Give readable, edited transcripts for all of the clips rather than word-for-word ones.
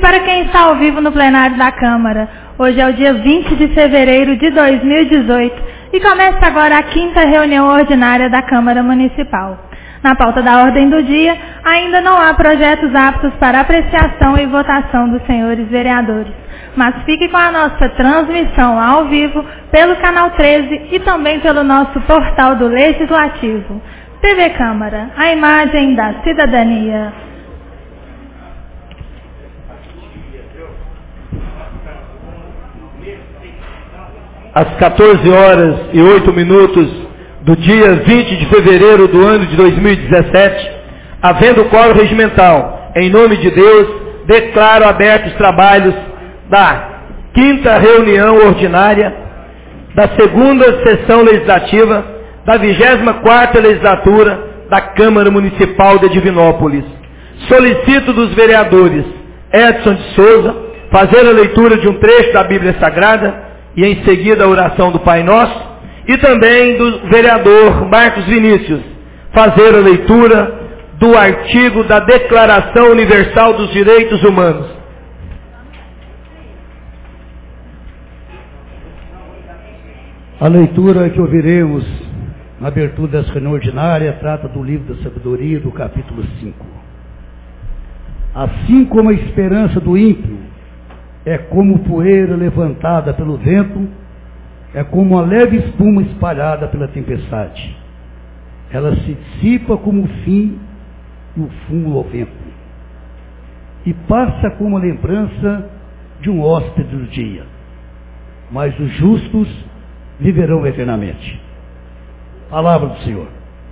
para quem está ao vivo no plenário da Câmara, hoje é o dia 20 de fevereiro de 2018 e começa agora a 5ª reunião ordinária da Câmara Municipal. Na pauta da ordem do dia, ainda não há projetos aptos para apreciação e votação dos senhores vereadores, mas fique com a nossa transmissão ao vivo pelo canal 13 e também pelo nosso portal do Legislativo. TV Câmara, a imagem da cidadania. Às 14h08 do dia 20 de fevereiro do ano de 2017, havendo quórum regimental, em nome de Deus, declaro abertos os trabalhos da 5ª reunião ordinária da 2ª sessão legislativa da 24ª legislatura da Câmara Municipal de Divinópolis. Solicito dos vereadores Edson de Souza fazer a leitura de um trecho da Bíblia Sagrada e em seguida a oração do Pai Nosso, e também do vereador Marcos Vinícius fazer a leitura do artigo da Declaração Universal dos Direitos Humanos. A leitura que ouviremos na abertura dessa reunião ordinária trata do livro da sabedoria, do capítulo 5. Assim como a esperança do ímpio é como poeira levantada pelo vento, é como uma leve espuma espalhada pela tempestade. Ela se dissipa como o fim e o fumo ao vento, e passa como a lembrança de um hóspede do dia. Mas os justos viverão eternamente. Palavra do Senhor.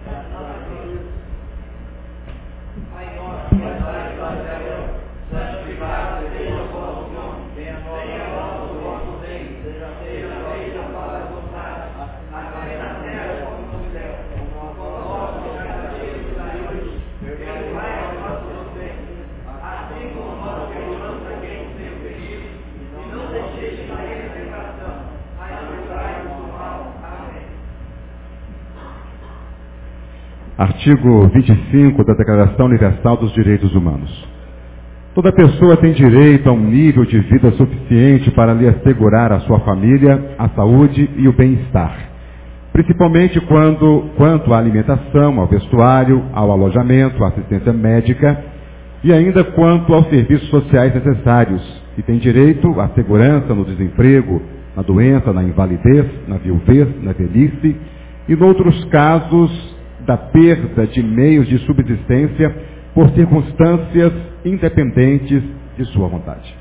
Artigo 25 da Declaração Universal dos Direitos Humanos. Toda pessoa tem direito a um nível de vida suficiente para lhe assegurar a sua família, a saúde e o bem-estar, principalmente quanto à alimentação, ao vestuário, ao alojamento, à assistência médica e ainda quanto aos serviços sociais necessários, e tem direito à segurança no desemprego, na doença, na invalidez, na viuvez, na velhice e, noutros casos, da perda de meios de subsistência por circunstâncias independentes de sua vontade.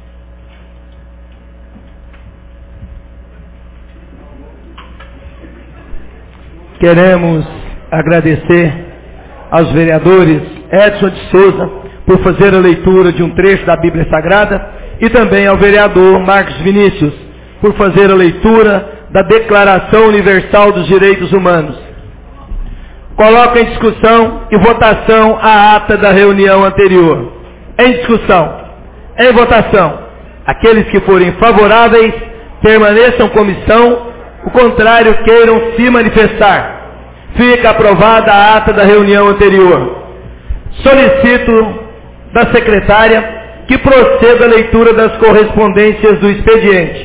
Queremos agradecer aos vereadores Edson de Souza por fazer a leitura de um trecho da Bíblia Sagrada e também ao vereador Marcos Vinícius por fazer a leitura da Declaração Universal dos Direitos Humanos. Coloco em discussão e votação a ata da reunião anterior. Em discussão. Em votação. Aqueles que forem favoráveis, permaneçam como estão. O contrário, queiram se manifestar. Fica aprovada a ata da reunião anterior. Solicito da secretária que proceda a leitura das correspondências do expediente.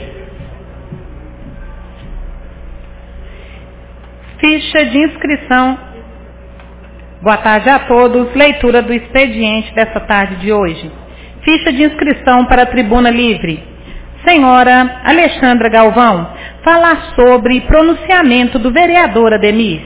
Ficha de inscrição. Boa tarde a todos. Leitura do expediente dessa tarde de hoje. Ficha de inscrição para a tribuna livre. Senhora Alexandra Galvão, falar sobre pronunciamento do vereador Ademir.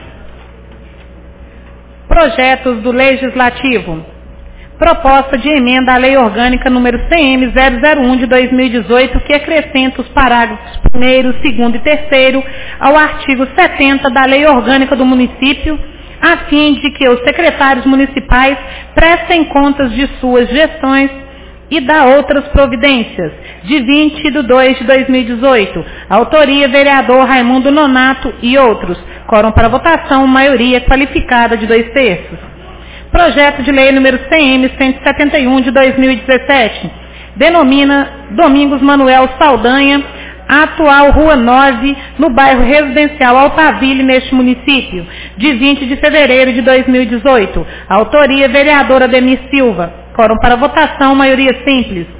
Projetos do Legislativo. Proposta de emenda à Lei Orgânica número CM 001 de 2018, que acrescenta os parágrafos 1º, 2º e 3º ao artigo 70 da Lei Orgânica do Município, a fim de que os secretários municipais prestem contas de suas gestões e da outras providências, de 20/2/2018. Autoria, vereador Raimundo Nonato e outros. Quórum para votação, maioria qualificada de 2/3. Projeto de lei número CM 171 de 2017. Denomina Domingos Manuel Saldanha, a atual Rua 9, no bairro residencial Alphaville, neste município, de 20 de fevereiro de 2018. Autoria, vereador Ademir Silva. Quórum para votação, maioria simples.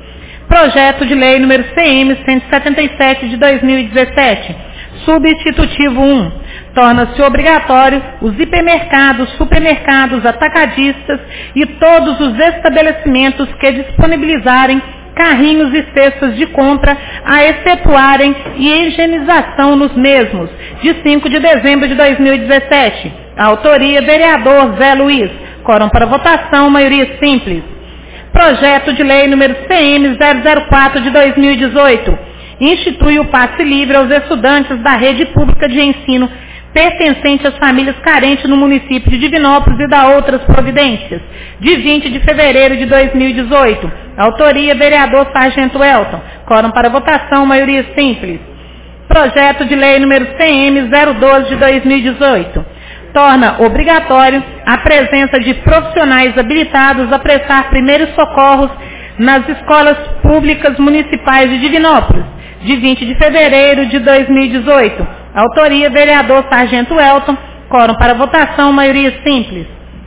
Projeto de Lei número CM 177 de 2017, substitutivo 1, torna-se obrigatório os hipermercados, supermercados, atacadistas e todos os estabelecimentos que disponibilizarem carrinhos e cestas de compra a efetuarem higienização nos mesmos, de 5 de dezembro de 2017. A autoria, vereador Zé Luiz. Quórum para votação, maioria simples. Projeto de Lei número CM 004 de 2018. Institui o passe livre aos estudantes da rede pública de ensino pertencente às famílias carentes no município de Divinópolis e dá outras providências. De 20 de fevereiro de 2018. Autoria, vereador Sargento Elton. Quórum para votação, maioria simples. Projeto de Lei número CM 012 de 2018. Torna obrigatório a presença de profissionais habilitados a prestar primeiros socorros nas escolas públicas municipais de Divinópolis, de 20 de fevereiro de 2018. Autoria, vereador Sargento Elton. Quórum para votação, maioria simples.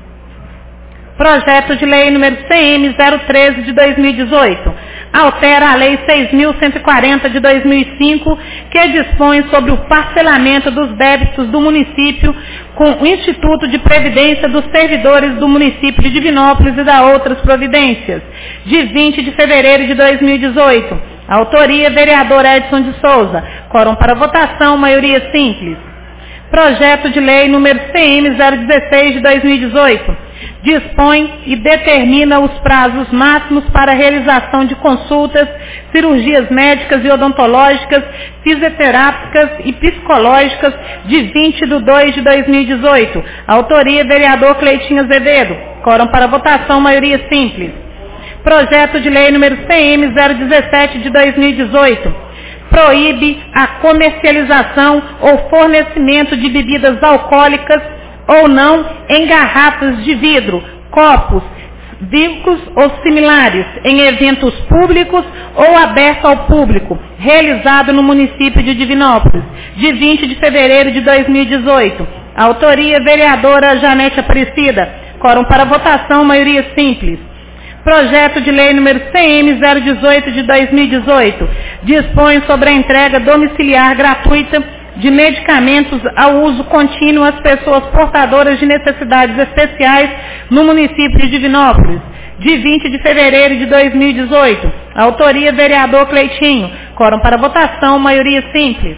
Projeto de Lei número CM 013 de 2018. Altera a Lei 6.140 de 2005, que dispõe sobre o parcelamento dos débitos do município com o Instituto de Previdência dos Servidores do município de Divinópolis e dá outras providências. De 20 de fevereiro de 2018. Autoria, vereador Edson de Souza. Quórum para votação, maioria simples. Projeto de Lei número CM 016 de 2018. Dispõe e determina os prazos máximos para a realização de consultas, cirurgias médicas e odontológicas, fisioterápicas e psicológicas de 20 de 2 de 2018. Autoria, vereador Cleitinho Azevedo. Quórum para votação, maioria simples. Projeto de Lei número CM 017 de 2018. Proíbe a comercialização ou fornecimento de bebidas alcoólicas ou não em garrafas de vidro, copos, bicos ou similares, em eventos públicos ou abertos ao público, realizado no município de Divinópolis, de 20 de fevereiro de 2018. Autoria, vereadora Janete Aparecida. Quórum para votação, maioria simples. Projeto de Lei número CM 018 de 2018. Dispõe sobre a entrega domiciliar gratuita de medicamentos ao uso contínuo às pessoas portadoras de necessidades especiais no município de Divinópolis, de 20 de fevereiro de 2018. Autoria, vereador Cleitinho. Quórum para votação, maioria simples.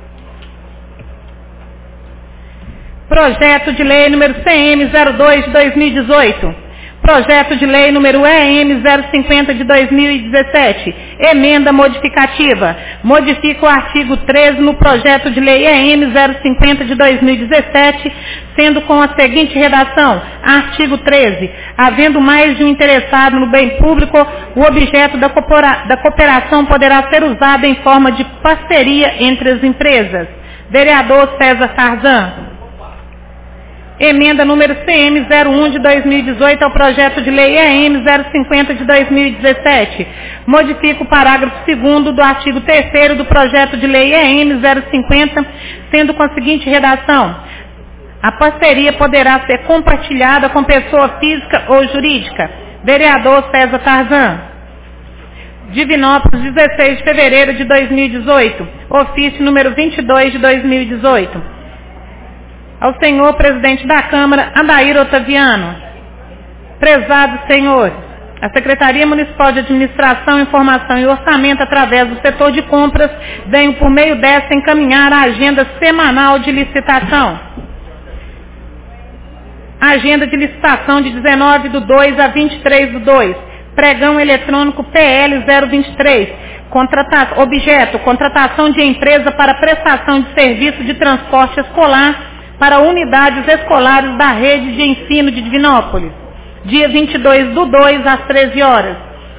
Projeto de Lei número CM 02 de 2018. Projeto de Lei número EM 050 de 2017. Emenda modificativa. Modifica o artigo 13 no projeto de Lei EM 050 de 2017, sendo com a seguinte redação. Artigo 13. Havendo mais de um interessado no bem público, o objeto da cooperação poderá ser usado em forma de parceria entre as empresas. Vereador César Tarzan. Emenda número CM 01 de 2018 ao projeto de Lei EM 050 de 2017. Modifica o parágrafo 2º do artigo 3º do projeto de Lei EM 050, sendo com a seguinte redação. A parceria poderá ser compartilhada com pessoa física ou jurídica. Vereador César Tarzan. Divinópolis, 16 de fevereiro de 2018. Ofício número 22 de 2018. Ao senhor presidente da Câmara, Adair Otaviano. Prezados senhores, a Secretaria Municipal de Administração, Informação e Orçamento, através do setor de compras, vem por meio dessa encaminhar a agenda semanal de licitação. Agenda de licitação de 19/2 a 23/2. Pregão eletrônico PL 023. Objeto, contratação de empresa para prestação de serviço de transporte escolar para unidades escolares da rede de ensino de Divinópolis, dia 22/2 às 13 horas.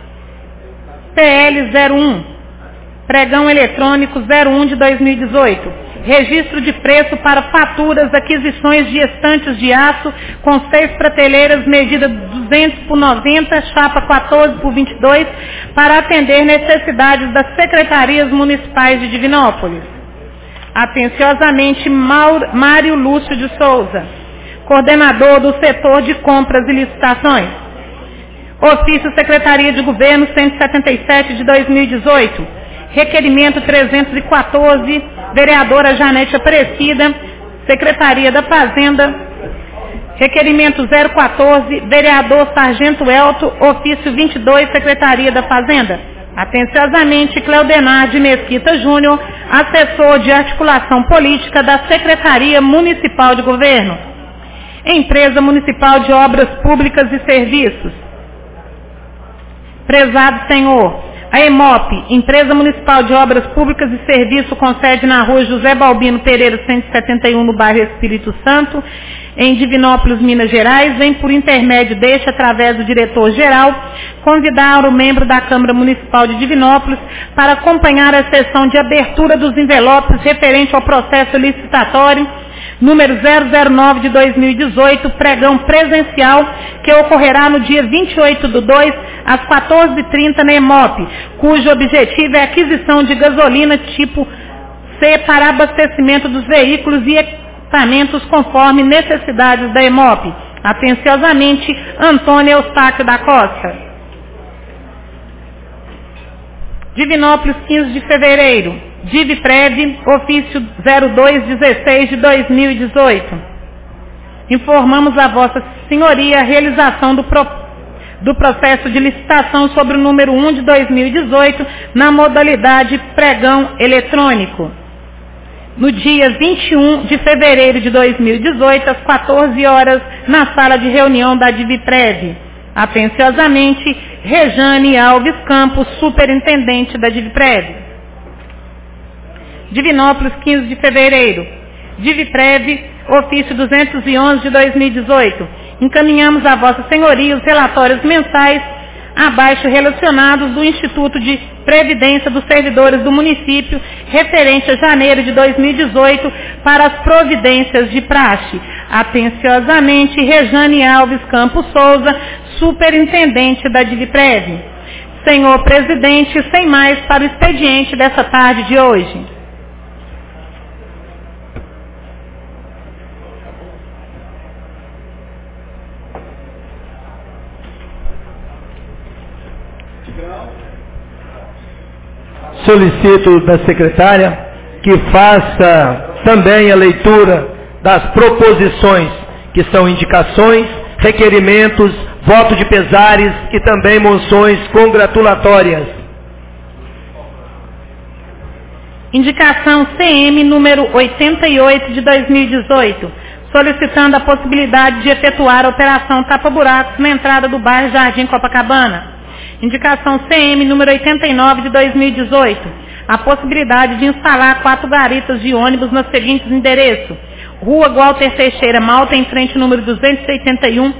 PL 01, pregão eletrônico 01 de 2018, registro de preço para faturas, aquisições de estantes de aço com 6 prateleiras, medida 200 por 90, chapa 14 por 22, para atender necessidades das secretarias municipais de Divinópolis. Atenciosamente, Mário Lúcio de Souza, coordenador do setor de compras e licitações. Ofício Secretaria de Governo 177 de 2018. Requerimento 314, vereadora Janete Aparecida, Secretaria da Fazenda. Requerimento 014, vereador Sargento Elto, ofício 22, Secretaria da Fazenda. Atenciosamente, Cleodenar de Mesquita Júnior, assessor de articulação política da Secretaria Municipal de Governo. Empresa Municipal de Obras Públicas e Serviços. Prezado senhor, a EMOP, Empresa Municipal de Obras Públicas e Serviços, com sede na rua José Balbino Pereira, 171, no bairro Espírito Santo, em Divinópolis, Minas Gerais, vem por intermédio deste, através do diretor-geral, convidar o membro da Câmara Municipal de Divinópolis para acompanhar a sessão de abertura dos envelopes referente ao processo licitatório número 009 de 2018, pregão presencial, que ocorrerá no dia 28/2, às 14h30, na EMOP, cujo objetivo é a aquisição de gasolina tipo C para abastecimento dos veículos e equipamentos conforme necessidades da EMOP. Atenciosamente, Antônio Eustáquio da Costa. Divinópolis, 15 de fevereiro. DivPrev, ofício 0216 de 2018. Informamos a Vossa Senhoria a realização do processo de licitação sobre o número 1 de 2018 na modalidade pregão eletrônico. No dia 21 de fevereiro de 2018, às 14 horas, na sala de reunião da DivPrev. Atenciosamente, Rejane Alves Campos, superintendente da DivPrev. Divinópolis, 15 de fevereiro. DivPrev, ofício 211 de 2018. Encaminhamos a Vossa Senhoria os relatórios mensais abaixo relacionados do Instituto de Previdência dos Servidores do Município, referente a janeiro de 2018, para as providências de praxe. Atenciosamente, Rejane Alves Campos Souza, superintendente da DivPrev. Senhor presidente, sem mais para o expediente dessa tarde de hoje. Solicito da secretária que faça também a leitura das proposições, que são indicações, requerimentos, voto de pesares e também moções congratulatórias. Indicação CM número 88 de 2018, solicitando a possibilidade de efetuar a operação tapa-buracos na entrada do bairro Jardim Copacabana. Indicação CM número 89 de 2018, a possibilidade de instalar 4 garetas de ônibus nos seguintes endereços: Rua Walter Teixeira Malta, em frente ao número 281,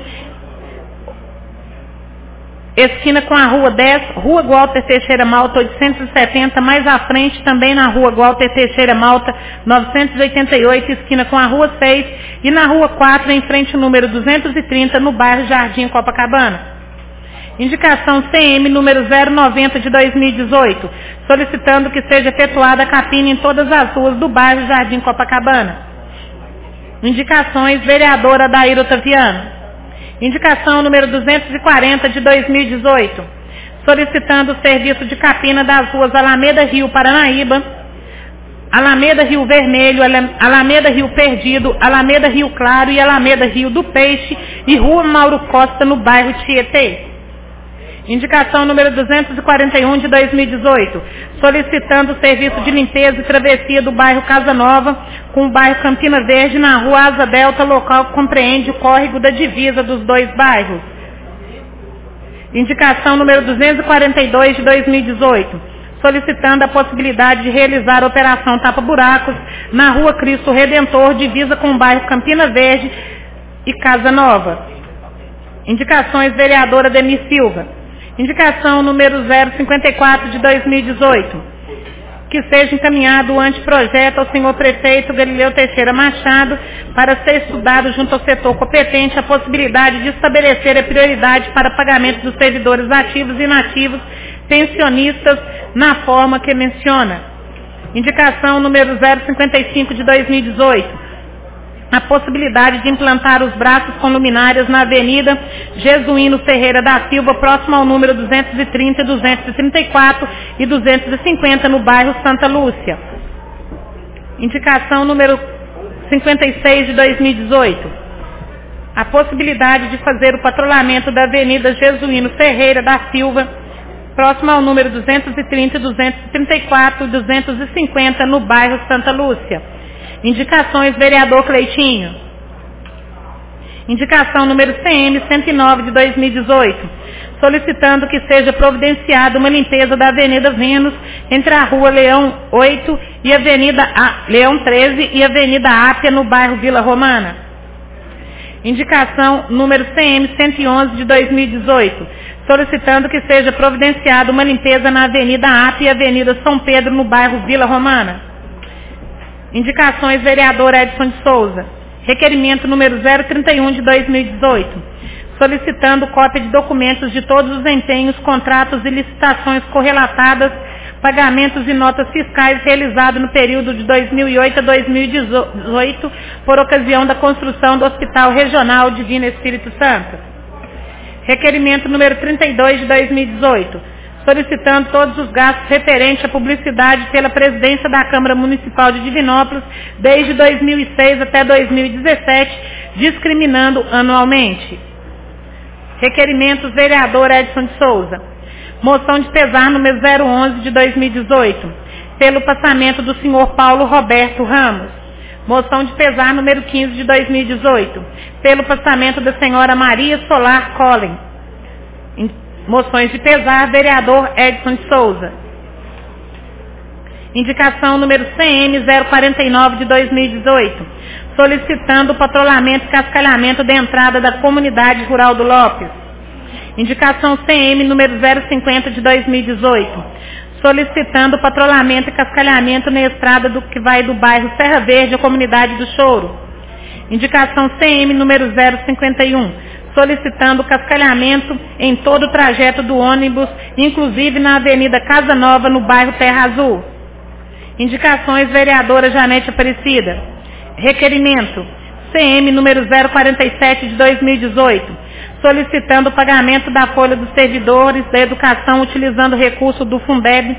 esquina com a Rua 10, Rua Walter Teixeira Malta 870, mais à frente também na Rua Walter Teixeira Malta 988, esquina com a Rua 6, e na Rua 4, em frente ao número 230, no bairro Jardim Copacabana. Indicação CM número 090 de 2018, solicitando que seja efetuada a capina em todas as ruas do bairro Jardim Copacabana. Indicações, vereadora Daíra Otaviano. Indicação número 240 de 2018, solicitando o serviço de capina das ruas Alameda Rio Paranaíba, Alameda Rio Vermelho, Alameda Rio Perdido, Alameda Rio Claro e Alameda Rio do Peixe e Rua Mauro Costa, no bairro Tietê. Indicação número 241 de 2018, solicitando o serviço de limpeza e travessia do bairro Casa Nova com o bairro Campina Verde na Rua Asa Delta, local que compreende o córrego da divisa dos dois bairros. Indicação número 242 de 2018, solicitando a possibilidade de realizar a operação tapa-buracos na Rua Cristo Redentor, divisa com o bairro Campina Verde e Casa Nova. Indicações, vereadora Demi Silva. Indicação número 054 de 2018, que seja encaminhado o anteprojeto ao senhor prefeito Galileu Teixeira Machado para ser estudado junto ao setor competente a possibilidade de estabelecer a prioridade para pagamento dos servidores ativos e inativos pensionistas na forma que menciona. Indicação número 055 de 2018, a possibilidade de implantar os braços com luminárias na Avenida Jesuíno Ferreira da Silva, próximo ao número 230, 234 e 250, no bairro Santa Lúcia. Indicação número 56 de 2018. A possibilidade de fazer o patrulhamento da Avenida Jesuíno Ferreira da Silva, próximo ao número 230, 234 e 250, no bairro Santa Lúcia. Indicações, vereador Cleitinho. Indicação número CM 109 de 2018, solicitando que seja providenciada uma limpeza da Avenida Vênus entre a Rua Leão 8 e a Avenida Leão 13 e a Avenida Ápia, no bairro Vila Romana. Indicação número CM 111 de 2018, solicitando que seja providenciada uma limpeza na Avenida Ápia e Avenida São Pedro, no bairro Vila Romana. Indicações, vereador Edson de Souza. Requerimento número 031 de 2018, solicitando cópia de documentos de todos os empenhos, contratos e licitações correlatadas, pagamentos e notas fiscais realizados no período de 2008 a 2018, por ocasião da construção do Hospital Regional Divino Espírito Santo. Requerimento número 32 de 2018, solicitando todos os gastos referentes à publicidade pela presidência da Câmara Municipal de Divinópolis desde 2006 até 2017, discriminando anualmente. Requerimentos, vereador Edson de Souza. Moção de pesar número 011 de 2018, pelo passamento do senhor Paulo Roberto Ramos. Moção de pesar número 15 de 2018, pelo passamento da senhora Maria Solar Collen. Moções de pesar, vereador Edson de Souza. Indicação número CM 049 de 2018, solicitando o patrulhamento e cascalhamento da entrada da comunidade rural do Lopes. Indicação CM número 050 de 2018, solicitando o patrulhamento e cascalhamento na estrada que vai do bairro Serra Verde à comunidade do Choro. Indicação CM número 051, solicitando o cascalhamento em todo o trajeto do ônibus, inclusive na Avenida Casa Nova, no bairro Terra Azul. Indicações, vereadora Janete Aparecida. Requerimento CM número 047 de 2018, solicitando o pagamento da folha dos servidores da educação utilizando recurso do Fundeb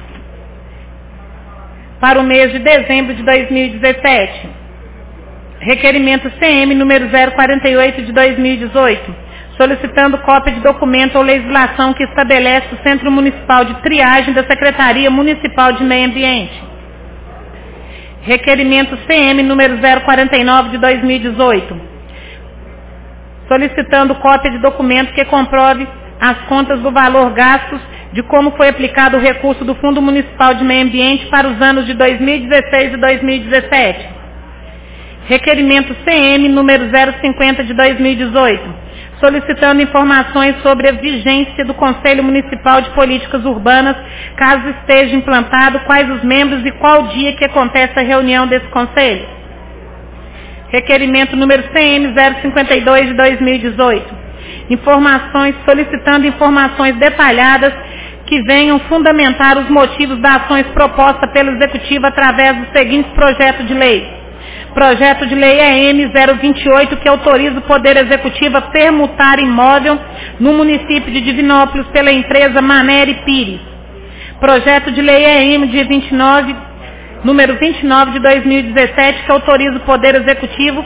para o mês de dezembro de 2017. Requerimento CM número 048 de 2018, solicitando cópia de documento ou legislação que estabelece o Centro Municipal de Triagem da Secretaria Municipal de Meio Ambiente. Requerimento CM número 049 de 2018, solicitando cópia de documento que comprove as contas do valor gastos de como foi aplicado o recurso do Fundo Municipal de Meio Ambiente para os anos de 2016 e 2017. Requerimento CM número 050 de 2018, solicitando informações sobre a vigência do Conselho Municipal de Políticas Urbanas, caso esteja implantado, quais os membros e qual dia que acontece a reunião desse Conselho. Requerimento número CM 052 de 2018, solicitando informações detalhadas que venham fundamentar os motivos das ações propostas pelo Executivo através dos seguintes projetos de lei. Projeto de lei EM 028, que autoriza o Poder Executivo a permutar imóvel no município de Divinópolis pela empresa Maneri Pires. Projeto de lei EM número 29 de 2017, que autoriza o Poder Executivo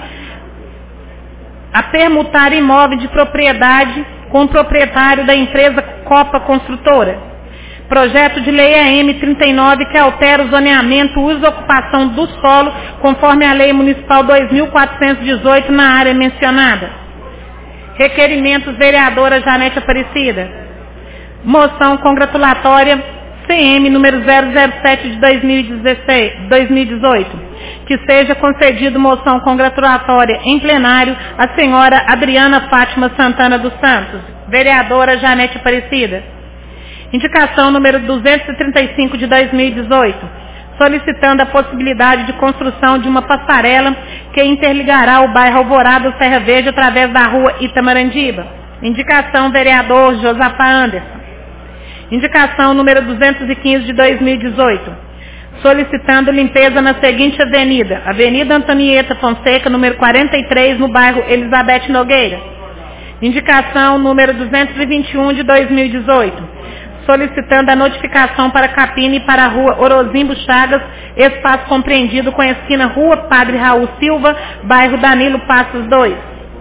a permutar imóvel de propriedade com o proprietário da empresa Copa Construtora. Projeto de lei AM 39, que altera o zoneamento, uso e ocupação do solo, conforme a Lei Municipal 2.418, na área mencionada. Requerimentos, vereadora Janete Aparecida. Moção congratulatória CM número 007 de 2018, que seja concedido moção congratulatória em plenário à senhora Adriana Fátima Santana dos Santos. Vereadora Janete Aparecida. Indicação número 235 de 2018, solicitando a possibilidade de construção de uma passarela que interligará o bairro Alvorada ao Serra Verde através da rua Itamarandiba. Indicação, vereador Josafá Anderson. Indicação número 215 de 2018, solicitando limpeza na seguinte avenida: Avenida Antonieta Fonseca, número 43, no bairro Elizabeth Nogueira. Indicação número 221 de 2018, solicitando a notificação para Capina e para a Rua Orozimbo Chagas, espaço compreendido com a esquina Rua Padre Raul Silva, bairro Danilo Passos 2.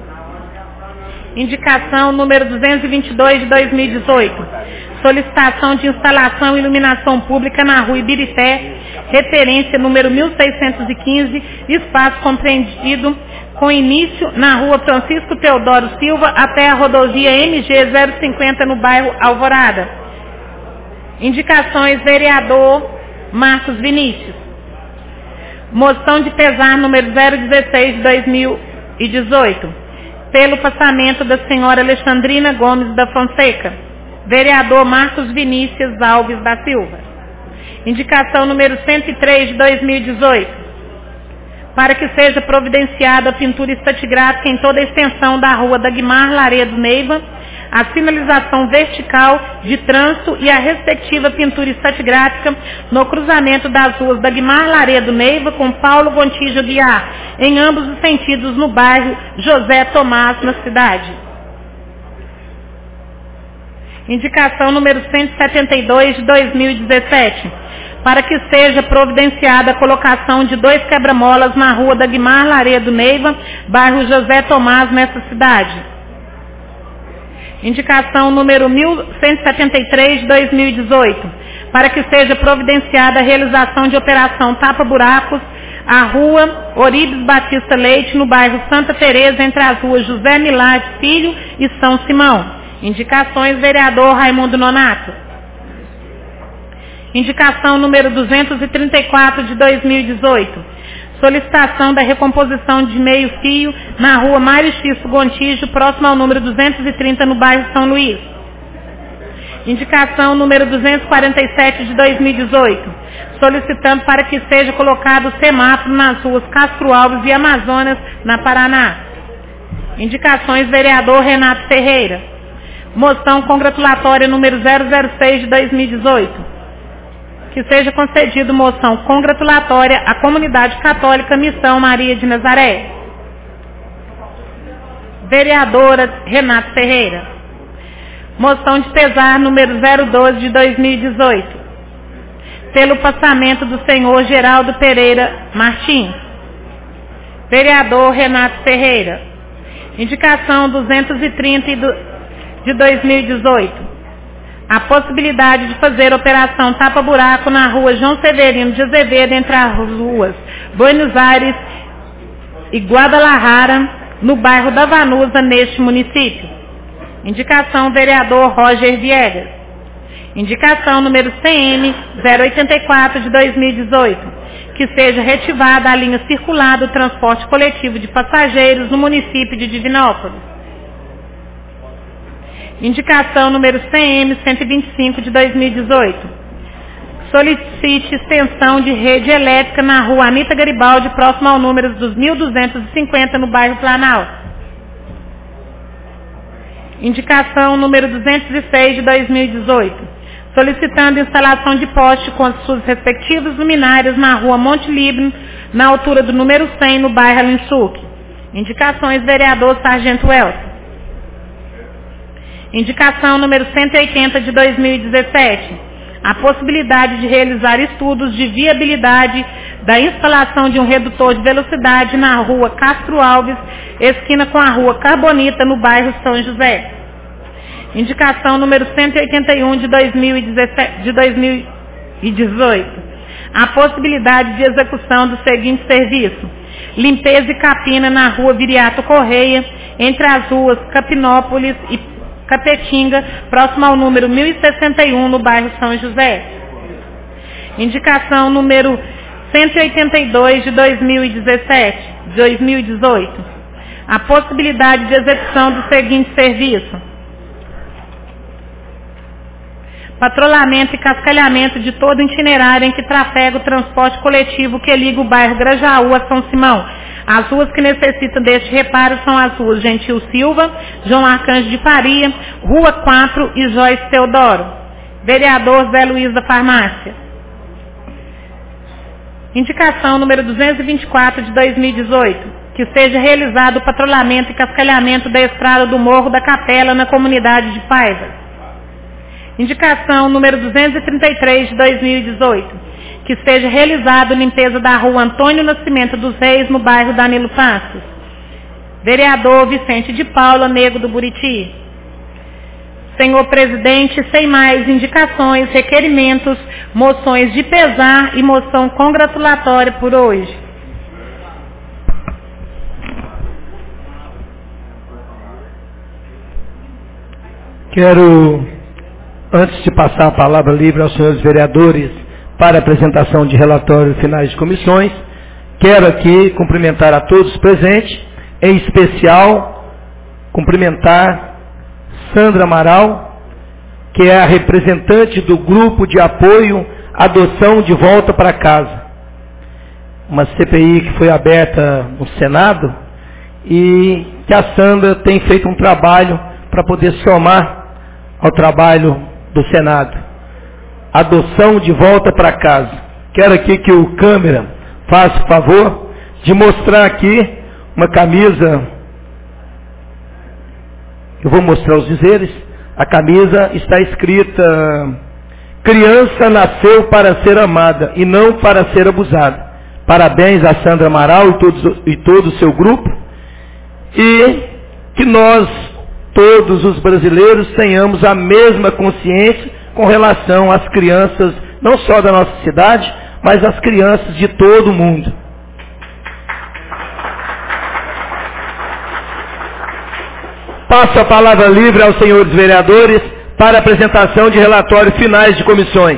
Indicação número 222 de 2018, solicitação de instalação e iluminação pública na Rua Ibirité, referência número 1615, espaço compreendido com início na Rua Francisco Teodoro Silva até a rodovia MG 050 no bairro Alvorada. Indicações: vereador Marcos Vinícius. Moção de pesar número 016 de 2018, pelo passamento da senhora Alexandrina Gomes da Fonseca. Vereador Marcos Vinícius Alves da Silva. Indicação número 103 de 2018, para que seja providenciada a pintura estratigráfica em toda a extensão da Rua Dagmar Laredo Neiva, a sinalização vertical de trânsito e a respectiva pintura estratigráfica no cruzamento das ruas Dagmar Laredo Neiva com Paulo Gontijo Guiar, em ambos os sentidos no bairro José Tomás, na cidade. Indicação número 172 de 2017, para que seja providenciada a colocação de 2 quebra-molas na Rua Dagmar Laredo Neiva, bairro José Tomás, nessa cidade. Indicação número 1173 de 2018, para que seja providenciada a realização de operação tapa-buracos à Rua Oríbes Batista Leite, no bairro Santa Teresa, entre as ruas José Milade Filho e São Simão. Indicações: vereador Raimundo Nonato. Indicação número 234 de 2018, solicitação da recomposição de meio fio na Rua Mário Xisto Gontijo, próximo ao número 230, no bairro São Luís. Indicação número 247 de 2018, solicitando para que seja colocado semáforo nas ruas Castro Alves e Amazonas, na Paraná. Indicações: vereador Renato Ferreira. Moção congratulatória número 006 de 2018, que seja concedido moção congratulatória à Comunidade Católica Missão Maria de Nazaré. Vereadora Renato Ferreira. Moção de pesar número 012 de 2018, pelo passamento do senhor Geraldo Pereira Martins. Vereador Renato Ferreira. Indicação 230 de 2018, a possibilidade de fazer operação tapa-buraco na Rua João Severino de Azevedo, entre as ruas Buenos Aires e Guadalajara, no bairro da Vanusa, neste município. Indicação: vereador Roger Viegas. Indicação número CM 084 de 2018, que seja retivada a linha circular do transporte coletivo de passageiros no município de Divinópolis. Indicação número CM 125 de 2018, solicite extensão de rede elétrica na Rua Anita Garibaldi, próximo ao número dos 1250, no bairro Planalto. Indicação número 206 de 2018, solicitando instalação de poste com as suas respectivas luminárias na Rua Monte Líbano, na altura do número 100, no bairro Alinsuque. Indicações: vereador Sargento Elton. Indicação número 180 de 2017, a possibilidade de realizar estudos de viabilidade da instalação de um redutor de velocidade na Rua Castro Alves, esquina com a Rua Carbonita, no bairro São José. Indicação número 181 de 2018, a possibilidade de execução do seguinte serviço: limpeza e capina na Rua Viriato Correia, entre as ruas Capinópolis e Capetinga, próximo ao número 1061, no bairro São José. Indicação número 182 de 2018, a possibilidade de execução do seguinte serviço: patrulhamento e cascalhamento de todo o itinerário em que trafega o transporte coletivo que liga o bairro Grajaú a São Simão. As ruas que necessitam deste reparo são as ruas Gentil Silva, João Arcanjo de Faria, Rua 4 e Joyce Teodoro. Vereador Zé Luiz da Farmácia. Indicação número 224 de 2018, que seja realizado o patrulhamento e cascalhamento da estrada do Morro da Capela na comunidade de Paiva. Indicação número 233 de 2018, que seja realizado limpeza da rua Antônio Nascimento dos Reis, no bairro Danilo Passos. Vereador Vicente de Paula, Nego do Buriti. Senhor presidente, sem mais indicações, requerimentos, moções de pesar e moção congratulatória por hoje. Quero, antes de passar a palavra livre aos senhores vereadores para a apresentação de relatórios finais de comissões, quero aqui cumprimentar a todos presentes, em especial cumprimentar Sandra Amaral, que é a representante do grupo de apoio à adoção de volta para casa. Uma CPI que foi aberta no Senado e que a Sandra tem feito um trabalho para poder somar ao trabalho do Senado. Adoção de volta para casa. Quero aqui que o câmera faça o favor de mostrar aqui uma camisa. Eu vou mostrar os dizeres. A camisa está escrita: criança nasceu para ser amada e não para ser abusada. Parabéns a Sandra Amaral e todo o seu grupo. E que nós, todos os brasileiros, tenhamos a mesma consciência com relação às crianças, não só da nossa cidade, mas às crianças de todo o mundo. Passo a palavra livre aos senhores vereadores para a apresentação de relatórios finais de comissões.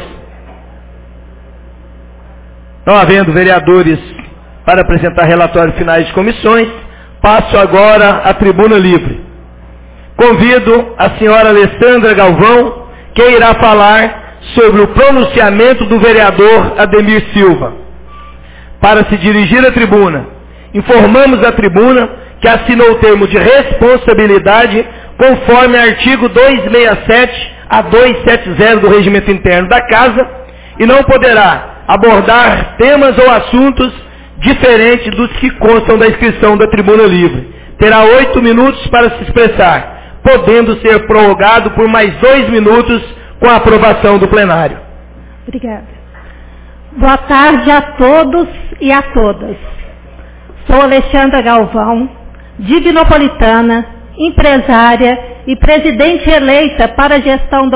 Não havendo vereadores para apresentar relatórios finais de comissões, passo agora à tribuna livre. Convido a senhora Alessandra Galvão, que irá falar sobre o pronunciamento do vereador Ademir Silva. Para se dirigir à tribuna, informamos a tribuna que assinou o termo de responsabilidade conforme artigo 267 a 270 do Regimento Interno da Casa e não poderá abordar temas ou assuntos diferentes dos que constam da inscrição da tribuna livre. Terá 8 minutos para se expressar, podendo ser prorrogado por mais 2 minutos com a aprovação do plenário. Obrigada. Boa tarde a todos e a todas. Sou Alexandra Galvão, divinopolitana, empresária e presidente eleita para a gestão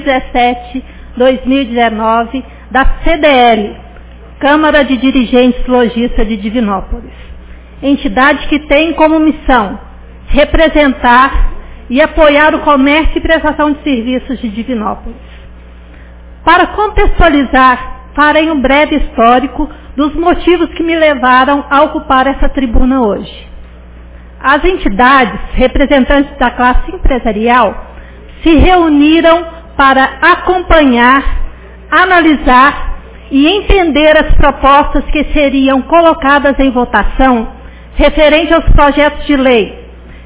2017-2019 da CDL, Câmara de Dirigentes Lojistas de Divinópolis, entidade que tem como missão representar e apoiar o comércio e prestação de serviços de Divinópolis. Para contextualizar, farei um breve histórico dos motivos que me levaram a ocupar essa tribuna hoje. As entidades representantes da classe empresarial se reuniram para acompanhar, analisar e entender as propostas que seriam colocadas em votação referente aos projetos de lei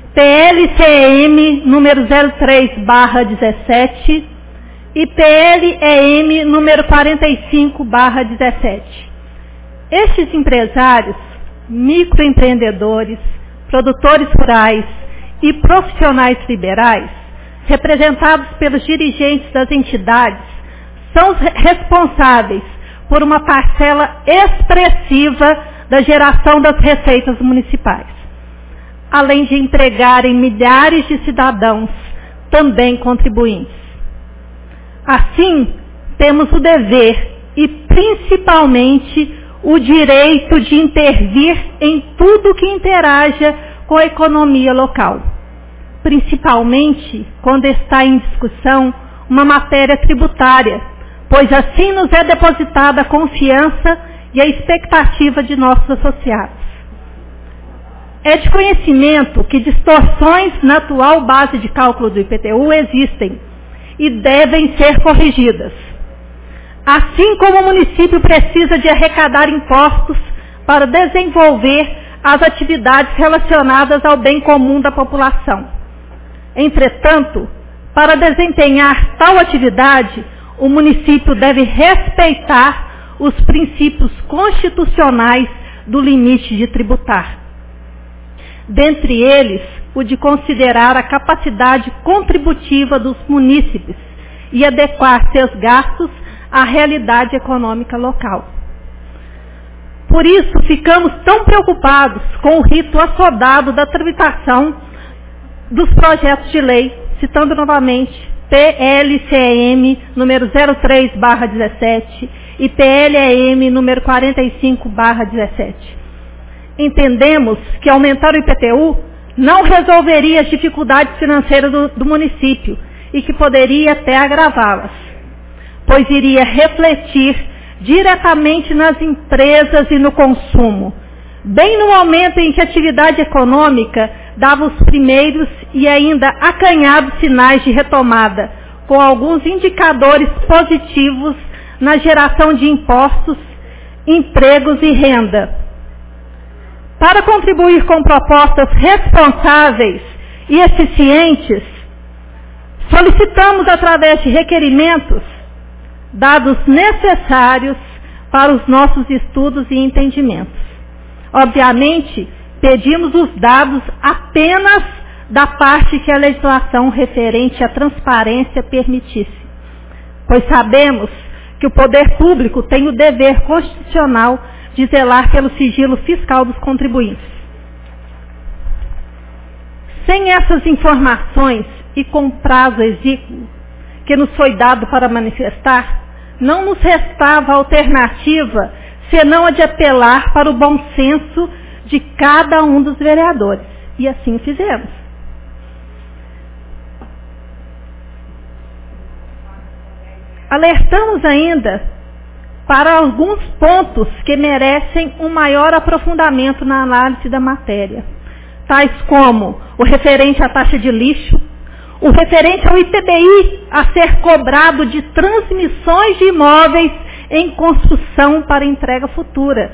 PLCM número 03/17 e PLEM número 45/17. Estes empresários, microempreendedores, produtores rurais e profissionais liberais, representados pelos dirigentes das entidades, são responsáveis por uma parcela expressiva da geração das receitas municipais, além de empregarem milhares de cidadãos, também contribuintes. Assim, temos o dever e principalmente o direito de intervir em tudo que interaja com a economia local, principalmente quando está em discussão uma matéria tributária, pois assim nos é depositada a confiança e a expectativa de nossos associados. É de conhecimento que distorções na atual base de cálculo do IPTU existem e devem ser corrigidas. Assim como o município precisa de arrecadar impostos para desenvolver as atividades relacionadas ao bem comum da população. Entretanto, para desempenhar tal atividade, o município deve respeitar os princípios constitucionais do limite de tributar. Dentre eles, o de considerar a capacidade contributiva dos munícipes e adequar seus gastos à realidade econômica local. Por isso, ficamos tão preocupados com o rito assodado da tramitação dos projetos de lei, citando novamente PLCM número 03/17 e PLEM número 45/17. Entendemos que aumentar o IPTU não resolveria as dificuldades financeiras do município e que poderia até agravá-las, pois iria refletir diretamente nas empresas e no consumo, bem no momento em que a atividade econômica dava os primeiros e ainda acanhados sinais de retomada, com alguns indicadores positivos na geração de impostos, empregos e renda. Para contribuir com propostas responsáveis e eficientes, solicitamos através de requerimentos dados necessários para os nossos estudos e entendimentos. Obviamente, pedimos os dados apenas da parte que a legislação referente à transparência permitisse, pois sabemos que o poder público tem o dever constitucional de zelar pelo sigilo fiscal dos contribuintes. Sem essas informações e com prazo exíguo que nos foi dado para manifestar, não nos restava alternativa senão a de apelar para o bom senso de cada um dos vereadores. E assim fizemos. Alertamos ainda para alguns pontos que merecem um maior aprofundamento na análise da matéria, tais como o referente à taxa de lixo, o referente ao ITBI a ser cobrado de transmissões de imóveis em construção para entrega futura.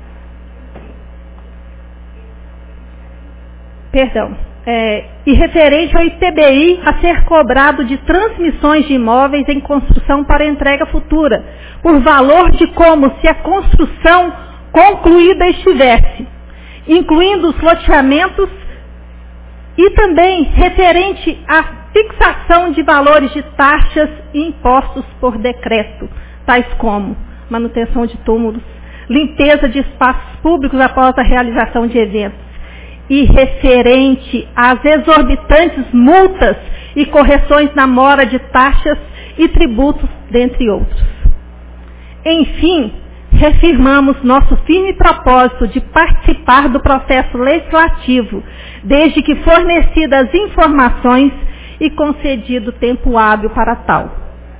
E referente ao ITBI a ser cobrado de transmissões de imóveis em construção para entrega futura, por valor de como se a construção concluída estivesse, incluindo os loteamentos, e também referente à fixação de valores de taxas e impostos por decreto, tais como manutenção de túmulos, limpeza de espaços públicos após a realização de eventos, e referente às exorbitantes multas e correções na mora de taxas e tributos, dentre outros. Enfim, reafirmamos nosso firme propósito de participar do processo legislativo, desde que fornecidas informações e concedido tempo hábil para tal.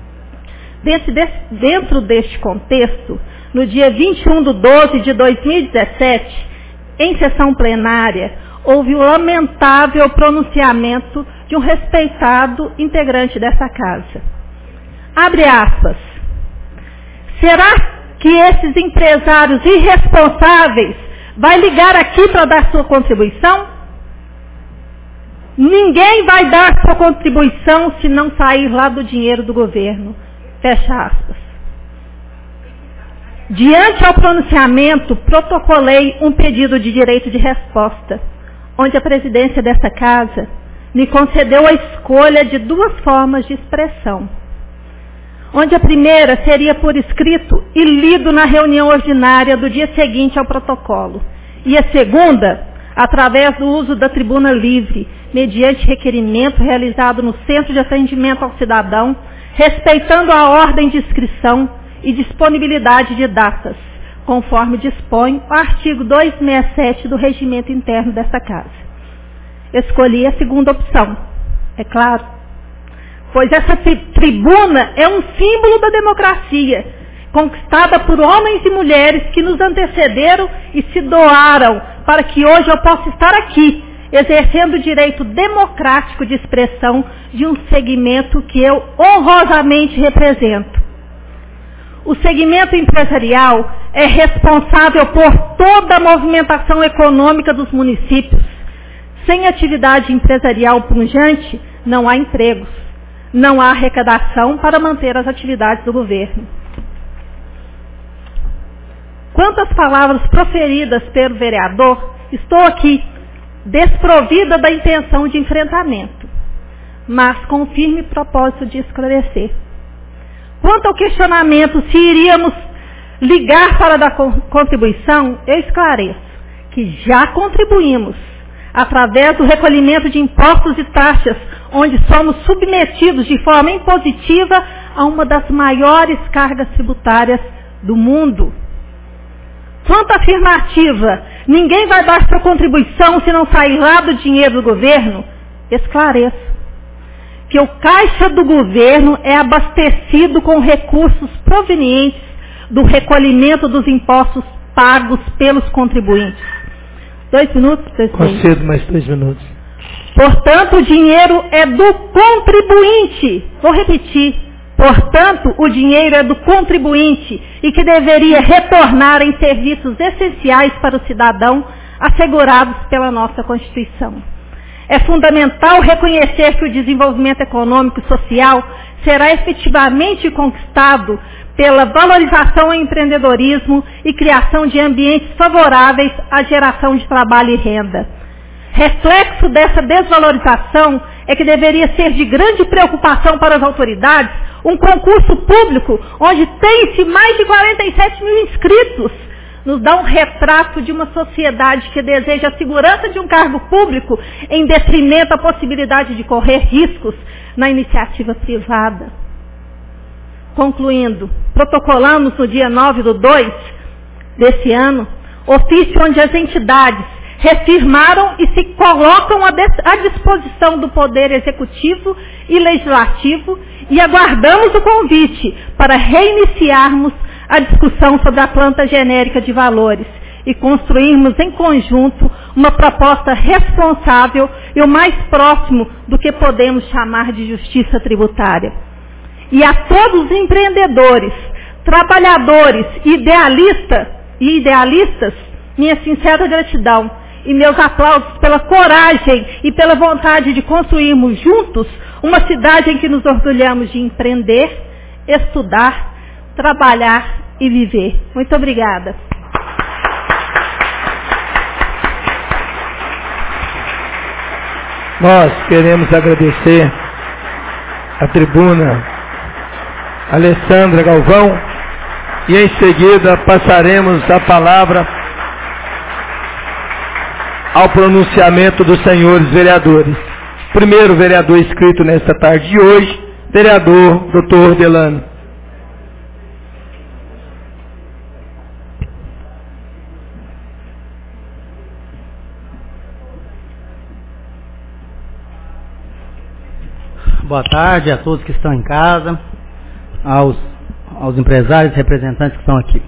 Dentro deste contexto, no dia 21/12/2017, em sessão plenária, houve o lamentável pronunciamento de um respeitado integrante dessa casa. Abre aspas. Será que esses empresários irresponsáveis vai ligar aqui para dar sua contribuição? Ninguém vai dar sua contribuição se não sair lá do dinheiro do governo. Fecha aspas. Diante ao pronunciamento, protocolei um pedido de direito de resposta, onde a presidência dessa casa me concedeu a escolha de duas formas de expressão. Onde a primeira seria por escrito e lido na reunião ordinária do dia seguinte ao protocolo, e a segunda, através do uso da tribuna livre, mediante requerimento realizado no Centro de Atendimento ao Cidadão, respeitando a ordem de inscrição e disponibilidade de datas, conforme dispõe o artigo 267 do Regimento Interno desta Casa. Escolhi a segunda opção, é claro, pois essa tribuna é um símbolo da democracia, conquistada por homens e mulheres que nos antecederam e se doaram para que hoje eu possa estar aqui, exercendo o direito democrático de expressão de um segmento que eu honrosamente represento. O segmento empresarial é responsável por toda a movimentação econômica dos municípios. Sem atividade empresarial pujante, não há empregos, não há arrecadação para manter as atividades do governo. quanto às palavras proferidas pelo vereador, estou aqui, desprovida da intenção de enfrentamento, mas com o firme propósito de esclarecer. Quanto ao questionamento se iríamos ligar para dar contribuição, eu esclareço que já contribuímos através do recolhimento de impostos e taxas, onde somos submetidos de forma impositiva a uma das maiores cargas tributárias do mundo. Quanto à afirmativa, ninguém vai dar sua contribuição se não sair lá do dinheiro do governo, esclareço que o caixa do governo é abastecido com recursos provenientes do recolhimento dos impostos pagos pelos contribuintes. 2 minutos, presidente. Concedo mais 2 minutos. Portanto, o dinheiro é do contribuinte. Vou repetir. Portanto, o dinheiro é do contribuinte e que deveria retornar em serviços essenciais para o cidadão assegurados pela nossa Constituição. É fundamental reconhecer que o desenvolvimento econômico e social será efetivamente conquistado pela valorização ao empreendedorismo e criação de ambientes favoráveis à geração de trabalho e renda. Reflexo dessa desvalorização é que deveria ser de grande preocupação para as autoridades um concurso público onde tem-se mais de 47 mil inscritos. Nos dá um retrato de uma sociedade que deseja a segurança de um cargo público em detrimento à possibilidade de correr riscos na iniciativa privada. Concluindo, protocolamos no dia 9/2 desse ano, ofício onde as entidades reafirmaram e se colocam à disposição do Poder Executivo e Legislativo e aguardamos o convite para reiniciarmos a discussão sobre a planta genérica de valores e construirmos em conjunto uma proposta responsável e o mais próximo do que podemos chamar de justiça tributária. E a todos os empreendedores, trabalhadores e idealistas, minha sincera gratidão e meus aplausos pela coragem e pela vontade de construirmos juntos uma cidade em que nos orgulhamos de empreender, estudar, trabalhar e viver. Muito obrigada. Nós queremos agradecer a tribuna Alessandra Galvão e em seguida passaremos a palavra ao pronunciamento dos senhores vereadores. Primeiro vereador inscrito nesta tarde de hoje, vereador Dr. Delano. Boa tarde a todos que estão em casa, aos empresários e representantes que estão aqui.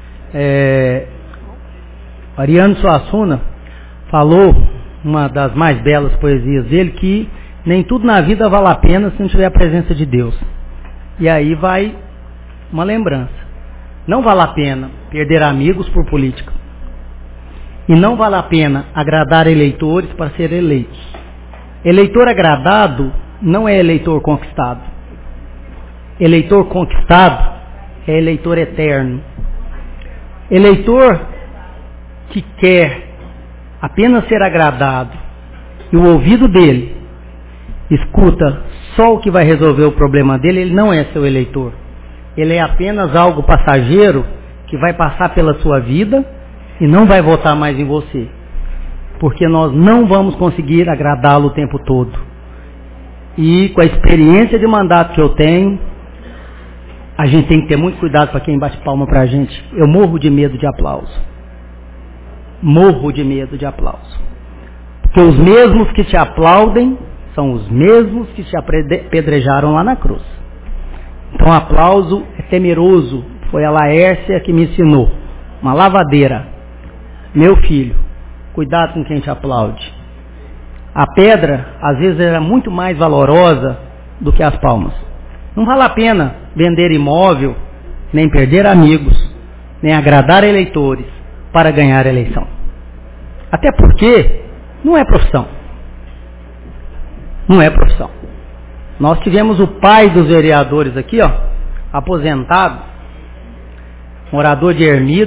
Ariano Suassuna falou, uma das mais belas poesias dele, que nem tudo na vida vale a pena se não tiver a presença de Deus. E aí vai uma lembrança. Não vale a pena perder amigos por política. E não vale a pena agradar eleitores para ser eleitos. Eleitor agradado não é eleitor conquistado. Eleitor conquistado é eleitor eterno. Eleitor que quer apenas ser agradado e o ouvido dele escuta só o que vai resolver o problema dele, ele não é seu eleitor. Ele é apenas algo passageiro que vai passar pela sua vida e não vai votar mais em você. Porque nós não vamos conseguir agradá-lo o tempo todo. E com a experiência de mandato que eu tenho, a gente tem que ter muito cuidado para quem bate palma para a gente. Eu morro de medo de aplauso. Morro de medo de aplauso. Porque os mesmos que te aplaudem são os mesmos que te apedrejaram lá na cruz. Então aplauso é temeroso. Foi a Laércia que me ensinou. Uma lavadeira. Meu filho, cuidado com quem te aplaude. A pedra, às vezes, era muito mais valorosa do que as palmas. Não vale a pena vender imóvel, nem perder amigos, nem agradar eleitores para ganhar a eleição. Até porque não é profissão. Não é profissão. Nós tivemos o pai dos vereadores aqui, aposentado, morador de Ermida,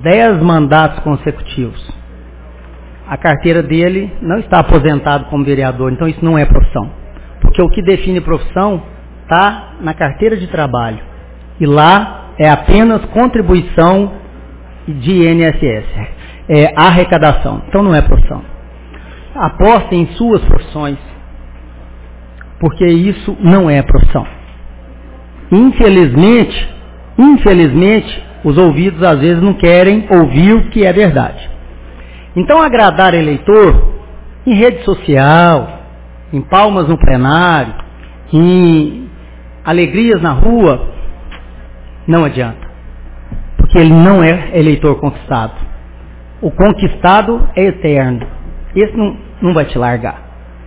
10 mandatos consecutivos. A carteira dele não está aposentado como vereador, então isso não é profissão. Porque o que define profissão está na carteira de trabalho. E lá é apenas contribuição de INSS, é arrecadação, então não é profissão. Aposte em suas profissões, porque isso não é profissão. Infelizmente, os ouvidos às vezes não querem ouvir o que é verdade. Então, agradar eleitor em rede social, em palmas no plenário, em alegrias na rua, não adianta. Porque ele não é eleitor conquistado. O conquistado é eterno. Esse não vai te largar.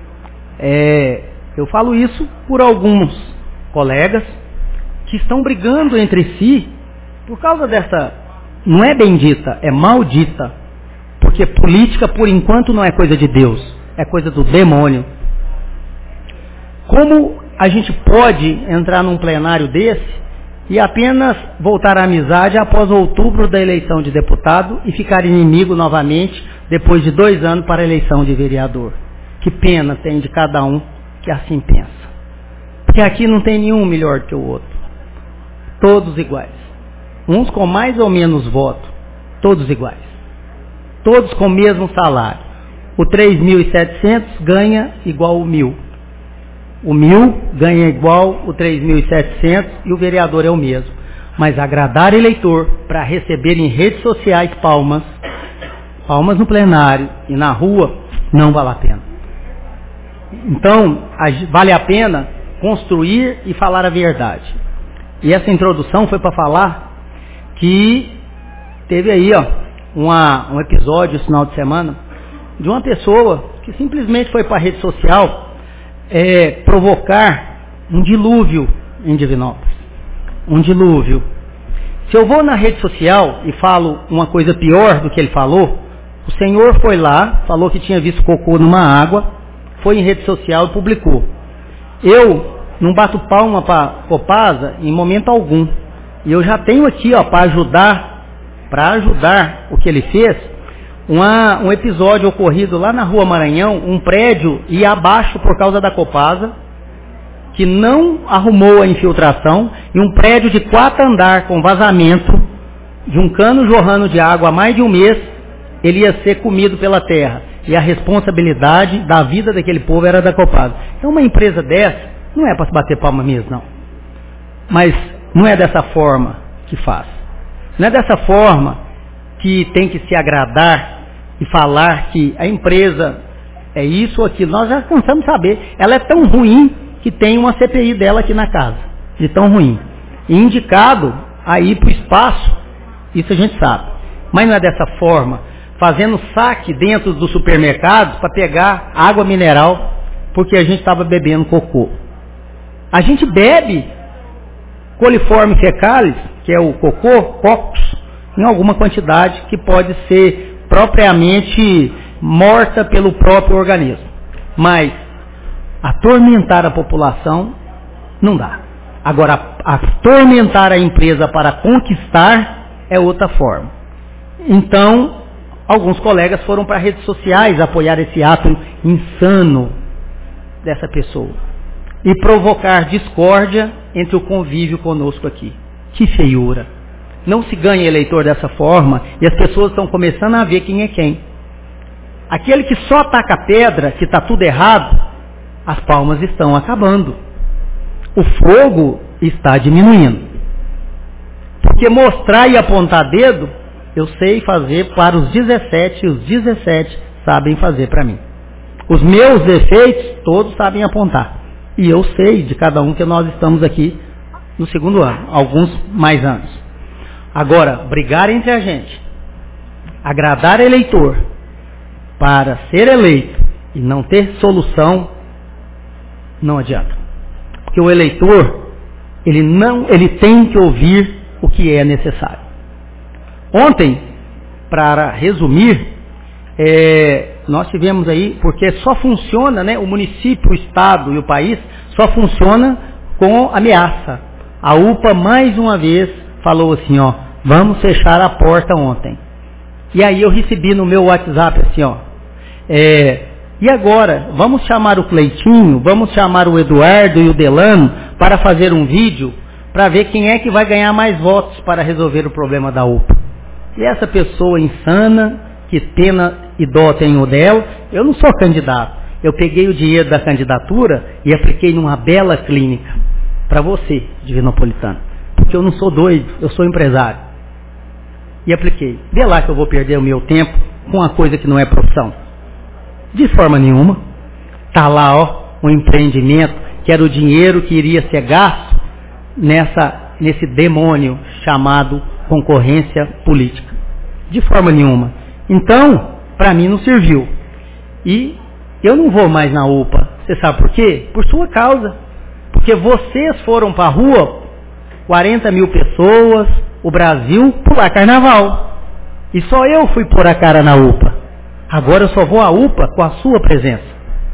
Eu falo isso por alguns colegas que estão brigando entre si por causa dessa, não é bendita, é maldita. Porque política, por enquanto, não é coisa de Deus, é coisa do demônio. Como a gente pode entrar num plenário desse e apenas voltar à amizade após outubro da eleição de deputado e ficar inimigo novamente depois de 2 anos para a eleição de vereador? Que pena tem de cada um que assim pensa. Porque aqui não tem nenhum melhor que o outro. Todos iguais. Uns com mais ou menos voto, todos iguais. Todos com o mesmo salário. O 3.700 ganha igual o 1.000. O 1.000 ganha igual o 3.700 e o vereador é o mesmo. Mas agradar eleitor para receber em redes sociais palmas no plenário e na rua, não vale a pena. Então, vale a pena construir e falar a verdade. E essa introdução foi para falar que teve aí, um episódio esse final de semana de uma pessoa que simplesmente foi para a rede social provocar um dilúvio em Divinópolis. Um dilúvio. Se eu vou na rede social e falo uma coisa pior do que ele falou, o senhor foi lá, falou que tinha visto cocô numa água, foi em rede social e publicou. Eu não bato palma para Copasa em momento algum. E eu já tenho aqui, para ajudar o que ele fez, um episódio ocorrido lá na Rua Maranhão, um prédio ia abaixo por causa da Copasa, que não arrumou a infiltração, e um prédio de 4 andares com vazamento, de um cano jorrando de água há mais de um mês, ele ia ser comido pela terra. E a responsabilidade da vida daquele povo era da Copasa. Então uma empresa dessa, não é para se bater palma mesmo, não. Mas não é dessa forma que faz. Não é dessa forma que tem que se agradar e falar que a empresa é isso ou aquilo. Nós já cansamos de saber. Ela é tão ruim que tem uma CPI dela aqui na casa. De tão ruim. E indicado a ir para o espaço, isso a gente sabe. Mas não é dessa forma, fazendo saque dentro dos supermercados para pegar água mineral, porque a gente estava bebendo cocô. A gente bebe coliforme fecalis, que é o cocô, cocos, em alguma quantidade que pode ser propriamente morta pelo próprio organismo. Mas atormentar a população não dá. Agora, atormentar a empresa para conquistar é outra forma. Então, alguns colegas foram para redes sociais apoiar esse ato insano dessa pessoa e provocar discórdia entre o convívio conosco aqui. Que feiura! Não se ganha eleitor dessa forma e as pessoas estão começando a ver quem é quem. Aquele que só ataca pedra, que está tudo errado, as palmas estão acabando. O fogo está diminuindo. Porque mostrar e apontar dedo, eu sei fazer para os 17 e os 17 sabem fazer para mim. Os meus defeitos, todos sabem apontar. E eu sei de cada um que nós estamos aqui no 2º ano, alguns mais anos. Agora, brigar entre a gente, agradar eleitor, para ser eleito e não ter solução, não adianta. Porque o eleitor, ele tem que ouvir o que é necessário. Ontem, para resumir, nós tivemos aí, porque só funciona, o município, o estado e o país, só funciona com ameaça. A UPA, mais uma vez, falou assim, Vamos fechar a porta ontem. E aí eu recebi no meu WhatsApp assim, ó. E agora, vamos chamar o Cleitinho, vamos chamar o Eduardo e o Delano para fazer um vídeo para ver quem é que vai ganhar mais votos para resolver o problema da UPA. E essa pessoa insana, que pena e dó tenho dela, eu não sou candidato. Eu peguei o dinheiro da candidatura e apliquei numa bela clínica para você, Divinopolitano. Porque eu não sou doido, eu sou empresário. E apliquei. Vê lá que eu vou perder o meu tempo com uma coisa que não é profissão. De forma nenhuma. Está lá, ó, um empreendimento que era o dinheiro que iria ser gasto nesse demônio chamado concorrência política. De forma nenhuma. Então, para mim não serviu. E eu não vou mais na UPA. Você sabe por quê? Por sua causa. Porque vocês foram para a rua, 40 mil pessoas, o Brasil, pular carnaval. E só eu fui pôr a cara na UPA. Agora eu só vou à UPA com a sua presença.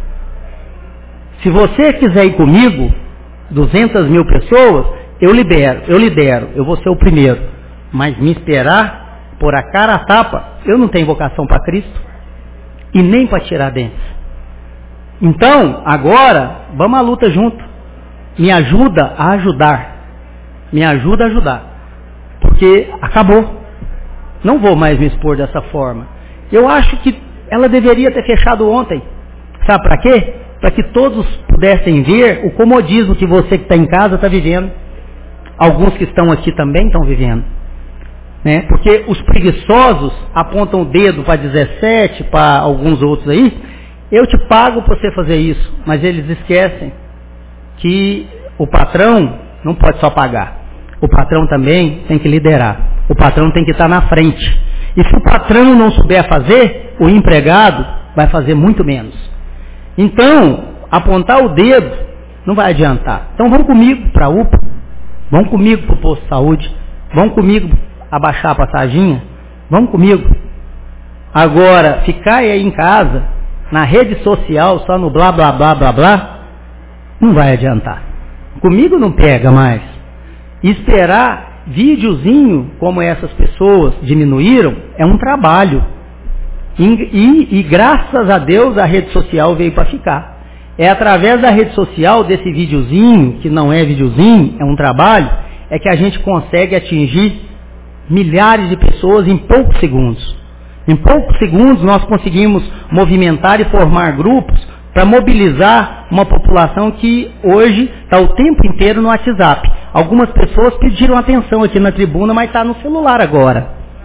Se você quiser ir comigo, 200 mil pessoas, eu lidero, eu vou ser o primeiro. Mas me esperar, pôr a cara a tapa, eu não tenho vocação para Cristo. E nem para tirar dentes. Então, agora, vamos à luta junto. Me ajuda a ajudar. Me ajuda a ajudar. Porque acabou. Não vou mais me expor dessa forma. Eu acho que ela deveria ter fechado ontem. Sabe para quê? Para que todos pudessem ver o comodismo que você que está em casa está vivendo. Alguns que estão aqui também estão vivendo. Né? Porque os preguiçosos apontam o dedo para 17, para alguns outros aí. Eu te pago para você fazer isso. Mas eles esquecem que o patrão não pode só pagar. O patrão também tem que liderar. O patrão tem que estar na frente. E se o patrão não souber fazer, o empregado vai fazer muito menos. Então, apontar o dedo não vai adiantar. Então vão comigo para a UPA, vão comigo para o posto de saúde, vão comigo abaixar a passaginha, vão comigo. Agora, ficar aí em casa, na rede social, só no blá blá blá blá blá, não vai adiantar. Comigo não pega mais. Esperar videozinho como essas pessoas diminuíram é um trabalho. E graças a Deus a rede social veio para ficar. É através da rede social, desse videozinho, que não é videozinho, é um trabalho, é que a gente consegue atingir milhares de pessoas em poucos segundos. Em poucos segundos nós conseguimos movimentar e formar grupos para mobilizar uma população que hoje está o tempo inteiro no WhatsApp. Algumas pessoas pediram atenção aqui na tribuna, mas está no celular agora.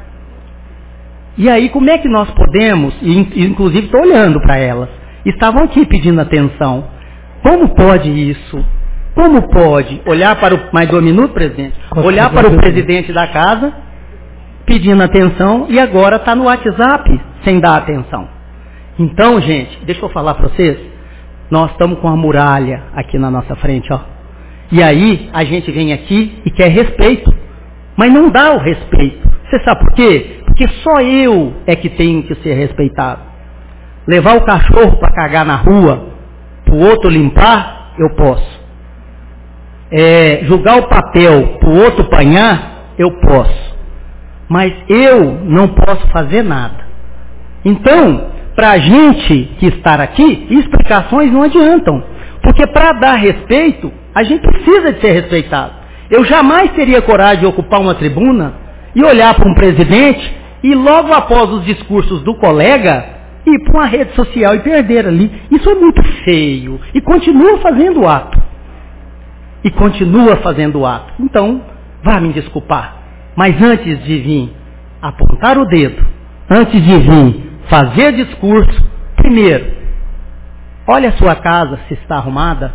E aí como é que nós podemos, e inclusive estou olhando para elas, estavam aqui pedindo atenção. Como pode isso? Como pode olhar para o... Mais 2 minutos, presidente? Olhar para o presidente da casa, pedindo atenção, e agora está no WhatsApp, sem dar atenção. Então, gente, deixa eu falar para vocês, nós estamos com uma muralha aqui na nossa frente, ó. E aí, a gente vem aqui e quer respeito, mas não dá o respeito. Você sabe por quê? Porque só eu é que tenho que ser respeitado. Levar o cachorro para cagar na rua, para o outro limpar, eu posso. Jogar o papel para o outro apanhar, eu posso. Mas eu não posso fazer nada. Então, para a gente que estar aqui, explicações não adiantam. Porque para dar respeito, a gente precisa de ser respeitado. Eu jamais teria coragem de ocupar uma tribuna e olhar para um presidente e logo após os discursos do colega, ir para uma rede social e perder ali. Isso é muito feio. E continua fazendo o ato. E continua fazendo o ato. Então, vá me desculpar. Mas antes de vir apontar o dedo, antes de vir fazer discurso, primeiro, olha a sua casa se está arrumada.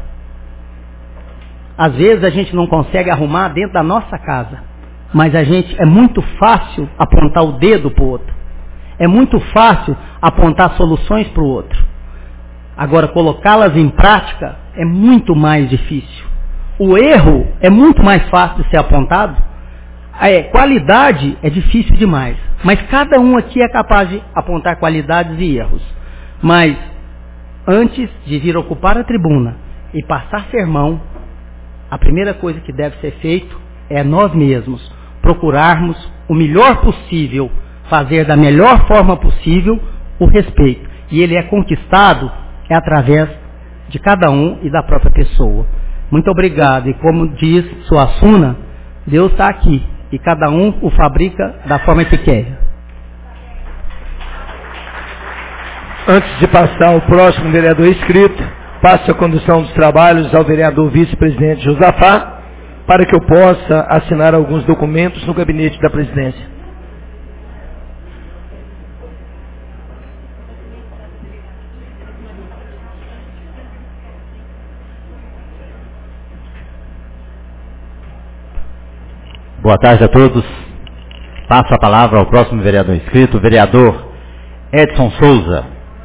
Às vezes a gente não consegue arrumar dentro da nossa casa. Mas é muito fácil apontar o dedo para o outro. É muito fácil apontar soluções para o outro. Agora, colocá-las em prática é muito mais difícil. O erro é muito mais fácil de ser apontado. Qualidade é difícil demais. Mas cada um aqui é capaz de apontar qualidades e erros. Mas, antes de vir ocupar a tribuna e passar sermão, a primeira coisa que deve ser feito é nós mesmos procurarmos o melhor possível, fazer da melhor forma possível o respeito. E ele é conquistado através de cada um e da própria pessoa. Muito obrigado. E como diz Suassuna, Deus está aqui e cada um o fabrica da forma que quer. Antes de passar ao próximo vereador inscrito, passo a condução dos trabalhos ao vereador vice-presidente Josafá, para que eu possa assinar alguns documentos no gabinete da presidência. Boa tarde a todos. Passo a palavra ao próximo vereador inscrito, o vereador Edson Souza.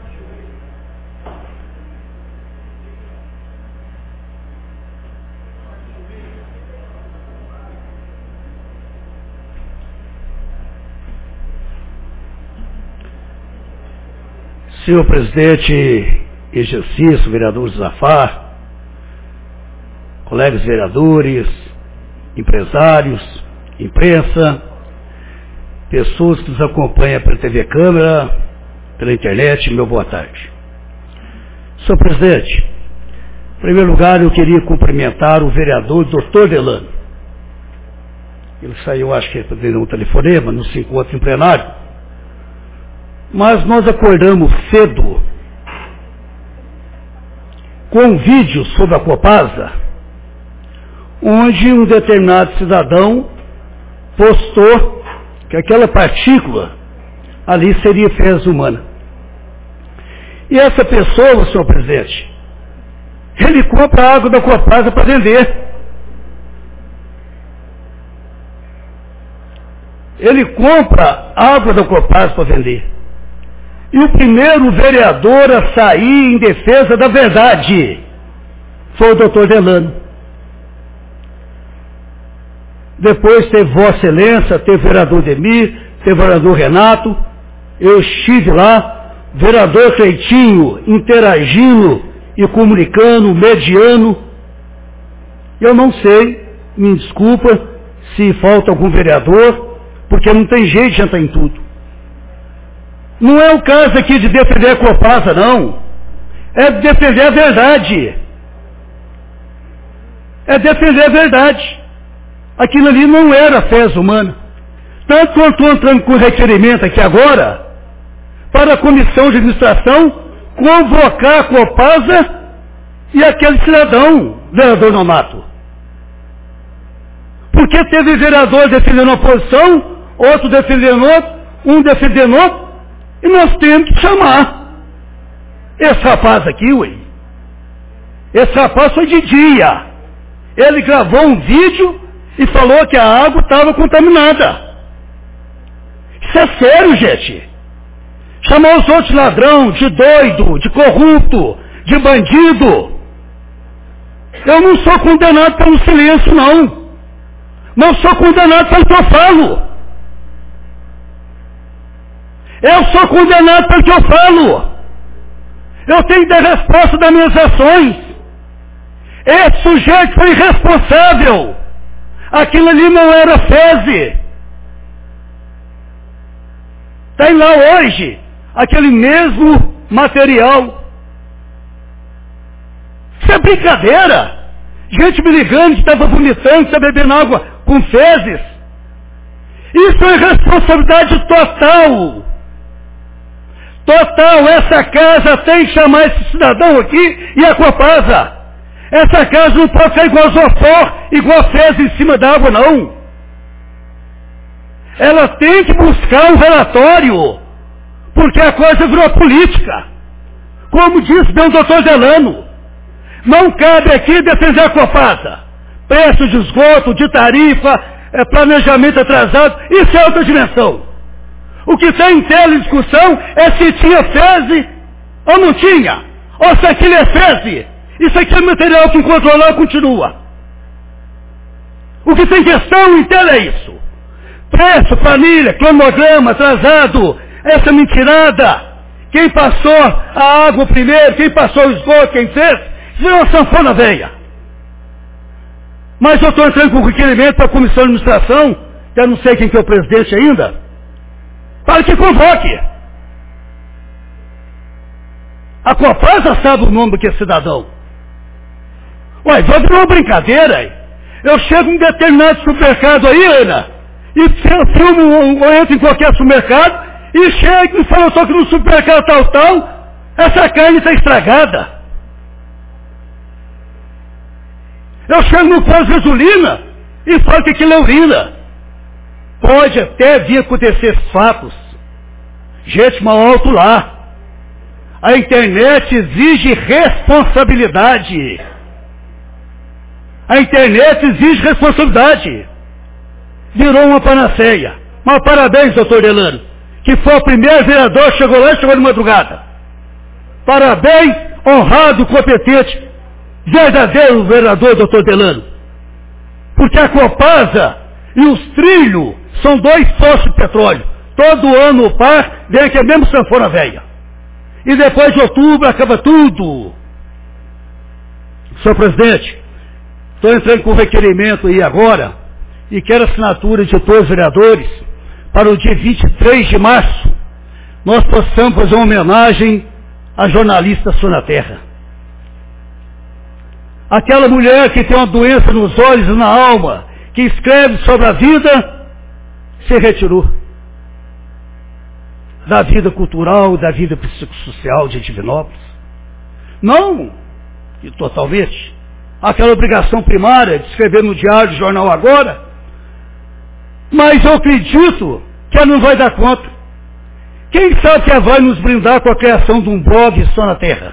Senhor presidente em exercício, vereador Josafá, colegas vereadores, empresários, imprensa, pessoas que nos acompanham pela TV Câmara, pela internet, meu boa tarde. Senhor presidente, em primeiro lugar eu queria cumprimentar o vereador Dr. Delano. Ele saiu, acho que para fazer um telefonema, não se encontra em plenário. Mas nós acordamos cedo com um vídeo sobre a Copasa, onde um determinado cidadão postou que aquela partícula ali seria fezes humana. E essa pessoa, senhor presidente, ele compra a água da Copasa para vender. Ele compra água da Copasa para vender. E o primeiro vereador a sair em defesa da verdade foi o doutor Delano. Depois teve Vossa Excelência, teve o vereador Demir, teve o vereador Renato. Eu estive lá, vereador Cleitinho interagindo e comunicando, mediando. Eu não sei, me desculpa se falta algum vereador, porque não tem jeito de entrar em tudo. Não é o caso aqui de defender a Copasa, não. É defender a verdade. É defender a verdade. Aquilo ali não era fezes humana. Tanto que eu estou entrando com requerimento aqui agora, para a comissão de administração convocar a Copasa e aquele cidadão, vereador Nonato. Porque teve vereador defendendo a posição, outro defendendo outro, um defendendo outro, e nós temos que chamar esse rapaz aqui, ué. Esse rapaz foi de dia. Ele gravou um vídeo e falou que a água estava contaminada. Isso é sério, gente. Chamar os outros de ladrão, de doido, de corrupto, de bandido. Eu não sou condenado pelo silêncio, não. Mas sou condenado pelo que eu falo. Eu sou condenado pelo que eu falo. Eu tenho que dar resposta das minhas ações. Esse sujeito foi irresponsável. Aquilo ali não era fezes. Tem lá hoje aquele mesmo material. Isso é brincadeira. Gente me ligando que estava vomitando, que estava bebendo água com fezes. Isso é responsabilidade total. Total, essa casa tem que chamar esse cidadão aqui e a Copasa. Essa casa não pode ser igual a Zofor, igual a fezes em cima da água, não. Ela tem que buscar um relatório, porque a coisa virou política. Como disse bem o doutor Delano, não cabe aqui defender a Copasa. Preço de esgoto, de tarifa, planejamento atrasado, isso é outra dimensão. O que está em tela em discussão é se tinha fezes ou não tinha. Ou se aquilo é fezes. Isso aqui é material que encontrou lá continua. O que tem questão em tela é isso. Preço, planilha, cronograma, atrasado, essa mentirada. Quem passou a água primeiro, quem passou o esgoto, quem fez, isso é uma sanfona velha. Mas eu estou entrando com requerimento para a comissão de administração eu não sei quem que é o presidente ainda, para que convoque. A Copasa sabe o nome que é cidadão. Ué, vai virar uma brincadeira aí. Eu chego em determinado supermercado aí, Ana, e filmo ou entro em qualquer supermercado, e chego e falo, eu tô aqui no supermercado tal, essa carne está estragada. Eu chego no posto de gasolina e falo que aquilo é urina. Pode até vir acontecer fatos. Gente mal alto lá. A internet exige responsabilidade. A internet exige responsabilidade. Virou uma panaceia. Mas parabéns, doutor Delano, que foi o primeiro vereador, chegou lá e chegou de madrugada. Parabéns, honrado, competente, verdadeiro vereador, doutor Delano. Porque a Copasa e os trilhos são 2 poços de petróleo. Todo ano o par vem aqui mesmo sanfona velha. E depois de outubro acaba tudo. Senhor presidente, estou entrando com requerimento aí agora e quero assinatura de todos os vereadores para o dia 23 de março nós possamos fazer uma homenagem à jornalista Sônia Terra. Aquela mulher que tem uma doença nos olhos e na alma, que escreve sobre a vida, se retirou da vida cultural, da vida psicossocial de Divinópolis. Não, e totalmente, aquela obrigação primária de escrever no diário, no jornal agora, mas eu acredito que ela não vai dar conta. Quem sabe que ela vai nos brindar com a criação de um blog só na Terra?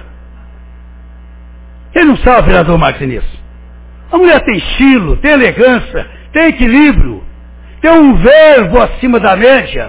Quem não sabe, vereador Marcos Vinícius? A mulher tem estilo, tem elegância, tem equilíbrio, tem um verbo acima da média.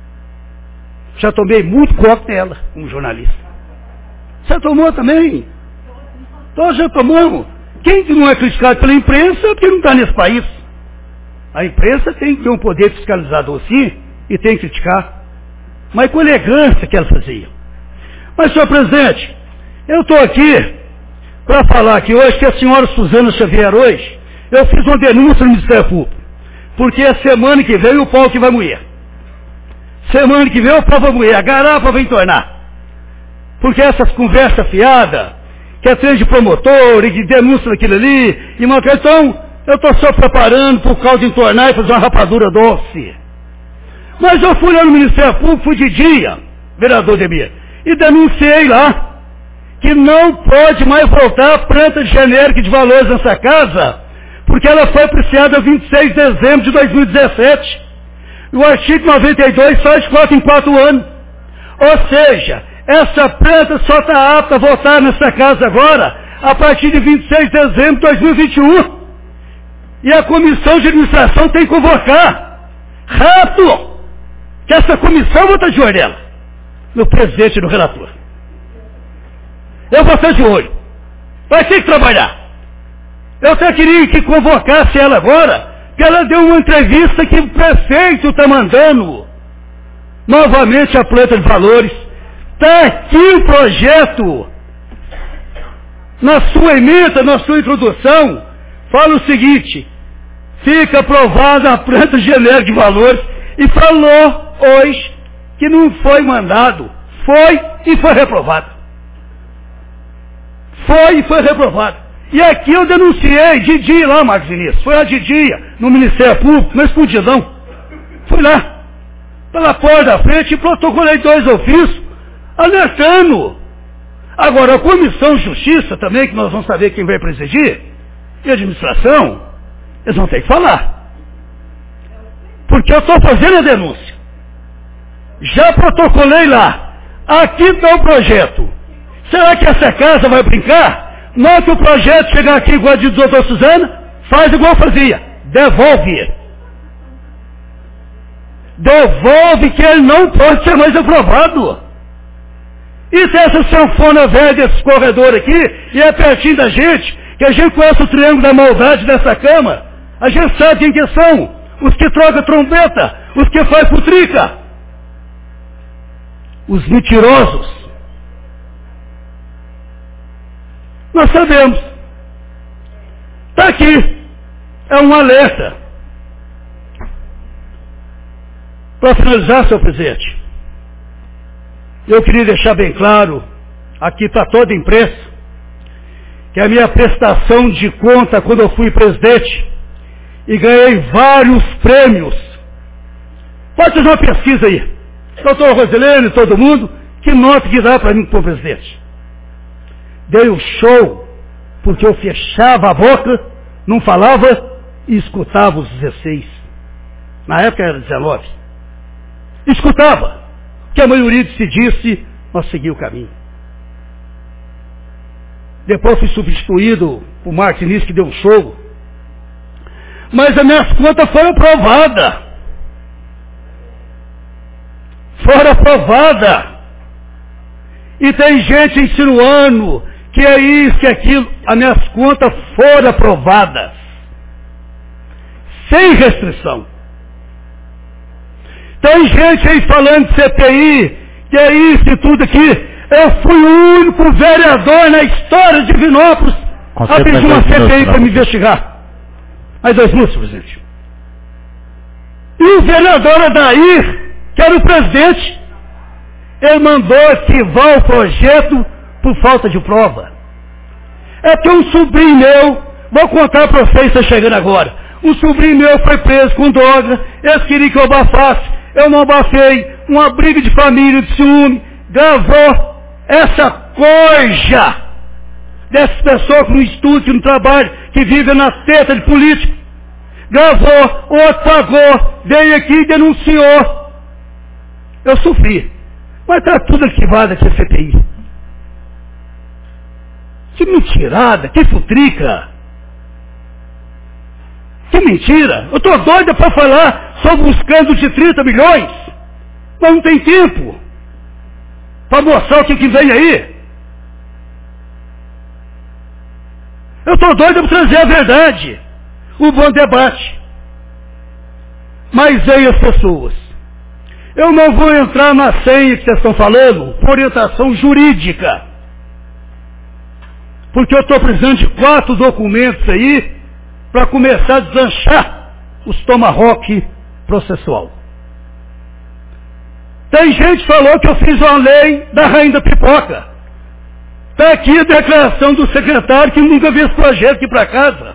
Já tomei muito copo dela, como jornalista. Você tomou também? Todos já tomamos. Quem não é criticado pela imprensa é porque não está nesse país. A imprensa tem que ter um poder fiscalizador sim, e tem que criticar. Mas com elegância que ela fazia. Mas, senhor presidente, eu estou aqui para falar que hoje, que a senhora Suzana Xavier hoje, eu fiz uma denúncia no Ministério Público. Porque a semana que vem o pau que vai moer. Semana que vem o pau vai moer, a garapa vai entornar. Porque essas conversas fiadas, que é trem de promotor e que denúncia daquilo ali, e uma questão, eu estou só preparando por causa de entornar e fazer uma rapadura doce. Mas eu fui lá no Ministério Público, fui de dia, vereador Demir, e denunciei lá que não pode mais voltar a planta genérica de valores nessa casa, porque ela foi apreciada 26 de dezembro de 2017. E o artigo 92 só de 4 em 4 anos. Ou seja, essa planta só está apta a voltar nessa casa agora a partir de 26 de dezembro de 2021. E a comissão de administração tem que convocar rápido, que essa comissão vai estar de olho nela, no presidente e no relator. Eu vou estar de olho. Vai ter que trabalhar. Eu até queria que convocasse ela agora, que ela deu uma entrevista que o prefeito está mandando novamente a planta de valores. Está aqui o projeto. Na sua emenda, na sua introdução, fala o seguinte: fica aprovada a planta genérica de valores, e falou hoje que não foi mandado. Foi e foi reprovado. Foi e foi reprovado. E aqui eu denunciei de dia lá, Marcos Vinícius. Foi lá de dia, no Ministério Público, no Escondidão. Fui lá, pela porta da frente, e protocolei 2 ofícios, alertando. Agora, a Comissão de Justiça também, que nós vamos saber quem vai presidir, e a administração, eles vão ter que falar. Porque eu estou fazendo a denúncia. Já protocolei lá. Aqui está o projeto. Será que essa casa vai brincar? Não que o projeto chegar aqui igual a de doutor Suzana, faz igual fazia. Devolve. Devolve, que ele não pode ser mais aprovado. E se essa sanfona velha desse corredor aqui, e é pertinho da gente, que a gente conhece o triângulo da maldade dessa cama, a gente sabe quem que são. Os que trocam trombeta, os que fazem putrica. Os mentirosos. Nós sabemos. Está aqui. É um alerta. Para finalizar, senhor presidente, eu queria deixar bem claro, aqui para toda a imprensa, que a minha prestação de conta quando eu fui presidente e ganhei vários prêmios. Pode fazer uma pesquisa aí. Doutor Rosilene, todo mundo, que nota que dá para mim como presidente? Dei um show, porque eu fechava a boca, não falava e escutava os 16. Na época era 19. Escutava, porque a maioria se disse, nós seguimos o caminho. Depois fui substituído por Marcos Vinícius, que deu um show. Mas as minhas contas foram aprovadas. Foram aprovadas. E tem gente insinuando que é isso, que é aquilo. As minhas contas foram aprovadas. Sem restrição. Tem gente aí falando de CPI, que é isso e tudo aqui. Eu fui o único vereador na história de Divinópolis a pedir uma CPI para me investigar. Mais 2 minutos, presidente. E o vereador Adair, que era o presidente, ele mandou arquivar o projeto por falta de prova. É que um sobrinho meu, vou contar para vocês, está chegando agora. Um sobrinho meu foi preso com droga, eles queriam que eu abafasse, eu não abafei, uma briga de família, de ciúme, gravou essa coisa dessas pessoas que não estudam, que não trabalham, que vivem na teta de político. Gravou, outro pagou, veio aqui e denunciou. Eu sofri. Mas está tudo arquivado aqui a CPI. Que mentirada, que futrica. Que mentira. Eu estou doida para falar sobre os escândalos de 30 milhões. Mas não tem tempo para mostrar o que vem aí. Eu estou doido para trazer a verdade, o bom debate. Mas aí as pessoas. Eu não vou entrar na senha que vocês estão falando, por orientação jurídica. Porque eu estou precisando de 4 documentos aí, para começar a deslanchar os tomahawk processual. Tem gente que falou que eu fiz uma lei da rainha da pipoca. Está aqui a declaração do secretário que nunca viu esse projeto aqui para casa.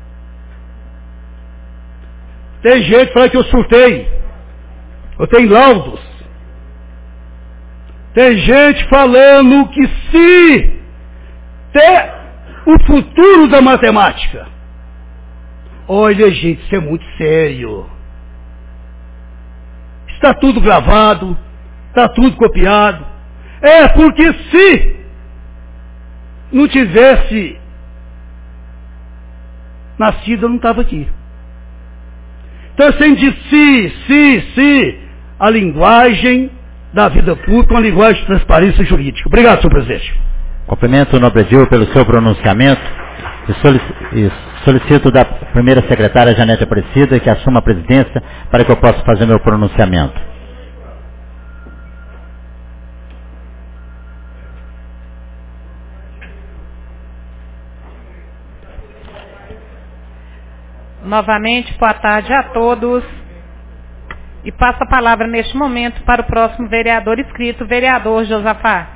Tem gente que fala que eu surtei. Eu tenho laudos. Tem gente falando que se ter o futuro da matemática. Olha, gente, isso é muito sério. Está tudo gravado, está tudo copiado. É porque se não tivesse nascido, eu não estava aqui. Então, assim, de se, a linguagem da vida pública, uma linguagem de transparência jurídica. Obrigado, senhor presidente. Cumprimento o nobre Edil pelo seu pronunciamento e solicito da primeira secretária Janete Aparecida que assuma a presidência para que eu possa fazer meu pronunciamento. Novamente, boa tarde a todos. E passo a palavra neste momento para o próximo vereador inscrito, vereador Josafá.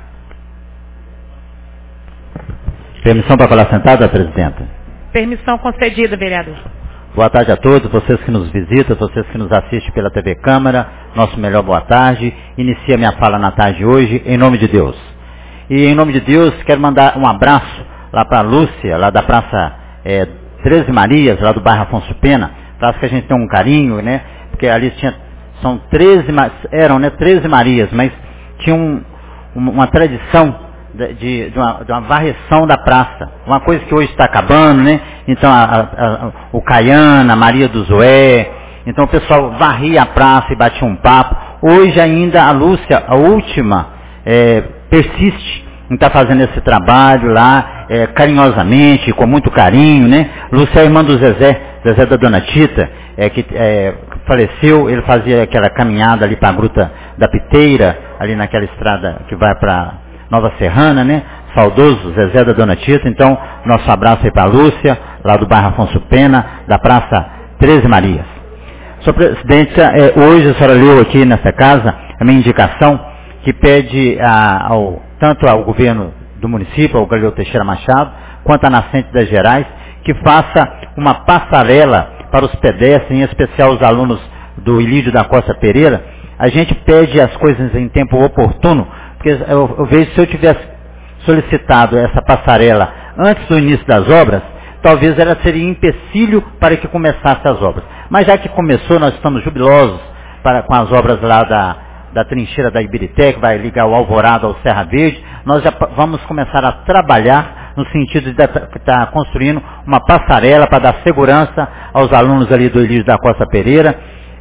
Permissão para falar sentada, presidenta? Permissão concedida, vereador. Boa tarde a todos, vocês que nos visitam, vocês que nos assistem pela TV Câmara, nosso melhor boa tarde. Inicia minha fala na tarde hoje, em nome de Deus. E em nome de Deus, quero mandar um abraço lá para a Lúcia, lá da Praça 13 Marias, lá do bairro Afonso Pena, praça que a gente tem um carinho, né? Porque ali são 13 Marias, mas tinha uma tradição de uma varreção da praça, uma coisa que hoje está acabando, né? Então o Caiana, a Maria do Zoé, então o pessoal varria a praça e batia um papo. Hoje ainda a Lúcia, a última, persiste em estar fazendo esse trabalho lá, carinhosamente, com muito carinho, né? Lúcia é irmã do Zezé da Dona Tita, que faleceu. Ele fazia aquela caminhada ali para a Gruta da Piteira, ali naquela estrada que vai para Nova Serrana, né? Saudoso Zezé da Dona Tita. Então, nosso abraço aí para a Lúcia, lá do bairro Afonso Pena, da Praça 13 Marias. Senhor presidente, hoje a senhora leu aqui nessa casa a minha indicação que pede tanto ao governo do município, ao Galileu Teixeira Machado, quanto à Nascente das Gerais, que faça uma passarela para os pedestres, em especial os alunos do Ilídio da Costa Pereira. A gente pede as coisas em tempo oportuno, porque eu vejo se eu tivesse solicitado essa passarela antes do início das obras, talvez ela seria empecilho para que começasse as obras. Mas já que começou, nós estamos jubilosos com as obras lá da trincheira da Ibirité, que vai ligar o Alvorada ao Serra Verde. Nós já vamos começar a trabalhar no sentido de estar construindo uma passarela para dar segurança aos alunos ali do Ilídio da Costa Pereira,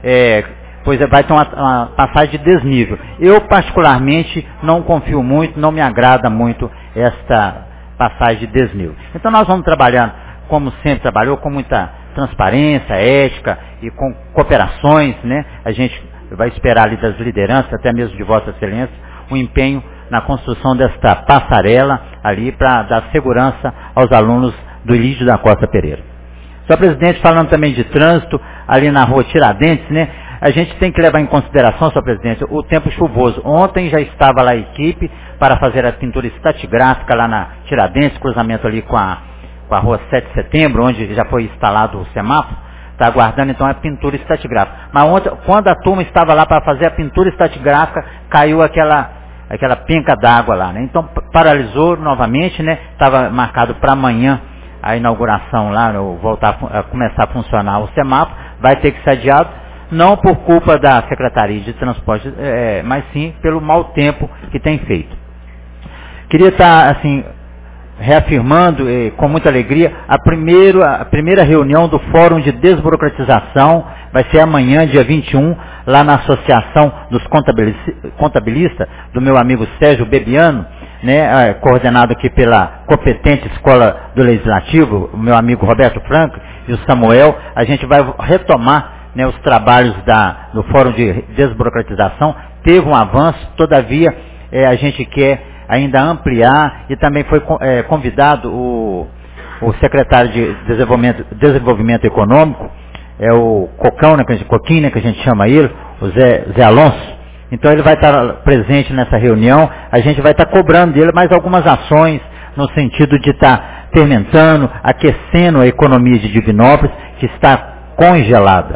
pois vai ter uma passagem de desnível. Eu, particularmente, não confio muito, não me agrada muito esta passagem de desnível. Então nós vamos trabalhar, como sempre trabalhou, com muita transparência, ética e com cooperações, né? A gente vai esperar ali das lideranças, até mesmo de Vossa Excelência, o empenho na construção desta passarela ali para dar segurança aos alunos do Ilídio da Costa Pereira. Senhor presidente, falando também de trânsito, ali na rua Tiradentes, né? A gente tem que levar em consideração, senhor presidente, o tempo chuvoso. Ontem já estava lá a equipe para fazer a pintura estratigráfica lá na Tiradentes, cruzamento ali com a rua 7 de setembro, onde já foi instalado o semáforo. Está aguardando então a pintura estratigráfica. Mas ontem, quando a turma estava lá para fazer a pintura estratigráfica, caiu aquela penca d'água lá, né? Então paralisou novamente, né? Estava marcado para amanhã a inauguração lá, voltar a começar a funcionar o semáforo, vai ter que ser adiado, não por culpa da Secretaria de Transporte, mas sim pelo mau tempo que tem feito. Queria estar, assim, reafirmando com muita alegria a primeira reunião do Fórum de Desburocratização, vai ser amanhã, dia 21, lá na Associação dos Contabilistas, do meu amigo Sérgio Bebiano, né, coordenado aqui pela competente Escola do Legislativo, o meu amigo Roberto Franco e o Samuel. A gente vai retomar, né, os trabalhos do Fórum de Desburocratização. Teve um avanço, todavia a gente quer ainda ampliar, e também foi convidado o secretário de Desenvolvimento Econômico, o Cocão, né, Coquinho, né, que a gente chama ele, o Zé Alonso. Então ele vai estar presente nessa reunião. A gente vai estar cobrando dele mais algumas ações no sentido de estar fermentando, aquecendo a economia de Divinópolis, que está congelada.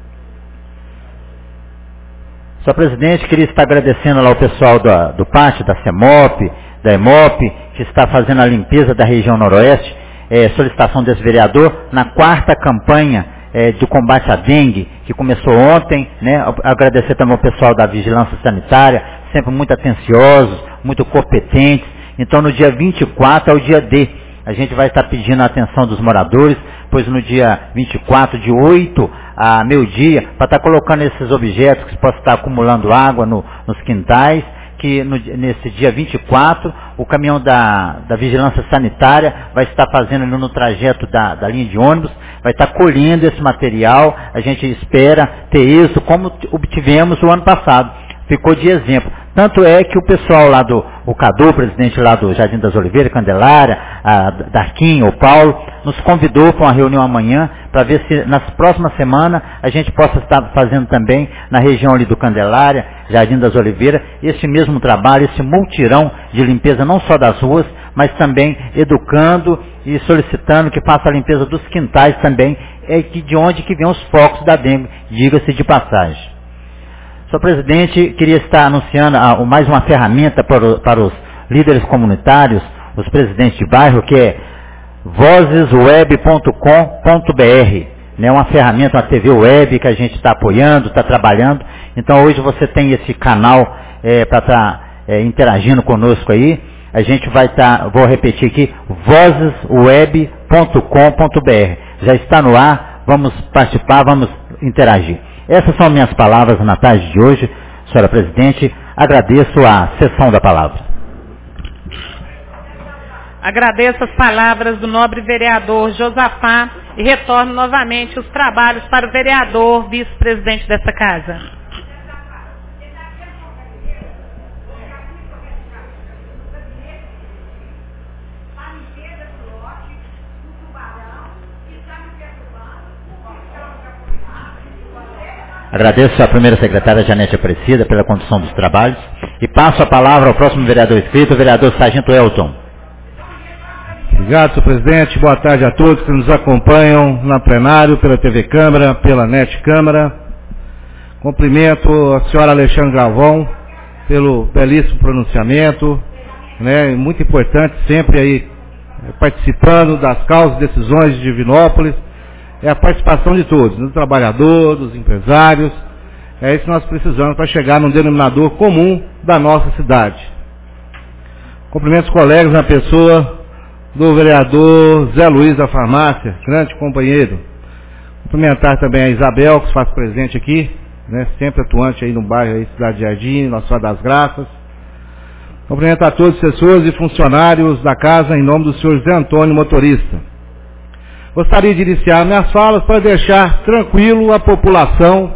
Senhor presidente, queria estar agradecendo lá o pessoal do PAT, da CEMOP, da EMOP, que está fazendo a limpeza da região noroeste, solicitação desse vereador, na 4ª campanha de combate à dengue, que começou ontem, né? Agradecer também ao pessoal da Vigilância Sanitária, sempre muito atenciosos, muito competentes. Então no dia 24 é o dia D. A gente vai estar pedindo a atenção dos moradores, pois no dia 24, de 8 a meio-dia, para estar colocando esses objetos que possam estar acumulando água nos quintais, que nesse dia 24, o caminhão da Vigilância Sanitária vai estar fazendo no trajeto da linha de ônibus, vai estar colhendo esse material. A gente espera ter isso como obtivemos o ano passado. Ficou de exemplo. Tanto é que o pessoal lá o Cadu, presidente lá do Jardim das Oliveiras, Candelária, a Darquinho, o Paulo, nos convidou para uma reunião amanhã, para ver se nas próximas semanas a gente possa estar fazendo também na região ali do Candelária, Jardim das Oliveiras, esse mesmo trabalho, esse multirão de limpeza não só das ruas, mas também educando e solicitando que faça a limpeza dos quintais também, de onde que vem os focos da dengue, diga-se de passagem. Senhor presidente, queria estar anunciando mais uma ferramenta para os líderes comunitários, os presidentes de bairro, que é vozesweb.com.br, né? Uma ferramenta, uma TV web que a gente está apoiando, está trabalhando. Então hoje você tem esse canal para estar interagindo conosco aí. A gente vai estar, vou repetir aqui, vozesweb.com.br. Já está no ar, vamos participar, vamos interagir. Essas são minhas palavras na tarde de hoje, senhora presidente. Agradeço a cessão da palavra. Agradeço as palavras do nobre vereador Josafá e retorno novamente os trabalhos para o vereador, vice-presidente dessa casa. Agradeço à primeira secretária Janete Aparecida pela condução dos trabalhos e passo a palavra ao próximo vereador inscrito, o vereador Sargento Elton. Obrigado, senhor presidente. Boa tarde a todos que nos acompanham na plenário, pela TV Câmara, pela NET Câmara. Cumprimento a senhora Alexandre Galvão pelo belíssimo pronunciamento, né, muito importante sempre aí participando das causas e decisões de Divinópolis. É a participação de todos, do trabalhador, dos empresários. É isso que nós precisamos para chegar num denominador comum da nossa cidade. Cumprimento os colegas na pessoa do vereador Zé Luiz da Farmácia, grande companheiro. Cumprimentar também a Isabel, que se faz presente aqui, né, sempre atuante aí no bairro aí, Cidade Jardim, Nossa Senhora das Graças. Cumprimentar todos os assessores e funcionários da casa em nome do senhor Zé Antônio, motorista. Gostaria de iniciar minhas falas para deixar tranquilo a população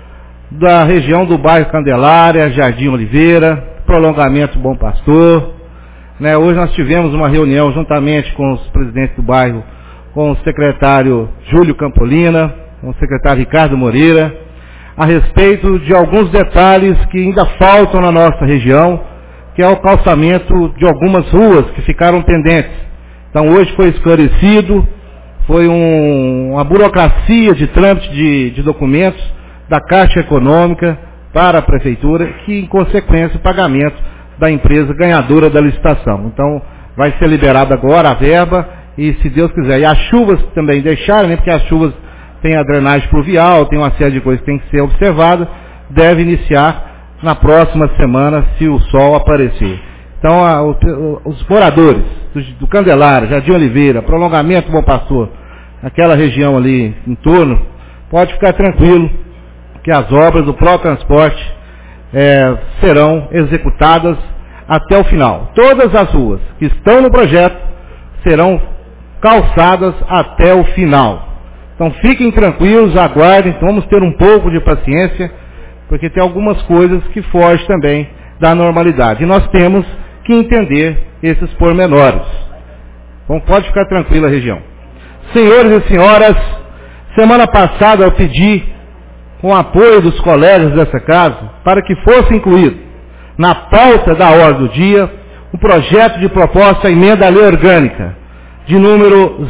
da região do bairro Candelária, Jardim Oliveira, prolongamento Bom Pastor. Né, hoje nós tivemos uma reunião juntamente com os presidentes do bairro, com o secretário Júlio Campolina, com o secretário Ricardo Moreira, a respeito de alguns detalhes que ainda faltam na nossa região, que é o calçamento de algumas ruas que ficaram pendentes. Então hoje foi esclarecido, foi uma burocracia de trâmite de documentos da Caixa Econômica para a Prefeitura, que em consequência o pagamento da empresa ganhadora da licitação. Então vai ser liberada agora a verba e, se Deus quiser, e as chuvas também deixaram, né, porque as chuvas têm a drenagem pluvial, tem uma série de coisas que tem que ser observada, deve iniciar na próxima semana, se o sol aparecer. Então, os moradores do Candelária, Jardim Oliveira, prolongamento Bom Pastor, aquela região ali em torno, pode ficar tranquilo que as obras do Protransporte serão executadas até o final. Todas as ruas que estão no projeto serão calçadas até o final. Então, fiquem tranquilos, aguardem, vamos ter um pouco de paciência, porque tem algumas coisas que fogem também da normalidade. E nós temos que entender esses pormenores. Então pode ficar tranquila a região. Senhores e senhoras, semana passada eu pedi, com o apoio dos colegas dessa casa, para que fosse incluído na pauta da ordem do dia um projeto de proposta emenda à lei orgânica, de número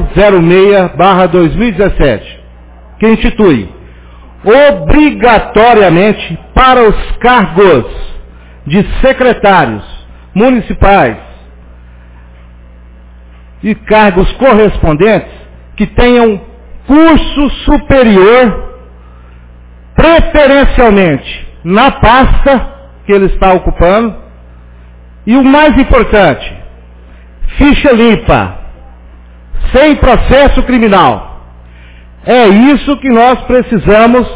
006/2017, que institui obrigatoriamente para os cargos de secretários municipais e cargos correspondentes que tenham curso superior, preferencialmente na pasta que ele está ocupando, e o mais importante, ficha limpa, sem processo criminal. É isso que nós precisamos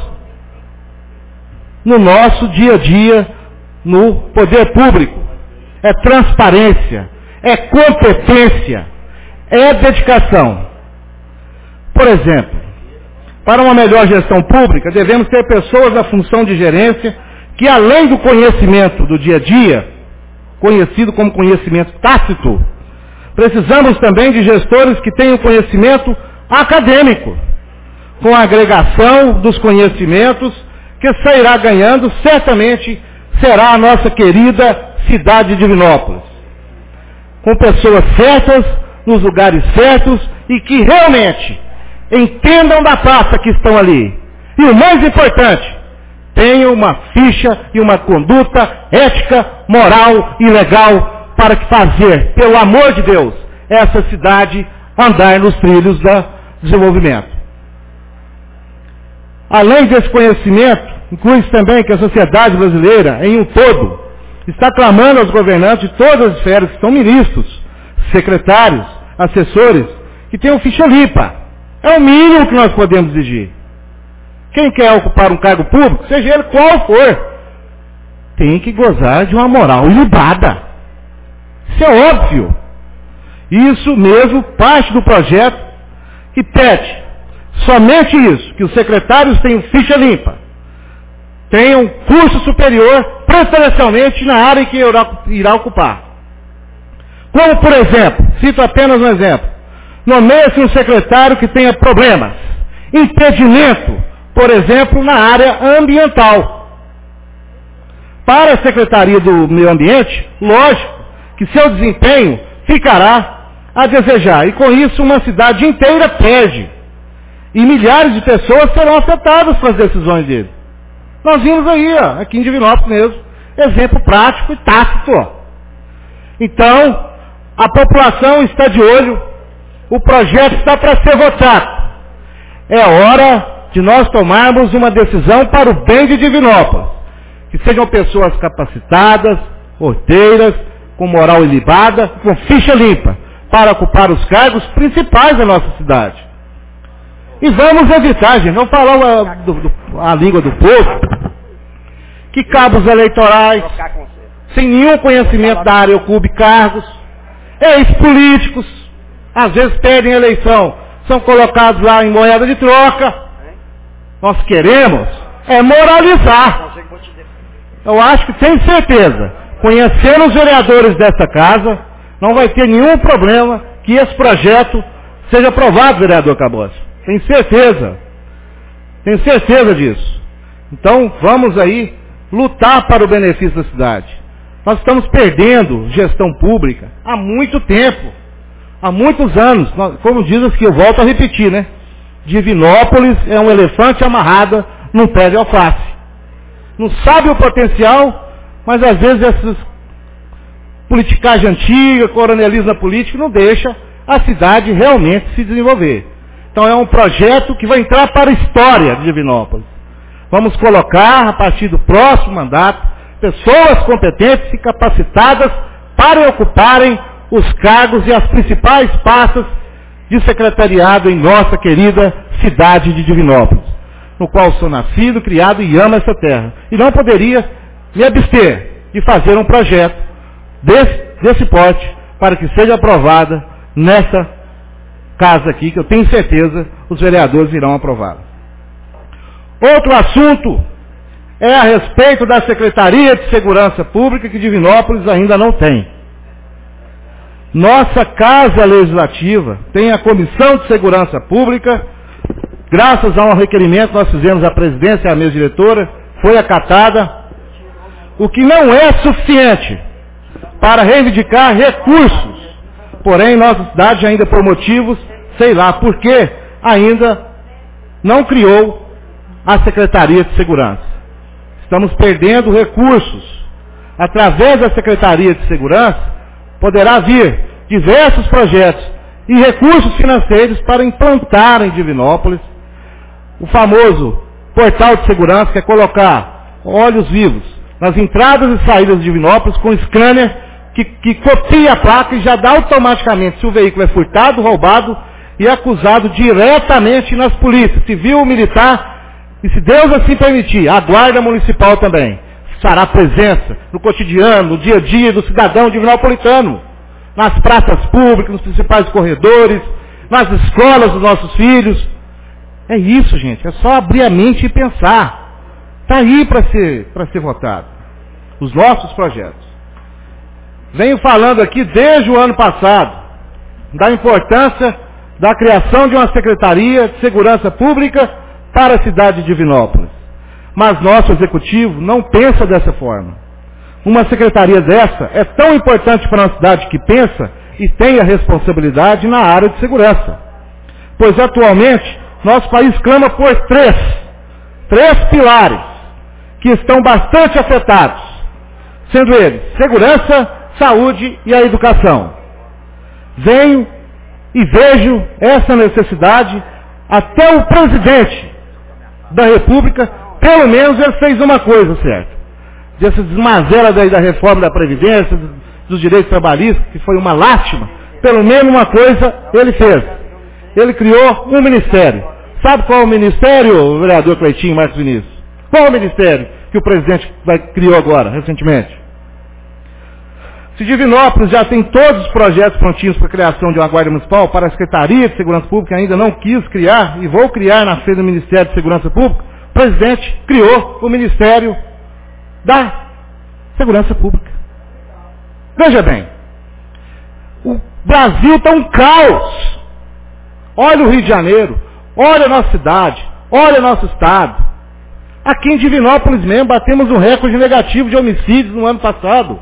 no nosso dia a dia, no poder público. É transparência, é competência, é dedicação. Por exemplo, para uma melhor gestão pública, devemos ter pessoas na função de gerência que, além do conhecimento do dia a dia, conhecido como conhecimento tácito, precisamos também de gestores que tenham conhecimento acadêmico, com a agregação dos conhecimentos que sairá ganhando, certamente será a nossa querida cidade de Divinópolis. Com pessoas certas, nos lugares certos e que realmente entendam da pasta que estão ali. E o mais importante, tenham uma ficha e uma conduta ética, moral e legal para fazer, pelo amor de Deus, essa cidade andar nos trilhos do desenvolvimento. Além desse conhecimento, inclui também que a sociedade brasileira, em um todo, está clamando aos governantes de todas as esferas, que são ministros, secretários, assessores, que tenham ficha limpa. É o mínimo que nós podemos exigir. Quem quer ocupar um cargo público, seja ele qual for, tem que gozar de uma moral ilibada. Isso é óbvio. Isso mesmo, parte do projeto que pede somente isso, que os secretários tenham ficha limpa, tenham curso superior, preferencialmente na área que irá ocupar. Como, por exemplo, cito apenas um exemplo, nomeia-se um secretário que tenha problemas, impedimento por exemplo, na área ambiental. Para a Secretaria do Meio Ambiente, lógico que seu desempenho ficará a desejar. E com isso uma cidade inteira perde. E milhares de pessoas serão afetadas com as decisões dele. Nós vimos aí, aqui em Divinópolis mesmo, exemplo prático e tácito. Então, a população está de olho, o projeto está para ser votado. É hora de nós tomarmos uma decisão para o bem de Divinópolis. Que sejam pessoas capacitadas, horteiras, com moral ilibada, com ficha limpa, para ocupar os cargos principais da nossa cidade. E vamos evitar, gente, não falar a língua do povo, que cabos eleitorais, sem nenhum conhecimento da área, ocupem cargos, ex-políticos, às vezes perdem a eleição, são colocados lá em moeda de troca. Nós queremos moralizar. Eu acho que tenho certeza, conhecendo os vereadores desta casa, não vai ter nenhum problema que esse projeto seja aprovado, vereador Cabos. Tenho certeza disso. Então vamos aí lutar para o benefício da cidade. Nós estamos perdendo gestão pública há muito tempo, há muitos anos. Como diz aqui, eu volto a repetir, né? Divinópolis é um elefante amarrado num pé de alface. Não sabe o potencial, mas às vezes essas politicagem antiga, coronelismo na política, não deixa a cidade realmente se desenvolver. Então é um projeto que vai entrar para a história de Divinópolis. Vamos colocar, a partir do próximo mandato, pessoas competentes e capacitadas para ocuparem os cargos e as principais pastas de secretariado em nossa querida cidade de Divinópolis, no qual sou nascido, criado e amo essa terra. E não poderia me abster de fazer um projeto desse porte para que seja aprovada nessa casa aqui, que eu tenho certeza os vereadores irão aprovar. Outro assunto é a respeito da Secretaria de Segurança Pública, que Divinópolis ainda não tem. Nossa Casa Legislativa tem a Comissão de Segurança Pública, graças a um requerimento nós fizemos à presidência e à mesa diretora, foi acatada, o que não é suficiente para reivindicar recursos. Porém, nossa cidade ainda por motivos, sei lá por quê, ainda não criou a Secretaria de Segurança. Estamos perdendo recursos. Através da Secretaria de Segurança, poderá vir diversos projetos e recursos financeiros para implantar em Divinópolis o famoso portal de segurança, que é colocar olhos vivos nas entradas e saídas de Divinópolis com scanner que copia a placa e já dá automaticamente se o veículo é furtado, roubado e acusado diretamente nas polícias, civil ou militar, e se Deus assim permitir, a guarda municipal também fará presença no cotidiano, no dia a dia do cidadão divinopolitano, nas praças públicas, nos principais corredores, nas escolas dos nossos filhos. É isso, gente, é só abrir a mente e pensar. Está aí para ser votado. Os nossos projetos. Venho falando aqui desde o ano passado da importância da criação de uma Secretaria de Segurança Pública para a cidade de Divinópolis. Mas nosso executivo não pensa dessa forma. Uma secretaria dessa é tão importante para uma cidade que pensa e tem a responsabilidade na área de segurança. Pois atualmente, nosso país clama por três pilares que estão bastante afetados, sendo eles segurança, saúde e a educação. Venho e vejo essa necessidade, até o presidente da República, pelo menos ele fez uma coisa, certo? Dessa desmazela da reforma da Previdência, dos direitos trabalhistas, que foi uma lástima, pelo menos uma coisa ele fez. Ele criou um ministério. Sabe qual é o ministério, vereador Cleitinho Marcos Vinícius? Qual é o ministério que o presidente criou agora, recentemente? Se Divinópolis já tem todos os projetos prontinhos para a criação de uma guarda municipal, para a Secretaria de Segurança Pública ainda não quis criar, e vou criar na sede do Ministério de Segurança Pública, o presidente criou o Ministério da Segurança Pública. Veja bem, o Brasil está um caos. Olha o Rio de Janeiro, olha a nossa cidade, Olha o nosso estado. Aqui em Divinópolis mesmo, batemos um recorde negativo de homicídios no ano passado.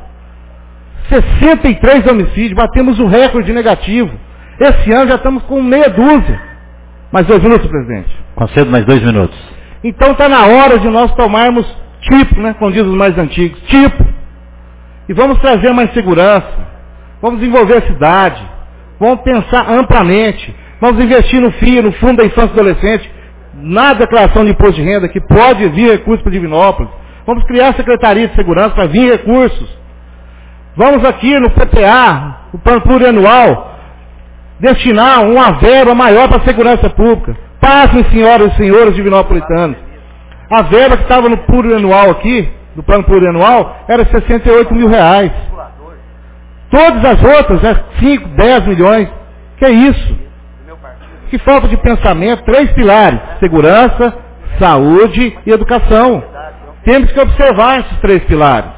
63 homicídios, batemos um recorde negativo. Esse ano já estamos com meia dúzia. Mais 2 minutos, presidente. Concedo mais 2 minutos. Então está na hora de nós tomarmos tipo, né, como diz os mais antigos, tipo. E vamos trazer mais segurança. Vamos desenvolver a cidade. Vamos pensar amplamente. Vamos investir no FIA, no Fundo da Infância e Adolescente, na declaração de imposto de renda, que pode vir recursos para Divinópolis. Vamos criar a Secretaria de Segurança para vir recursos. Vamos aqui no PPA, o Plano Plurianual, destinar uma verba maior para a segurança pública. Passem, senhoras e senhores divinopolitanos. A verba que estava no plurianual aqui, do Plano Plurianual, era 68 mil reais. Todas as outras, 5, 10 milhões. Que é isso? Que falta de pensamento. 3 pilares: segurança, saúde e educação. Temos que observar esses 3 pilares.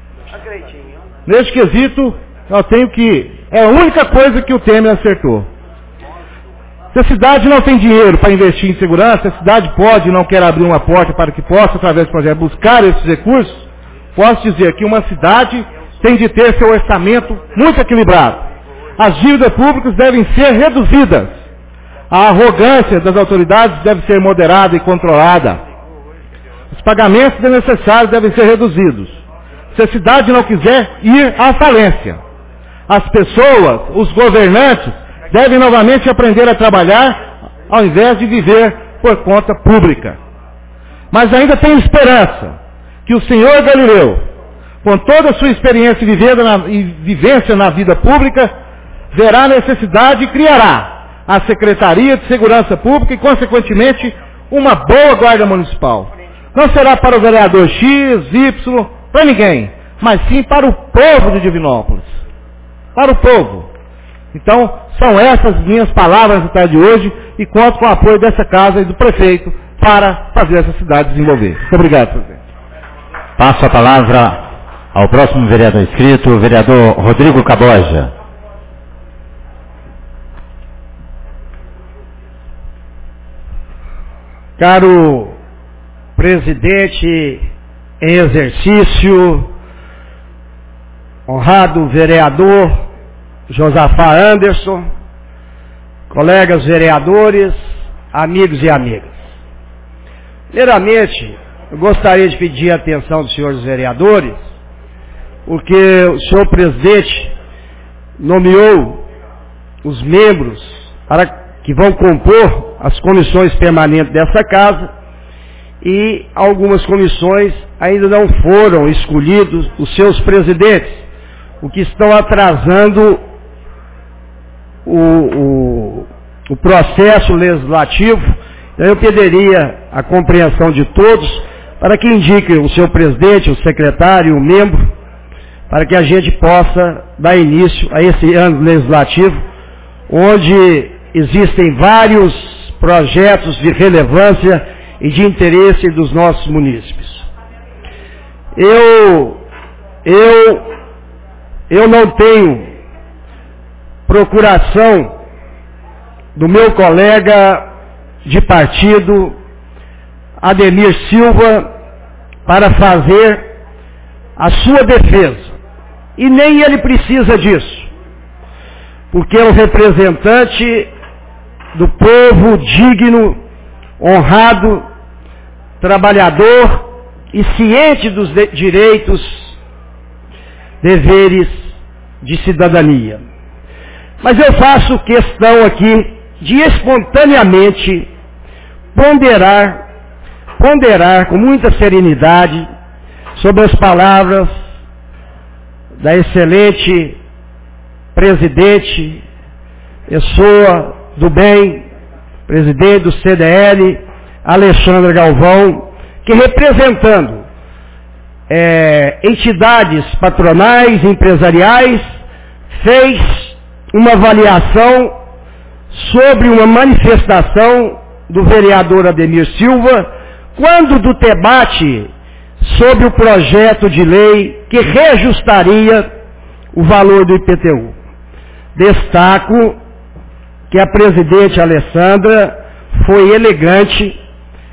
Neste quesito, eu tenho que... É a única coisa que o Temer acertou. Se a cidade não tem dinheiro para investir em segurança, a cidade pode e não quer abrir uma porta para que possa, através do projeto, buscar esses recursos, posso dizer que uma cidade tem de ter seu orçamento muito equilibrado. As dívidas públicas devem ser reduzidas. A arrogância das autoridades deve ser moderada e controlada. Os pagamentos desnecessários devem ser reduzidos. Se a cidade não quiser ir à falência, as pessoas, os governantes, devem novamente aprender a trabalhar ao invés de viver por conta pública. Mas ainda tenho esperança que o senhor Galileu, com toda a sua experiência e vivência na vida pública, verá a necessidade e criará a Secretaria de Segurança Pública e, consequentemente, uma boa guarda municipal. Não será para o vereador X, Y, para ninguém, mas sim para o povo de Divinópolis. Para o povo. Então, são essas minhas palavras na tarde de hoje e conto com o apoio dessa casa e do prefeito para fazer essa cidade desenvolver. Muito obrigado, presidente. Passo a palavra ao próximo vereador inscrito, o vereador Rodrigo Caboja. Caro presidente em exercício, honrado vereador Josafá Anderson, colegas vereadores, amigos e amigas. Primeiramente, eu gostaria de pedir a atenção dos senhores vereadores, porque o senhor presidente nomeou os membros que vão compor as comissões permanentes dessa casa e algumas comissões ainda não foram escolhidos os seus presidentes, o que estão atrasando o processo legislativo. Então eu pediria a compreensão de todos para que indiquem o seu presidente, o secretário, o membro, para que a gente possa dar início a esse ano legislativo, onde existem vários projetos de relevância e de interesse dos nossos munícipes. Eu não tenho procuração do meu colega de partido, Ademir Silva, para fazer a sua defesa. E nem ele precisa disso, porque é um representante do povo digno, honrado, trabalhador e ciente dos direitos, deveres de cidadania. Mas eu faço questão aqui de espontaneamente ponderar com muita serenidade sobre as palavras da excelente presidente, pessoa do bem, presidente do CDL, Alexandra Galvão, que representando entidades patronais, empresariais, fez uma avaliação sobre uma manifestação do vereador Ademir Silva, quando do debate sobre o projeto de lei que reajustaria o valor do IPTU. Destaco que a presidente Alessandra foi elegante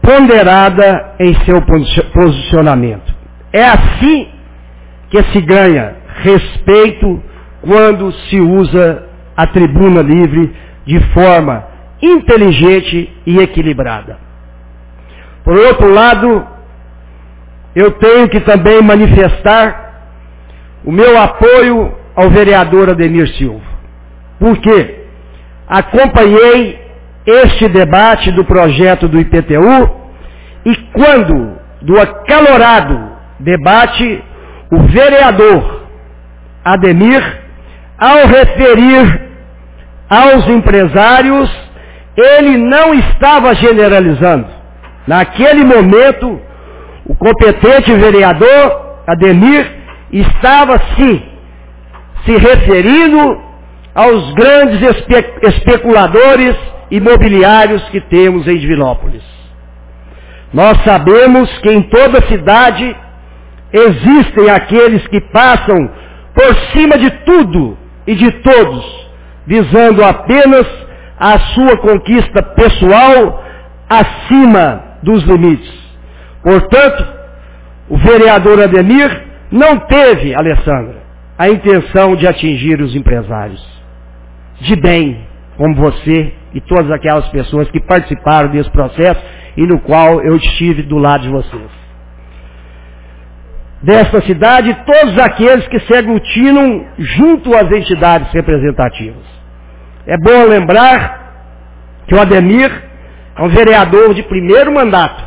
ponderada em seu posicionamento. É assim que se ganha respeito quando se usa a tribuna livre de forma inteligente e equilibrada. Por outro lado, eu tenho que também manifestar o meu apoio ao vereador Ademir Silva. Por quê? Acompanhei este debate do projeto do IPTU e quando do acalorado debate, o vereador Ademir, ao referir aos empresários, ele não estava generalizando. Naquele momento, o competente vereador Ademir estava se referindo aos grandes especuladores imobiliários que temos em Divinópolis. Nós sabemos que em toda cidade existem aqueles que passam por cima de tudo e de todos, visando apenas a sua conquista pessoal acima dos limites. Portanto, o vereador Ademir não teve, Alessandra, a intenção de atingir os empresários de bem, como você e todas aquelas pessoas que participaram desse processo e no qual eu estive do lado de vocês. Desta cidade, todos aqueles que se aglutinam junto às entidades representativas. É bom lembrar que o Ademir é um vereador de primeiro mandato,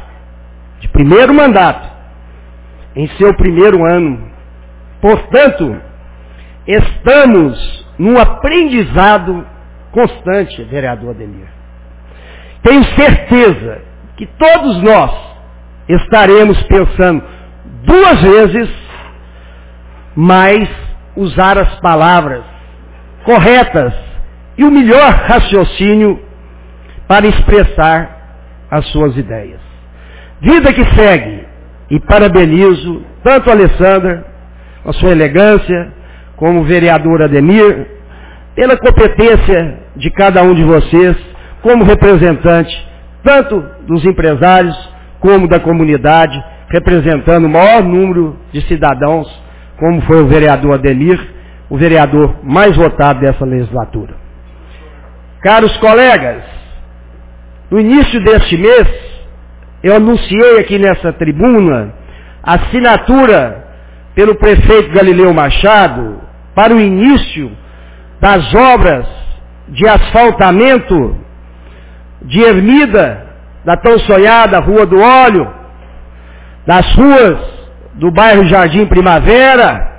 em seu primeiro ano. Portanto, estamos num aprendizado constante, vereador Ademir. Tenho certeza que todos nós estaremos pensando duas vezes, mas usar as palavras corretas e o melhor raciocínio para expressar as suas ideias. Vida que segue, e parabenizo tanto a Alessandra, a sua elegância, como o vereador Ademir, pela competência de cada um de vocês, como representante tanto dos empresários como da comunidade, representando o maior número de cidadãos, como foi o vereador Ademir, o vereador mais votado dessa legislatura. Caros colegas, no início deste mês, eu anunciei aqui nessa tribuna a assinatura pelo prefeito Galileu Machado para o início das obras de asfaltamento de Ermida, da tão sonhada Rua do Óleo, das ruas do bairro Jardim Primavera,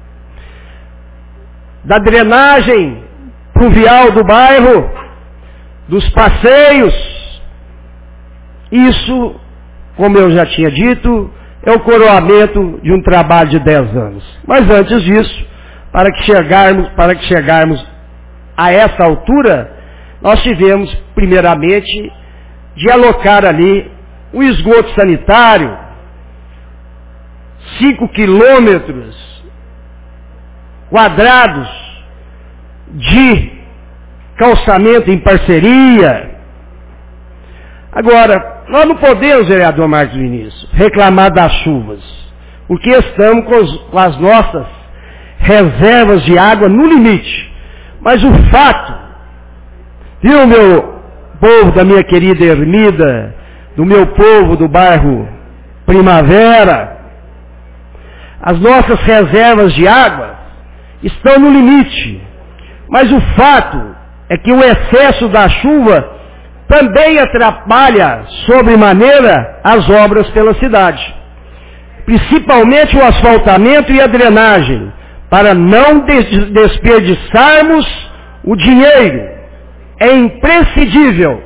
da drenagem pluvial do bairro, dos passeios. Isso, como eu já tinha dito, é o coroamento de um trabalho de 10 anos. Mas antes disso, para que chegarmos a essa altura, nós tivemos, primeiramente, de alocar ali um esgoto sanitário, 5 quilômetros quadrados de calçamento em parceria. Agora, nós não podemos, vereador Marcos Vinícius, reclamar das chuvas, porque estamos com as nossas reservas de água no limite. Mas o fato, viu, meu povo da minha querida Ermida, do meu povo do bairro Primavera, as nossas reservas de água estão no limite. Mas o fato é que o excesso da chuva também atrapalha sobremaneira as obras pela cidade. Principalmente o asfaltamento e a drenagem, para não desperdiçarmos o dinheiro. É imprescindível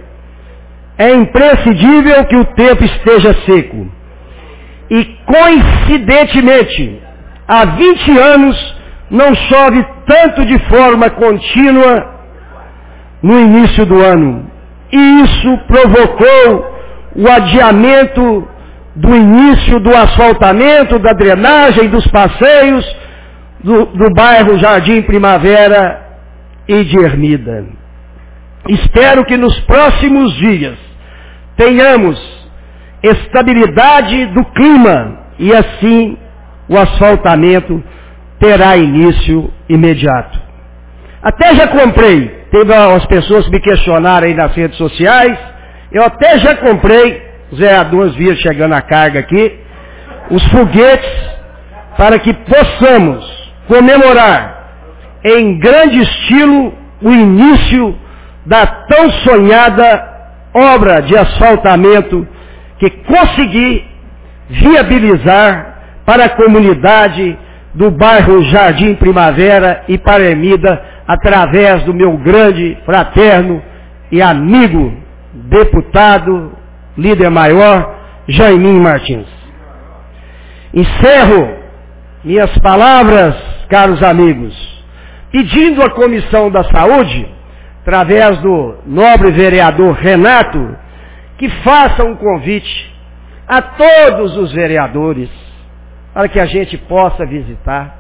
que o tempo esteja seco. E coincidentemente, há 20 anos não chove tanto de forma contínua no início do ano. E isso provocou o adiamento do início do asfaltamento, da drenagem, dos passeios do bairro Jardim Primavera e de Ermida. Espero que nos próximos dias tenhamos estabilidade do clima e assim o asfaltamento terá início imediato. Até já comprei, teve as pessoas que me questionaram aí nas redes sociais, eu até já comprei, os vereadores viram chegando a carga aqui, os foguetes para que possamos comemorar em grande estilo o início da tão sonhada obra de asfaltamento que consegui viabilizar para a comunidade do bairro Jardim Primavera e Paremida, através do meu grande fraterno e amigo deputado, líder maior, Jaiminho Martins. Encerro minhas palavras, caros amigos, pedindo à Comissão da Saúde, através do nobre vereador Renato, que faça um convite a todos os vereadores para que a gente possa visitar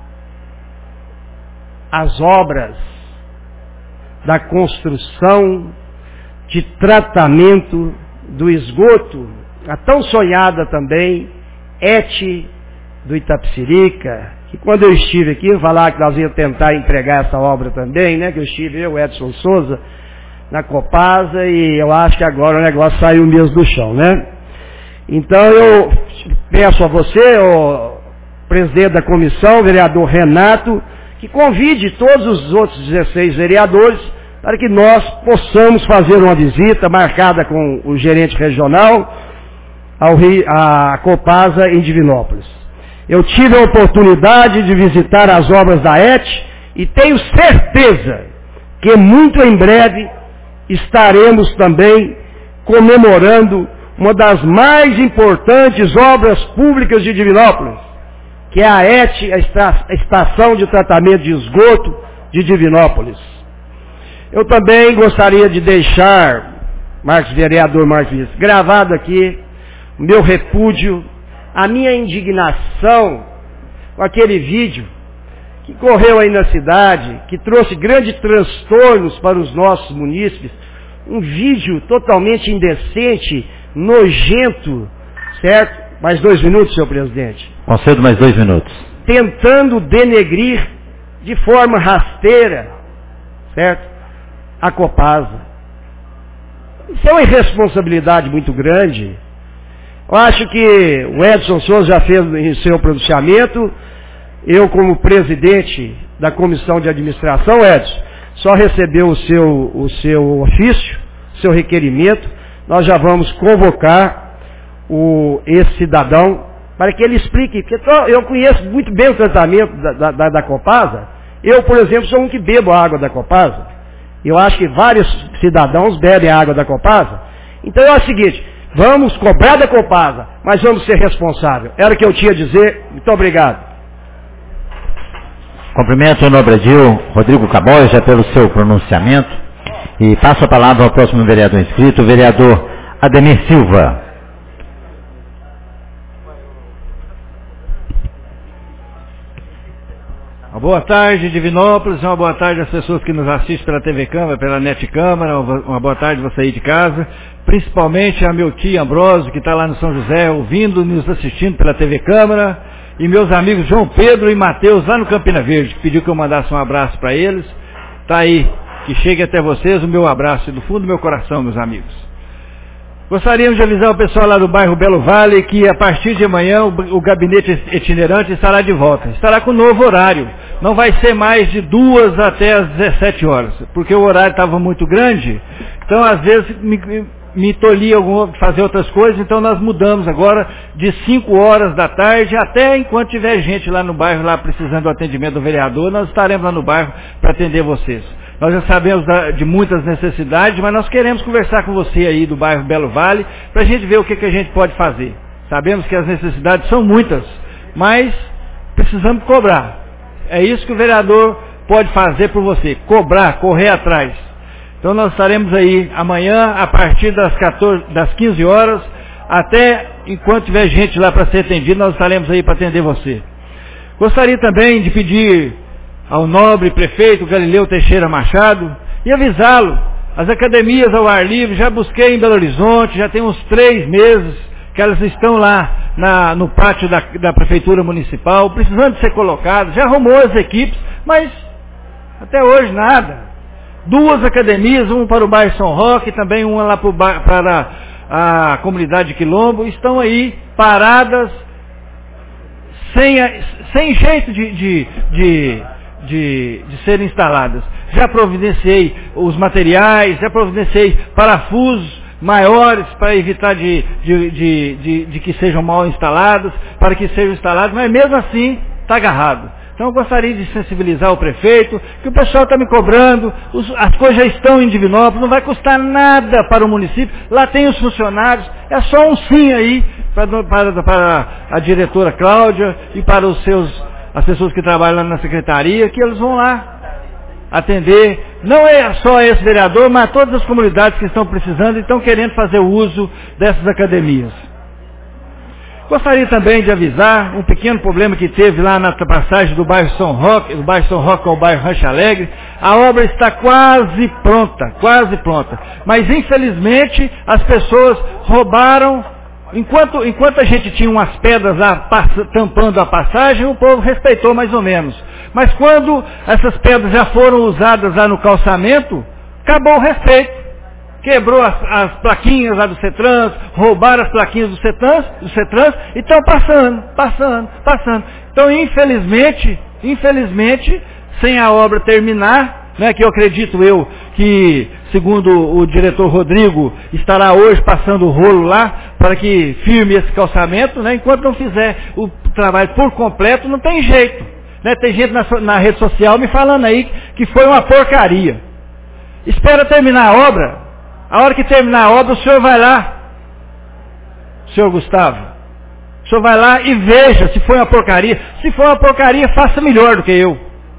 as obras da construção de tratamento do esgoto, a tão sonhada também ET do Itapecerica, que quando eu estive aqui, eu falar que nós íamos tentar entregar essa obra também, né, que eu estive, eu, Edson Souza, na Copasa, e eu acho que agora o negócio saiu mesmo do chão, né? Então eu peço a você, o presidente da comissão, o vereador Renato, que convide todos os outros 16 vereadores para que nós possamos fazer uma visita marcada com o gerente regional à Copasa em Divinópolis. Eu tive a oportunidade de visitar as obras da ET e tenho certeza que muito em breve estaremos também comemorando uma das mais importantes obras públicas de Divinópolis, que é a ET, a Estação de Tratamento de Esgoto de Divinópolis. Eu também gostaria de deixar, vereador Marques, gravado aqui, o meu repúdio, a minha indignação com aquele vídeo que correu aí na cidade, que trouxe grandes transtornos para os nossos munícipes, um vídeo totalmente indecente, nojento, certo? Mais 2 minutos, senhor presidente. Concedo mais 2 minutos. Tentando denegrir de forma rasteira, certo? A Copasa. Isso é uma irresponsabilidade muito grande. Eu acho que o Edson Souza já fez em seu pronunciamento. Eu, como presidente da comissão de administração, Edson, só recebeu o seu ofício, seu requerimento. Nós já vamos convocar esse cidadão para que ele explique, porque eu conheço muito bem o tratamento da Copasa. Eu, por exemplo, sou um que bebo a água da Copasa. Eu acho que vários cidadãos bebem a água da Copasa. Então é o seguinte, vamos cobrar da Copasa, mas vamos ser responsáveis. Era o que eu tinha a dizer. Muito obrigado. Cumprimento o nobre edil Rodrigo Caboja pelo seu pronunciamento e passo a palavra ao próximo vereador inscrito, o vereador Ademir Silva. Uma boa tarde, Divinópolis, uma boa tarde às pessoas que nos assistem pela TV Câmara, pela NET Câmara, uma boa tarde você aí de casa, principalmente a meu tio Ambrósio, que está lá no São José, ouvindo, nos assistindo pela TV Câmara, e meus amigos João Pedro e Mateus, lá no Campina Verde, que pediu que eu mandasse um abraço para eles. Está aí, que chegue até vocês o meu abraço do fundo do meu coração, meus amigos. Gostaríamos de avisar o pessoal lá do bairro Belo Vale que a partir de amanhã o gabinete itinerante estará de volta. Estará com novo horário. Não vai ser mais de 2 até as 17 horas, porque o horário estava muito grande. Então, às vezes, me tolhia fazer outras coisas, então nós mudamos agora de 5 horas da tarde até enquanto tiver gente lá no bairro, lá precisando do atendimento do vereador, nós estaremos lá no bairro para atender vocês. Nós já sabemos de muitas necessidades, mas nós queremos conversar com você aí do bairro Belo Vale, para a gente ver o que a gente pode fazer. Sabemos que as necessidades são muitas, mas precisamos cobrar. É isso que o vereador pode fazer por você, cobrar, correr atrás. Então nós estaremos aí amanhã, a partir das 15 horas, até enquanto tiver gente lá para ser atendido, nós estaremos aí para atender você. Gostaria também de pedir ao nobre prefeito Galileu Teixeira Machado e avisá-lo, as academias ao ar livre, já busquei em Belo Horizonte, já tem uns 3 meses que elas estão lá no pátio da Prefeitura Municipal, precisando de ser colocadas, já arrumou as equipes, mas até hoje nada. 2 academias, uma para o bairro São Roque, também uma lá para a comunidade de Quilombo, estão aí paradas, sem jeito de serem instaladas. Já providenciei os materiais, já providenciei parafusos maiores para evitar de que sejam mal instalados, para que sejam instalados, mas mesmo assim está agarrado. Então eu gostaria de sensibilizar o prefeito, que o pessoal está me cobrando, as coisas já estão em Divinópolis, não vai custar nada para o município, lá tem os funcionários, é só um sim aí para a diretora Cláudia e para as pessoas que trabalham lá na secretaria, que eles vão lá atender, não é só esse vereador, mas todas as comunidades que estão precisando e estão querendo fazer o uso dessas academias. Gostaria também de avisar um pequeno problema que teve lá na passagem do bairro São Roque ao bairro Rancho Alegre. A obra está quase pronta, mas infelizmente as pessoas roubaram. Enquanto a gente tinha umas pedras lá tampando a passagem, o povo respeitou mais ou menos. Mas quando essas pedras já foram usadas lá no calçamento, acabou o respeito. Quebrou as plaquinhas lá do CETRANS, roubaram as plaquinhas do CETRANS e estão passando. Então, infelizmente, sem a obra terminar, né, que eu acredito que, segundo o diretor Rodrigo, estará hoje passando o rolo lá para que firme esse calçamento, né, enquanto não fizer o trabalho por completo, não tem jeito. Né, tem gente na rede social me falando aí que foi uma porcaria. Espera terminar a obra. A hora que terminar a obra, o senhor vai lá, senhor Gustavo, o senhor vai lá e veja se foi uma porcaria. Se for uma porcaria, faça melhor do que eu.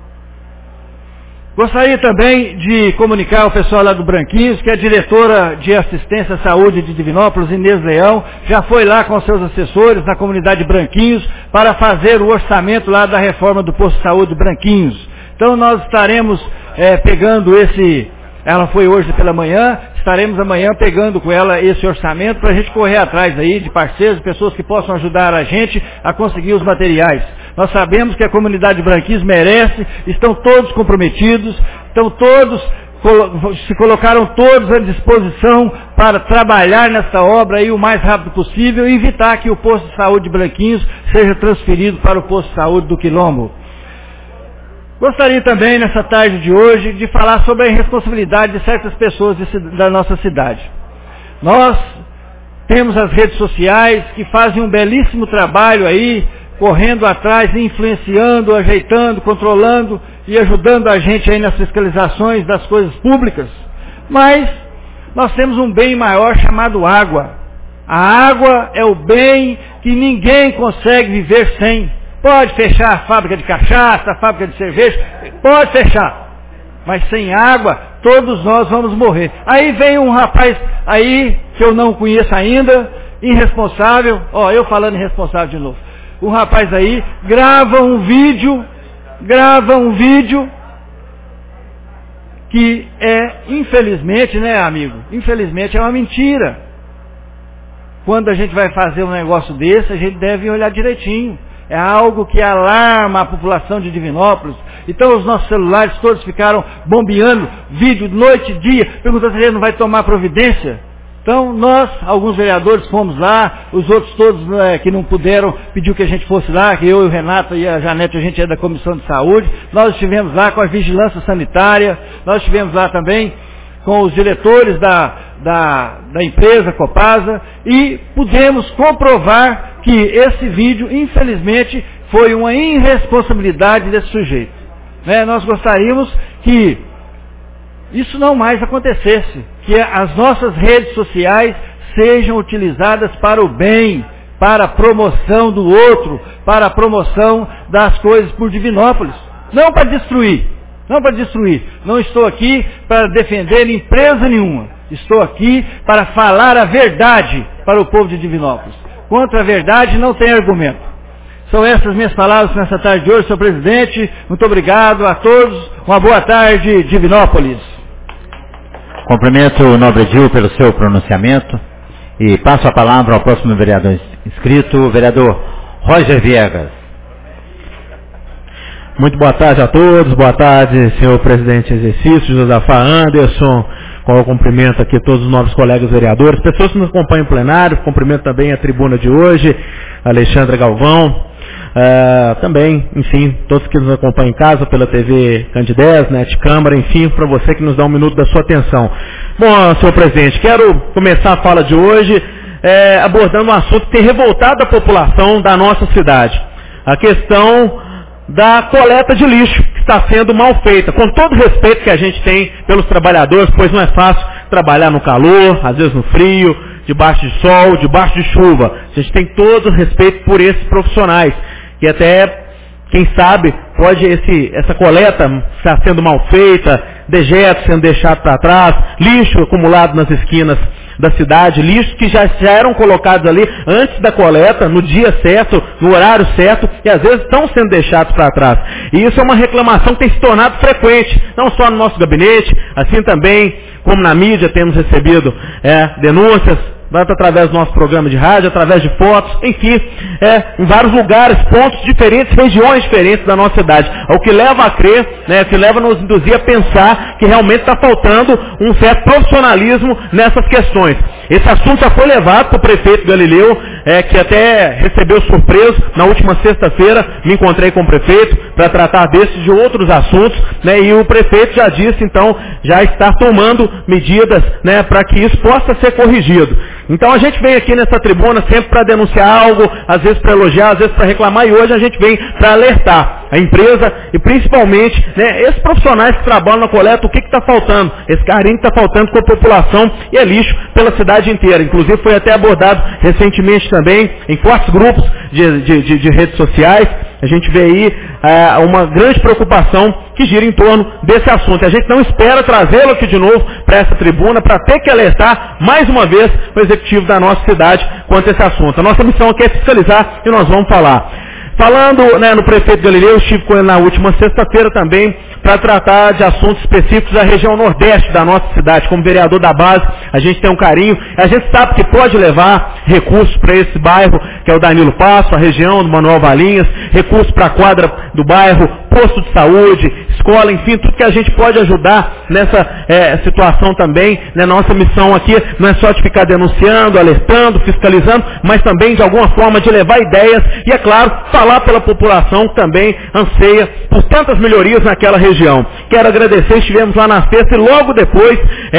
Gostaria também de comunicar ao pessoal lá do Branquinhos, que a diretora de assistência à saúde de Divinópolis, Inês Leão, já foi lá com seus assessores na comunidade Branquinhos para fazer o orçamento lá da reforma do posto de saúde Branquinhos. Então nós estaremos pegando ela foi hoje pela manhã, estaremos amanhã pegando com ela esse orçamento para a gente correr atrás aí de parceiros, pessoas que possam ajudar a gente a conseguir os materiais. Nós sabemos que a comunidade Branquinhos merece, estão todos comprometidos, se colocaram todos à disposição para trabalhar nessa obra aí o mais rápido possível e evitar que o posto de saúde de Branquinhos seja transferido para o posto de saúde do Quilombo. Gostaria também, nessa tarde de hoje, de falar sobre a irresponsabilidade de certas pessoas da nossa cidade. Nós temos as redes sociais que fazem um belíssimo trabalho aí, correndo atrás, influenciando, ajeitando, controlando e ajudando a gente aí nas fiscalizações das coisas públicas. Mas nós temos um bem maior chamado água. A água é o bem que ninguém consegue viver sem. Pode fechar a fábrica de cachaça, a fábrica de cerveja, pode fechar. Mas sem água, todos nós vamos morrer. Aí vem um rapaz aí, que eu não conheço ainda, irresponsável, eu falando irresponsável de novo. Um rapaz aí grava um vídeo que infelizmente, né, amigo? Infelizmente é uma mentira. Quando a gente vai fazer um negócio desse, a gente deve olhar direitinho. É algo que alarma a população de Divinópolis. Então os nossos celulares todos ficaram bombeando vídeo noite e dia, perguntando se a gente não vai tomar providência. Então nós, alguns vereadores, fomos lá, os outros todos que não puderam, pediu que a gente fosse lá, que eu e o Renato e a Janete, a gente é da Comissão de Saúde. Nós estivemos lá com a Vigilância Sanitária, nós estivemos lá também com os diretores da empresa Copasa e pudemos comprovar que esse vídeo, infelizmente, foi uma irresponsabilidade desse sujeito. Né? Nós gostaríamos que isso não mais acontecesse, que as nossas redes sociais sejam utilizadas para o bem, para a promoção do outro, para a promoção das coisas por Divinópolis, não para destruir. Não estou aqui para defender empresa nenhuma. Estou aqui para falar a verdade para o povo de Divinópolis. Contra a verdade não tem argumento. São essas minhas palavras nessa tarde de hoje, senhor presidente. Muito obrigado a todos. Uma boa tarde, Divinópolis. Cumprimento o nobre Edil pelo seu pronunciamento E passo a palavra ao próximo vereador inscrito, o vereador Roger Viegas. Muito boa tarde a todos, boa tarde, senhor presidente em exercício, Josafá Anderson, com o cumprimento aqui a todos os novos colegas vereadores, pessoas que nos acompanham em plenário, cumprimento também a tribuna de hoje, Alexandre Galvão, também, enfim, todos que nos acompanham em casa pela TV Candidez, Net Câmara, enfim, para você que nos dá um minuto da sua atenção. Bom, senhor presidente, quero começar a fala de hoje abordando um assunto que tem revoltado a população da nossa cidade, a questão da coleta de lixo, que está sendo mal feita, com todo o respeito que a gente tem pelos trabalhadores, pois não é fácil trabalhar no calor, às vezes no frio, debaixo de sol, debaixo de chuva. A gente tem todo o respeito por esses profissionais, que até, quem sabe, pode essa coleta estar sendo mal feita, dejetos sendo deixados para trás, lixo acumulado nas esquinas da cidade, lixos que já eram colocados ali antes da coleta, no dia certo, no horário certo, e às vezes estão sendo deixados para trás. E isso é uma reclamação que tem se tornado frequente, não só no nosso gabinete, assim também como na mídia temos recebido denúncias, tanto através do nosso programa de rádio, através de fotos, enfim, em vários lugares, pontos diferentes, regiões diferentes da nossa cidade. O que leva a crer, o que leva a nos induzir a pensar que realmente está faltando um certo profissionalismo nessas questões. Esse assunto já foi levado para o prefeito Galileu, que até recebeu surpresa. Na última sexta-feira me encontrei com o prefeito para tratar desses e de outros assuntos, e o prefeito já disse, então, já está tomando medidas para que isso possa ser corrigido. Então a gente vem aqui nessa tribuna sempre para denunciar algo, às vezes para elogiar, às vezes para reclamar, e hoje a gente vem para alertar a empresa e principalmente esses profissionais que trabalham na coleta, o que está faltando, esse carinho que está faltando com a população, e é lixo pela cidade inteira. Inclusive foi até abordado recentemente também em fortes grupos de redes sociais. A gente vê aí uma grande preocupação que gira em torno desse assunto. A gente não espera trazê-lo aqui de novo para essa tribuna para ter que alertar mais uma vez o executivo da nossa cidade quanto a esse assunto. A nossa missão aqui é fiscalizar e nós vamos falar. Falando no prefeito Galileu, eu estive com ele na última sexta-feira também para tratar de assuntos específicos da região nordeste da nossa cidade. Como vereador da base, a gente tem um carinho, a gente sabe que pode levar recursos para esse bairro, que é o Danilo Passo, a região do Manuel Valinhas, recursos para a quadra do bairro, posto de saúde, escola, enfim, tudo que a gente pode ajudar nessa situação também. Nossa missão aqui não é só de ficar denunciando, alertando, fiscalizando, mas também de alguma forma de levar ideias e, é claro, falar pela população que também anseia por tantas melhorias naquela região. Quero agradecer, estivemos lá na sexta e logo depois,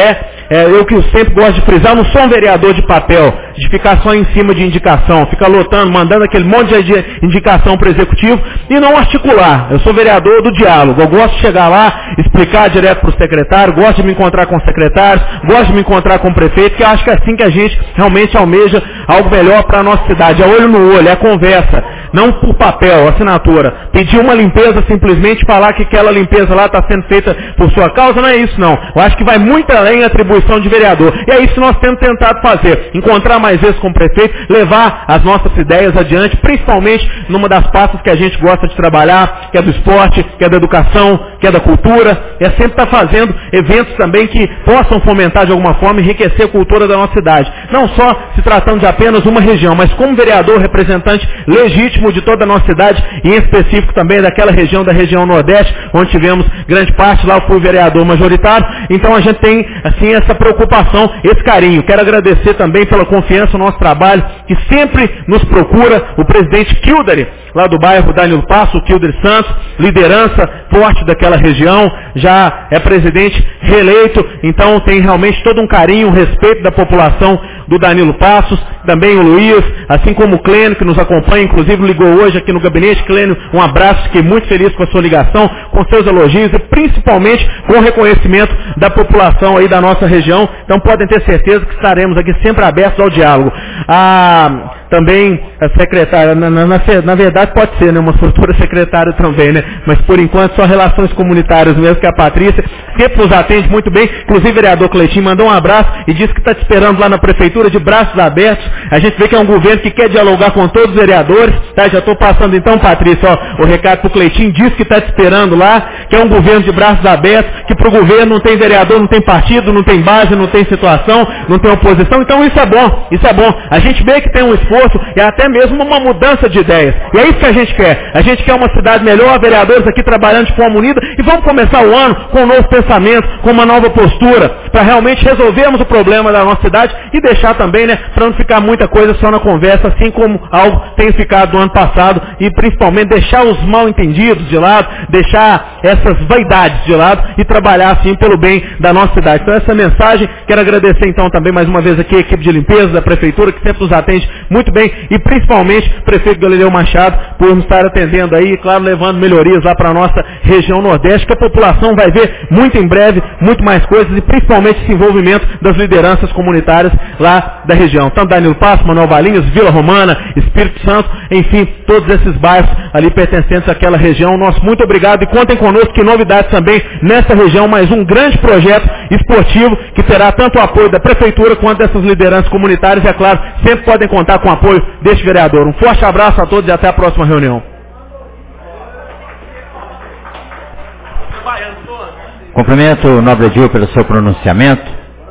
eu que sempre gosto de frisar, não sou um vereador de papel, de ficar só em cima de indicação, ficar lotando, mandando aquele monte de indicação para o executivo e não articular. Eu sou vereador do diálogo, eu gosto de chegar lá, explicar direto para o secretário, gosto de me encontrar com secretários, gosto de me encontrar com o prefeito, que eu acho que é assim que a gente realmente almeja algo melhor para a nossa cidade. É olho no olho, é conversa, não por papel, assinatura. Pedir uma limpeza, simplesmente falar que aquela limpeza lá está sendo feita por sua causa, não é isso não. Eu acho que vai muito além a atribuição de vereador. E é isso que nós temos tentado fazer. Encontrar mais vezes com o prefeito, levar as nossas ideias adiante, principalmente numa das pastas que a gente gosta de trabalhar, que é do esporte, que é da educação, que é da cultura. É sempre estar fazendo eventos também que possam fomentar de alguma forma e enriquecer a cultura da nossa cidade. Não só se tratando de apenas uma região, mas como vereador representante legítimo de toda a nossa cidade e em específico também daquela região, da região Nordeste, onde tivemos grande parte, lá eu fui vereador majoritário. Então a gente tem assim essa preocupação, esse carinho. Quero agradecer também pela confiança no nosso trabalho, que sempre nos procura o presidente Kildare, lá do bairro Danilo Passo, o Kildare Santos, liderança forte daquela região, já é presidente reeleito, então tem realmente todo um carinho, um respeito da população do Danilo Passos, também o Luiz, assim como o Clênio, que nos acompanha, inclusive ligou hoje aqui no gabinete. Clênio, um abraço, fiquei muito feliz com a sua ligação, com seus elogios e principalmente com o reconhecimento da população aí da nossa região. Então podem ter certeza que estaremos aqui sempre abertos ao diálogo. Também a secretária, na verdade pode ser, uma futura secretária também, mas por enquanto só relações comunitárias mesmo, que é a Patrícia, sempre nos atende muito bem. Inclusive o vereador Cleitinho mandou um abraço e disse que está te esperando lá na prefeitura prefeitura de braços abertos. A gente vê que é um governo que quer dialogar com todos os vereadores. Tá? Já estou passando então, Patrícia, ó, o recado para o Cleitinho, diz que está te esperando lá, que é um governo de braços abertos, que para o governo não tem vereador, não tem partido, não tem base, não tem situação, não tem oposição. Então isso é bom, isso é bom. A gente vê que tem um esforço e até mesmo uma mudança de ideias. E é isso que a gente quer. A gente quer uma cidade melhor, vereadores aqui trabalhando de forma unida, e vamos começar o ano com um novo pensamento, com uma nova postura, para realmente resolvermos o problema da nossa cidade e deixar também, né, para não ficar muita coisa só na conversa, assim como algo tem ficado no ano passado, e principalmente deixar os mal entendidos de lado, deixar essas vaidades de lado e trabalhar assim pelo bem da nossa cidade. Então essa mensagem, quero agradecer então também mais uma vez aqui a equipe de limpeza da prefeitura, que sempre nos atende muito bem, e principalmente o prefeito Galileu Machado, por nos estar atendendo aí, e claro, levando melhorias lá para a nossa região nordeste, que a população vai ver muito em breve, muito mais coisas, e principalmente esse envolvimento das lideranças comunitárias lá da região. Tanto Danilo Passo, Manuel Valinhos, Vila Romana, Espírito Santo, enfim, todos esses bairros ali pertencentes àquela região. Nosso muito obrigado, e contem conosco que novidades também nessa região, mais um grande projeto esportivo que terá tanto o apoio da prefeitura quanto dessas lideranças comunitárias, e é claro, sempre podem contar com o apoio deste vereador. Um forte abraço a todos e até a próxima reunião. Cumprimento o nobre Edil pelo seu pronunciamento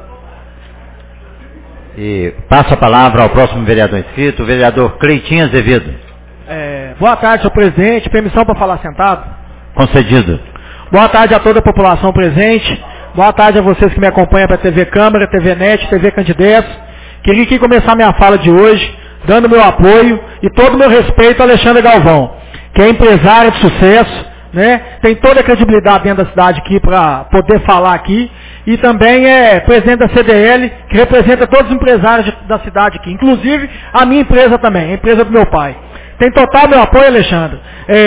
e passo a palavra ao próximo vereador inscrito, o vereador Cleitinho Azevedo. Boa tarde, senhor presidente. Permissão para falar sentado? Concedido. Boa tarde a toda a população presente. Boa tarde a vocês que me acompanham para a TV Câmara, TV NET, TV Candidatos. Queria aqui começar minha fala de hoje dando meu apoio e todo o meu respeito a Alexandre Galvão, que é empresário de sucesso, né? Tem toda a credibilidade dentro da cidade aqui para poder falar aqui, e também é presidente da CDL, que representa todos os empresários da cidade aqui, inclusive a minha empresa também, a empresa do meu pai. Tem total meu apoio, Alexandre.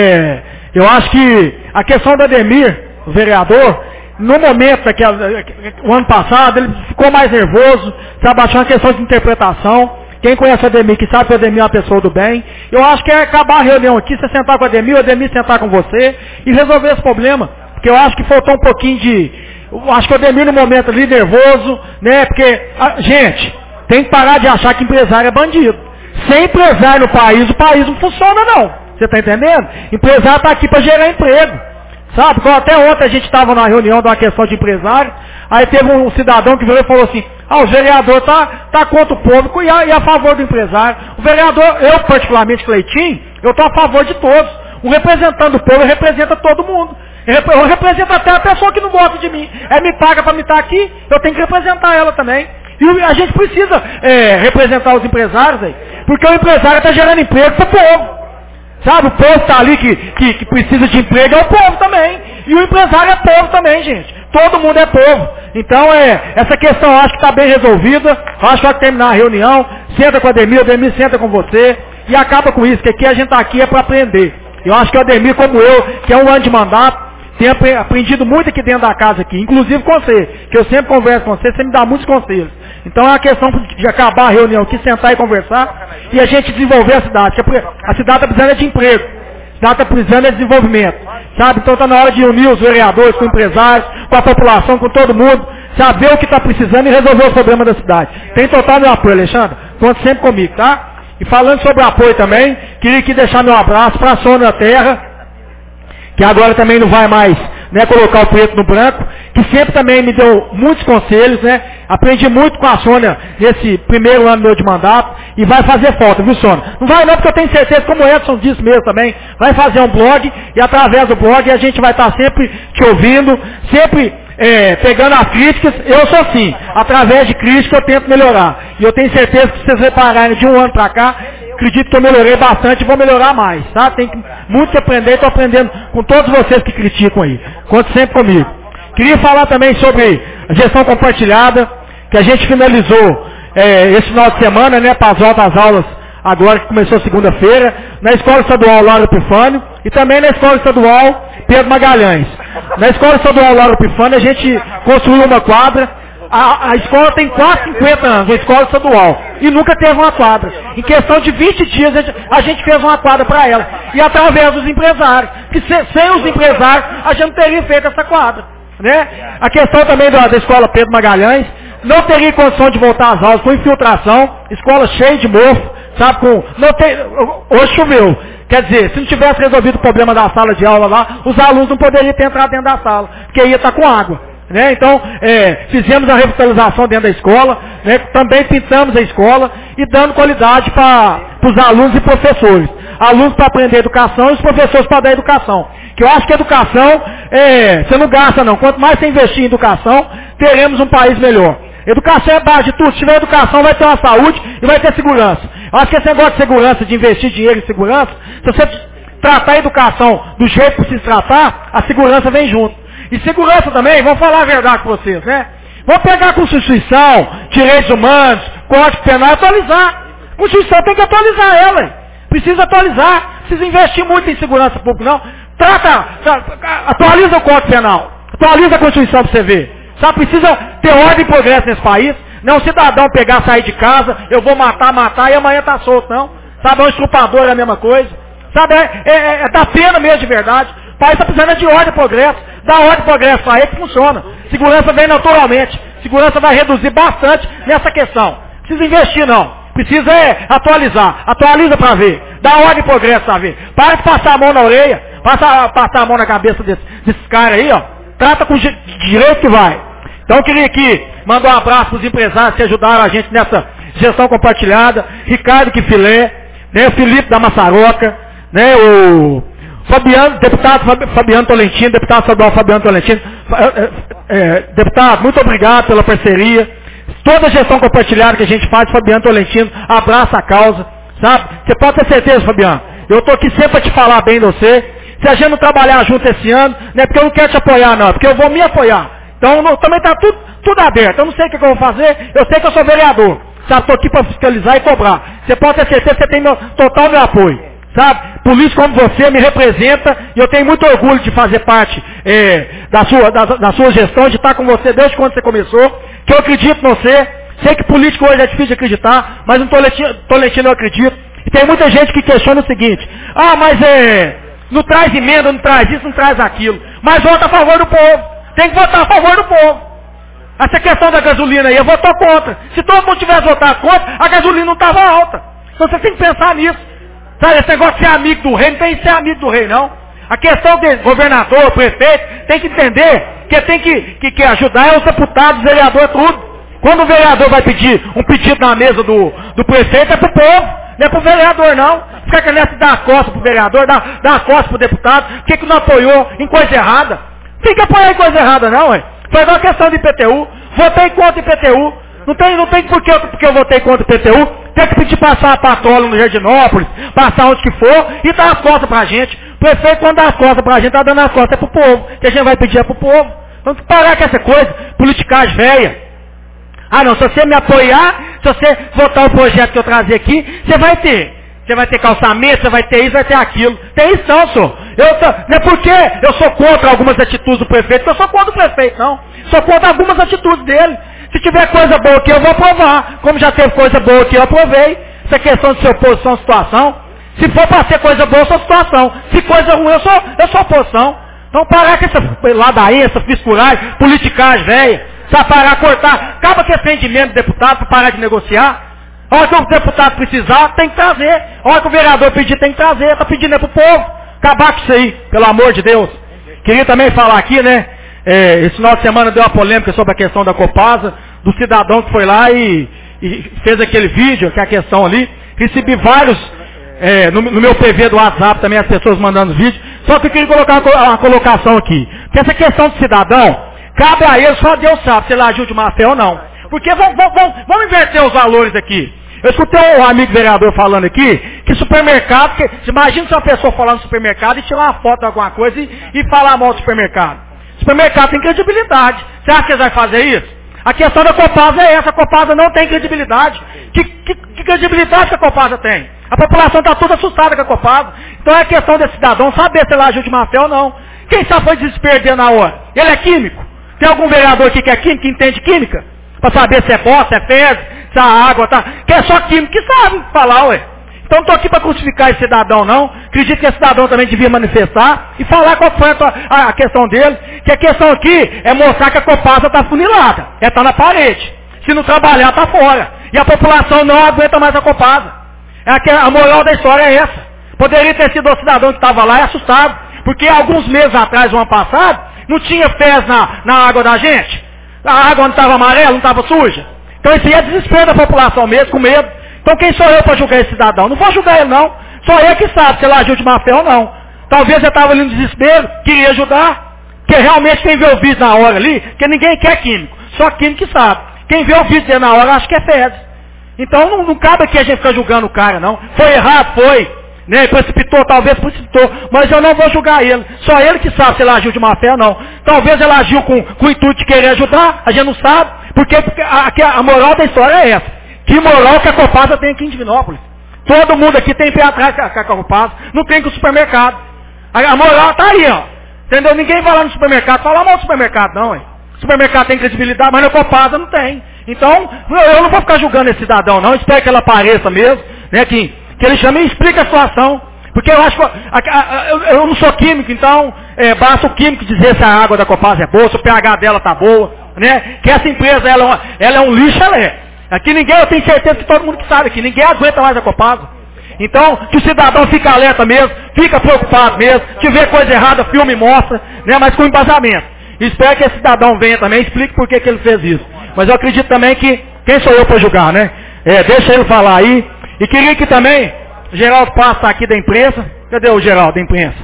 Eu acho que a questão do Ademir, o vereador, no momento o ano passado, ele ficou mais nervoso, trabalhou uma questão de interpretação. Quem conhece o Ademir, que sabe que o Ademir é uma pessoa do bem, eu acho que é acabar a reunião aqui, você sentar com o Ademir sentar com você e resolver esse problema. Porque eu acho que faltou um pouquinho eu acho que o Ademir no momento ali nervoso, né? Porque, gente, tem que parar de achar que empresário é bandido. Sem empresário no país, o país não funciona não. Você está entendendo? Empresário está aqui para gerar emprego. Sabe? Então, até ontem a gente estava na reunião de uma questão de empresário, aí teve um cidadão que veio e falou assim, o vereador está contra o público e a favor do empresário. O vereador, eu particularmente, Cleitinho, eu estou a favor de todos. O representante do povo representa todo mundo. Eu represento até a pessoa que não gosta de mim. Me paga para me estar aqui, eu tenho que representar ela também. E a gente precisa representar os empresários aí, porque o empresário está gerando emprego para o povo. Sabe, o povo está ali que precisa de emprego, é o povo também. E o empresário é povo também, gente. Todo mundo é povo. Então, essa questão eu acho que está bem resolvida. Eu acho que vai terminar a reunião. Senta com o Ademir senta com você. E acaba com isso, que aqui a gente está aqui para aprender. Eu acho que o Ademir, como eu, que é um ano de mandato, tem aprendido muito aqui dentro da casa aqui. Inclusive com você, que eu sempre converso com você me dá muitos conselhos. Então é uma questão de acabar a reunião aqui, sentar e conversar, e a gente desenvolver a cidade. Porque a cidade está precisando de emprego. A cidade está precisando de desenvolvimento. Sabe? Então está na hora de unir os vereadores com empresários, com a população, com todo mundo, saber o que está precisando e resolver os problemas da cidade. Tem total meu apoio, Alexandre. Conte sempre comigo, tá? E falando sobre apoio também, queria aqui deixar meu abraço para a Sônia Terra, que agora também não vai mais, né, colocar o preto no branco, que sempre também me deu muitos conselhos, né? Aprendi muito com a Sônia nesse primeiro ano meu de mandato, e vai fazer falta, viu, Sônia? Não vai não, porque eu tenho certeza, como o Edson disse mesmo também, vai fazer um blog, e através do blog a gente vai estar sempre te ouvindo, sempre pegando as críticas. Eu sou assim, através de crítica eu tento melhorar, e eu tenho certeza que se vocês repararem de um ano para cá, acredito que eu melhorei bastante e vou melhorar mais, tá? Tem muito que aprender, estou aprendendo com todos vocês que criticam aí. Conte sempre comigo. Queria falar também sobre a gestão compartilhada, que a gente finalizou esse final de semana, né, para as voltas às aulas, agora que começou segunda-feira, na Escola Estadual Lauro Epifânio e também na Escola Estadual Pedro Magalhães. Na Escola Estadual Lauro Epifânio a gente construiu uma quadra. A escola tem quase 50 anos, a escola estadual, e nunca teve uma quadra. Em questão de 20 dias a gente fez uma quadra para ela. E através dos empresários. Porque sem os empresários a gente não teria feito essa quadra. Né? A questão também da Escola Pedro Magalhães, não teria condição de voltar às aulas com infiltração, escola cheia de mofo, sabe, hoje choveu. Quer dizer, se não tivesse resolvido o problema da sala de aula lá, os alunos não poderiam ter entrado dentro da sala, porque ia estar com água. Né? Então, fizemos a revitalização dentro da escola, né? Também pintamos a escola e dando qualidade para os alunos e professores. Alunos para aprender educação e os professores para dar educação. Que eu acho que educação, você não gasta não. Quanto mais você investir em educação, teremos um país melhor. Educação é base de tudo. Se tiver educação, vai ter uma saúde e vai ter segurança. Eu acho que esse negócio de segurança, de investir dinheiro em segurança, se você tratar a educação do jeito que precisa tratar, a segurança vem junto. E segurança também, vamos falar a verdade com vocês, né? Vamos pegar a Constituição, direitos humanos, Código Penal e atualizar. A Constituição tem que atualizar ela. Precisa atualizar. Precisa investir muito em segurança pública, não. Atualiza o Código Penal. Atualiza a Constituição para você ver. Sabe, precisa ter ordem e progresso nesse país. Não é um cidadão pegar, sair de casa, eu vou matar e amanhã tá solto, não. Sabe, é um estrupador, é a mesma coisa. Sabe, dá pena mesmo de verdade. O país está precisando de ordem e progresso. Dá ordem e progresso para ele que funciona. Segurança vem naturalmente. Segurança vai reduzir bastante nessa questão. Precisa investir não. Precisa atualizar. Atualiza para ver. Dá ordem e progresso para ver. Para de passar a mão na orelha. Passar a mão na cabeça desses caras aí, ó. Trata com direito que vai. Então eu queria aqui mandar um abraço para os empresários que ajudaram a gente nessa gestão compartilhada. Ricardo Quifilé, né, o Felipe da Massaroca, né, o Fabiano, deputado Fabiano Tolentino, deputado estadual Fabiano Tolentino. Deputado, muito obrigado pela parceria. Toda a gestão compartilhada que a gente faz, Fabiano Tolentino, abraça a causa, sabe? Você pode ter certeza, Fabiano. Eu estou aqui sempre para te falar bem de você. Se a gente não trabalhar junto esse ano, não é porque eu não quero te apoiar, não, é porque eu vou me apoiar. Então também está tudo aberto. Eu não sei o que eu vou fazer, eu sei que eu sou vereador. Sabe, estou aqui para fiscalizar e cobrar. Você pode ter certeza que você tem total meu apoio. Sabe, político como você me representa e eu tenho muito orgulho de fazer parte da sua gestão, de estar com você desde quando você começou, que eu acredito em você. Sei que político hoje é difícil de acreditar, mas no Tolentino eu acredito. E tem muita gente que questiona o seguinte: mas não traz emenda, não traz isso, não traz aquilo. Mas vota a favor do povo. Tem que votar a favor do povo. Essa questão da gasolina aí, eu voto contra. Se todo mundo tivesse votado contra, a gasolina não estava alta. Então você tem que pensar nisso. Sabe, esse negócio de ser amigo do rei, não tem que ser amigo do rei, não. A questão de governador, prefeito, tem que entender que tem que ajudar os deputados, os vereadores, tudo. Quando o vereador vai pedir um pedido na mesa do prefeito, é pro povo, não é pro vereador, não. Fica que nessa dá as costas pro vereador, dá as costas pro deputado, por que não apoiou em coisa errada? Tem que apoiar em coisa errada, não, ué. Foi uma questão de IPTU, votei contra IPTU. Não tem porque eu votei contra o IPTU, tem que pedir passar a patrola no Jardinópolis, passar onde que for e dar as costas pra gente. O prefeito, quando dá as costas pra gente, tá dando as costas pro povo. O que a gente vai pedir é pro povo. Vamos parar com essa coisa, politicagem velha. Não, se você me apoiar, se você votar o projeto que eu trazer aqui, você vai ter. Você vai ter calçamento, você vai ter isso, vai ter aquilo. Tem isso não, senhor. Não é porque eu sou contra algumas atitudes do prefeito, que eu sou contra o prefeito, não. Sou contra algumas atitudes dele. Se tiver coisa boa aqui, eu vou aprovar. Como já teve coisa boa aqui, eu aprovei. Essa questão de ser oposição à situação. Se for para ser coisa boa, eu sou situação. Se coisa ruim, eu sou oposição. Então parar com essa ladainha, essa fiscuragem, politicagem velha. Sabe, parar, cortar. Acaba que defendimento do deputado para parar de negociar. A hora que o deputado precisar, tem que trazer. A hora que o vereador pedir, tem que trazer. Está pedindo para o povo. Acabar com isso aí, pelo amor de Deus. Queria também falar aqui, né? Esse final de semana deu uma polêmica sobre a questão da Copasa, do cidadão que foi lá e fez aquele vídeo, que é a questão ali. Recebi vários, no meu PV do WhatsApp também, as pessoas mandando vídeo. Só que eu queria colocar uma colocação aqui. Que essa questão do cidadão, cabe a ele, só Deus sabe se ele agiu de má fé ou não. Porque vamos inverter os valores aqui. Eu escutei um amigo vereador falando aqui que supermercado, imagina se uma pessoa falar no supermercado e tirar uma foto de alguma coisa e falar mal do supermercado. Supermercado tem credibilidade. Você acha que eles vão fazer isso? A questão da Copasa é essa. A Copasa não tem credibilidade. Que credibilidade que a Copasa tem? A população está toda assustada com a Copasa. Então é a questão desse cidadão saber se ele agiu de má fé ou não. Quem sabe foi desespero na hora? Ele é químico? Tem algum vereador aqui que é químico, que entende química? Para saber se é pó, se é fezes, se a água tá... Que é só químico que sabe falar, ué. Então não estou aqui para crucificar esse cidadão, não. Acredito que esse cidadão também devia manifestar e falar qual foi a questão dele. Que a questão aqui é mostrar que a Copasa está funilada. Ela está na parede. Se não trabalhar, está fora. E a população não aguenta mais a Copasa. A moral da história é essa. Poderia ter sido o cidadão que estava lá e assustado. Porque alguns meses atrás, o ano passado, não tinha fezes na água da gente. A água não estava amarela, não estava suja. Então isso aí é desespero da população mesmo, com medo. Então quem sou eu para julgar esse cidadão? Não vou julgar ele não. Só ele que sabe se ele agiu de má fé ou não. Talvez ele estava ali no desespero, queria ajudar. Porque realmente quem vê o vídeo na hora ali, porque ninguém quer químico. Só químico que sabe. Quem vê o vídeo dele na hora acha que é fezes. Então não cabe aqui a gente ficar julgando o cara não. Foi errado, foi. Né? Precipitou, talvez precipitou. Mas eu não vou julgar ele. Só ele que sabe se ele agiu de má fé ou não. Talvez ele agiu com o intuito de querer ajudar. A gente não sabe. Porque a moral da história é essa. Que moral que a Copasa tem aqui em Divinópolis. Todo mundo aqui tem pé atrás com a Copasa. Não tem com o supermercado. A moral está aí, ó. Entendeu? Ninguém vai lá no supermercado falar mal do supermercado, não, hein? O supermercado tem credibilidade, mas na Copasa não tem. Então, eu não vou ficar julgando esse cidadão, não. Espero que ele apareça mesmo, né? Que ele chame e explique a situação. Porque eu acho que eu não sou químico, então basta o químico dizer se a água da Copasa é boa, se o pH dela está boa, né? Que essa empresa ela é um lixo, ela é. Aqui ninguém, eu tenho certeza que todo mundo que sabe aqui, ninguém aguenta mais a Copasa. Então, que o cidadão fica alerta mesmo, fica preocupado mesmo, se vê coisa errada, filme mostra, né? Mas com embasamento. Espero que esse cidadão venha também e explique por que ele fez isso. Mas eu acredito também que, quem sou eu para julgar, né? Deixa ele falar aí. E queria que também, o Geraldo Paz está aqui da imprensa. Cadê o Geraldo da imprensa?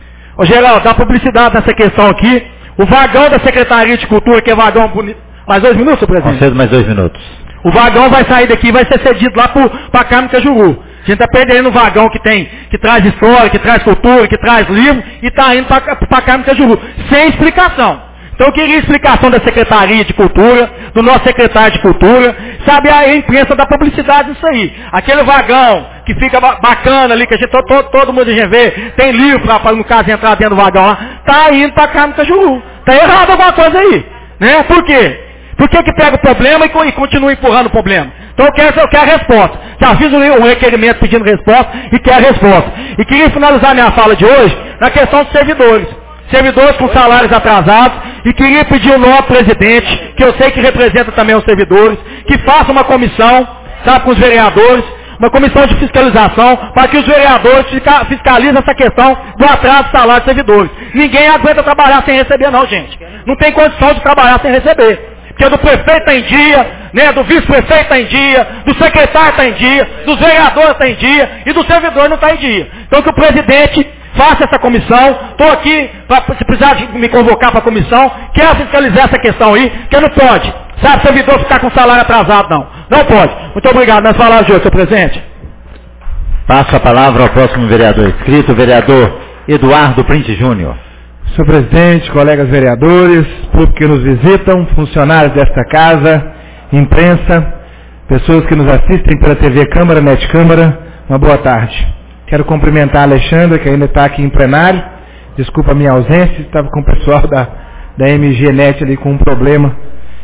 Ô Geraldo, dá publicidade nessa questão aqui. O vagão da Secretaria de Cultura, que é vagão bonito. Mais 2 minutos, presidente? Concedo mais 2 minutos. O vagão vai sair daqui e vai ser cedido lá para a Câmara de Cajuru. A gente está perdendo um vagão que traz história, que traz cultura, que traz livro, e está indo para a Câmara de Cajuru. Sem explicação. Então eu queria explicação da Secretaria de Cultura, do nosso secretário de Cultura, sabe, a imprensa da publicidade disso aí. Aquele vagão que fica bacana ali, que a gente, todo mundo já vê, tem livro para, no caso, entrar dentro do vagão lá, está indo para a Câmara de Cajuru. Está errado alguma coisa aí. Né? Por quê? Por que pega o problema e continua empurrando o problema? Então eu quero a resposta. Já fiz um requerimento pedindo resposta e quero a resposta. E queria finalizar minha fala de hoje na questão dos servidores. Servidores com salários atrasados, e queria pedir ao nosso presidente, que eu sei que representa também os servidores, que faça uma comissão, sabe, com os vereadores, uma comissão de fiscalização, para que os vereadores fiscalizem essa questão do atraso do salário dos servidores. Ninguém aguenta trabalhar sem receber não, gente. Não tem condição de trabalhar sem receber. Porque do prefeito está em dia, né, do vice-prefeito está em dia, do secretário está em dia, dos vereadores está em dia, e do servidor não está em dia. Então que o presidente faça essa comissão. Estou aqui, se precisar de me convocar para a comissão, quero fiscalizar essa questão aí, que não pode, sabe, servidor ficar com salário atrasado, não. Não pode. Muito obrigado. Nós falamos de hoje, senhor presidente. Passo a palavra ao próximo vereador inscrito, o vereador Eduardo Printe Júnior. Senhor presidente, colegas vereadores, público que nos visitam, funcionários desta casa, imprensa, pessoas que nos assistem pela TV Câmara, Net Câmara, uma boa tarde. Quero cumprimentar a Alexandra, que ainda está aqui em plenário. Desculpa a minha ausência, estava com o pessoal da MG Net ali com um problema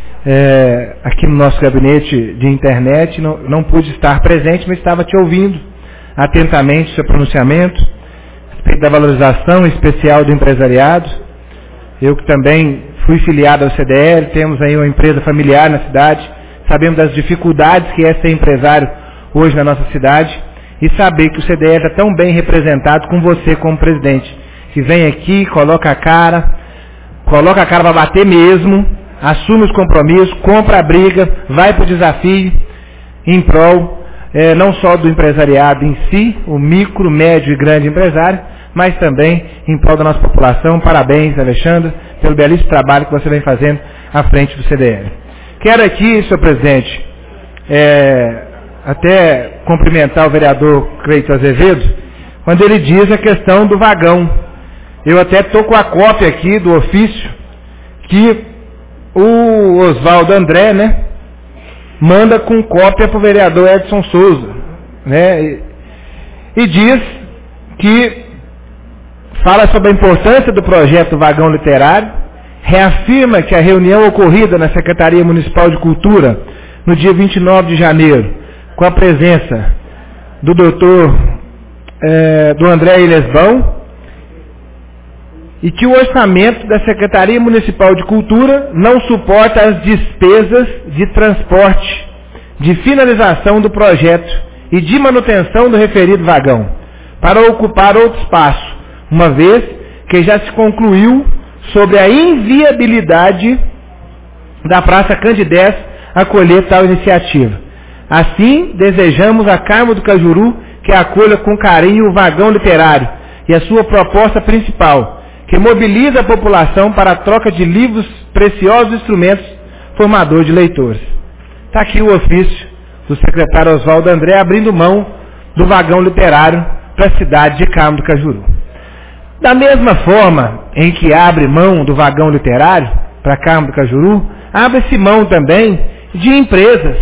aqui no nosso gabinete de internet. Não pude estar presente, mas estava te ouvindo atentamente o seu pronunciamento a respeito da valorização especial do empresariado. Eu que também fui filiado ao CDL, temos aí uma empresa familiar na cidade, sabemos das dificuldades que é ser empresário hoje na nossa cidade. E saber que o CDL está tão bem representado com você como presidente, que vem aqui, coloca a cara para bater mesmo, assume os compromissos, compra a briga, vai para o desafio em prol não só do empresariado em si, o micro, médio e grande empresário, mas também em prol da nossa população. Parabéns, Alexandre, pelo belíssimo trabalho que você vem fazendo à frente do CDL. Quero aqui, senhor presidente, até cumprimentar o vereador Cleiton Azevedo, quando ele diz a questão do vagão. Eu até estou com a cópia aqui do ofício que o Oswaldo André, né, manda com cópia para o vereador Edson Souza, né, e diz que fala sobre a importância do projeto Vagão Literário, reafirma que a reunião ocorrida na Secretaria Municipal de Cultura no dia 29 de janeiro, com a presença do doutor do André Ilesbão, e que o orçamento da Secretaria Municipal de Cultura não suporta as despesas de transporte, de finalização do projeto e de manutenção do referido vagão, para ocupar outro espaço, uma vez que já se concluiu sobre a inviabilidade da Praça Candidez acolher tal iniciativa. Assim, desejamos a Carmo do Cajuru que acolha com carinho o vagão literário e a sua proposta principal, que mobiliza a população para a troca de livros, preciosos instrumentos, formador de leitores. Está aqui o ofício do secretário Oswaldo André abrindo mão do vagão literário para a cidade de Carmo do Cajuru. Da mesma forma em que abre mão do vagão literário para Carmo do Cajuru, abre-se mão também de empresas,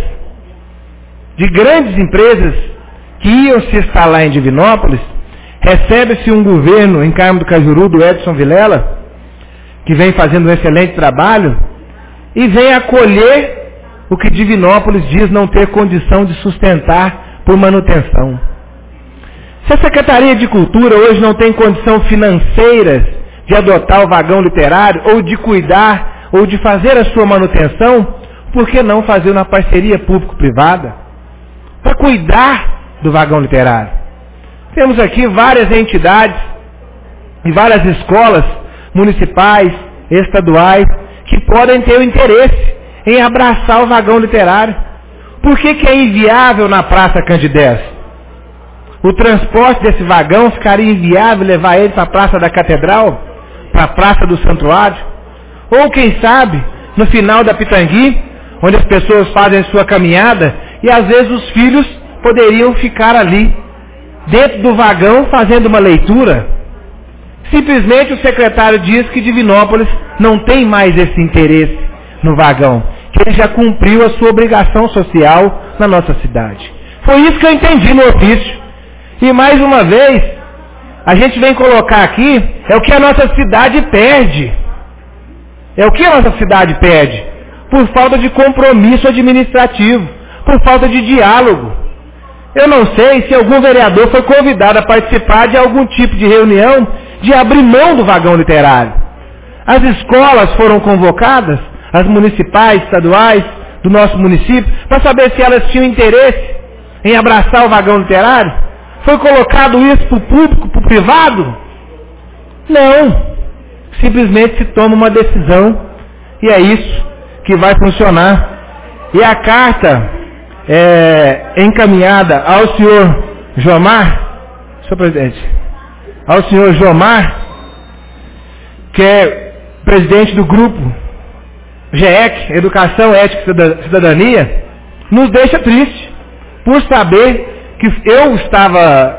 de grandes empresas que iam se instalar em Divinópolis. Recebe-se um governo em Carmo do Cajuru do Edson Vilela, que vem fazendo um excelente trabalho, e vem acolher o que Divinópolis diz não ter condição de sustentar por manutenção. Se a Secretaria de Cultura hoje não tem condição financeira de adotar o vagão literário, ou de cuidar, ou de fazer a sua manutenção, por que não fazer uma parceria público-privada para cuidar do vagão literário? Temos aqui várias entidades e várias escolas municipais, estaduais, que podem ter o interesse em abraçar o vagão literário. Por que é inviável na Praça Candidez? O transporte desse vagão ficaria inviável levar ele para a Praça da Catedral, para a Praça do Santuário? Ou quem sabe, no final da Pitangui, onde as pessoas fazem sua caminhada, e às vezes os filhos poderiam ficar ali, dentro do vagão, fazendo uma leitura. Simplesmente o secretário diz que Divinópolis não tem mais esse interesse no vagão, que ele já cumpriu a sua obrigação social na nossa cidade. Foi isso que eu entendi no ofício. E mais uma vez, a gente vem colocar aqui, é o que a nossa cidade perde. É o que a nossa cidade perde? Por falta de compromisso administrativo, por falta de diálogo. Eu não sei se algum vereador foi convidado a participar de algum tipo de reunião de abrir mão do vagão literário. As escolas foram convocadas, as municipais, estaduais, do nosso município, para saber se elas tinham interesse em abraçar o vagão literário. Foi colocado isso para o público, para o privado? Não. Simplesmente se toma uma decisão e é isso que vai funcionar. E a carta encaminhada ao senhor Jomar, senhor presidente, ao senhor Jomar, que é presidente do grupo GEC, Educação, Ética e Cidadania, nos deixa triste por saber que eu estava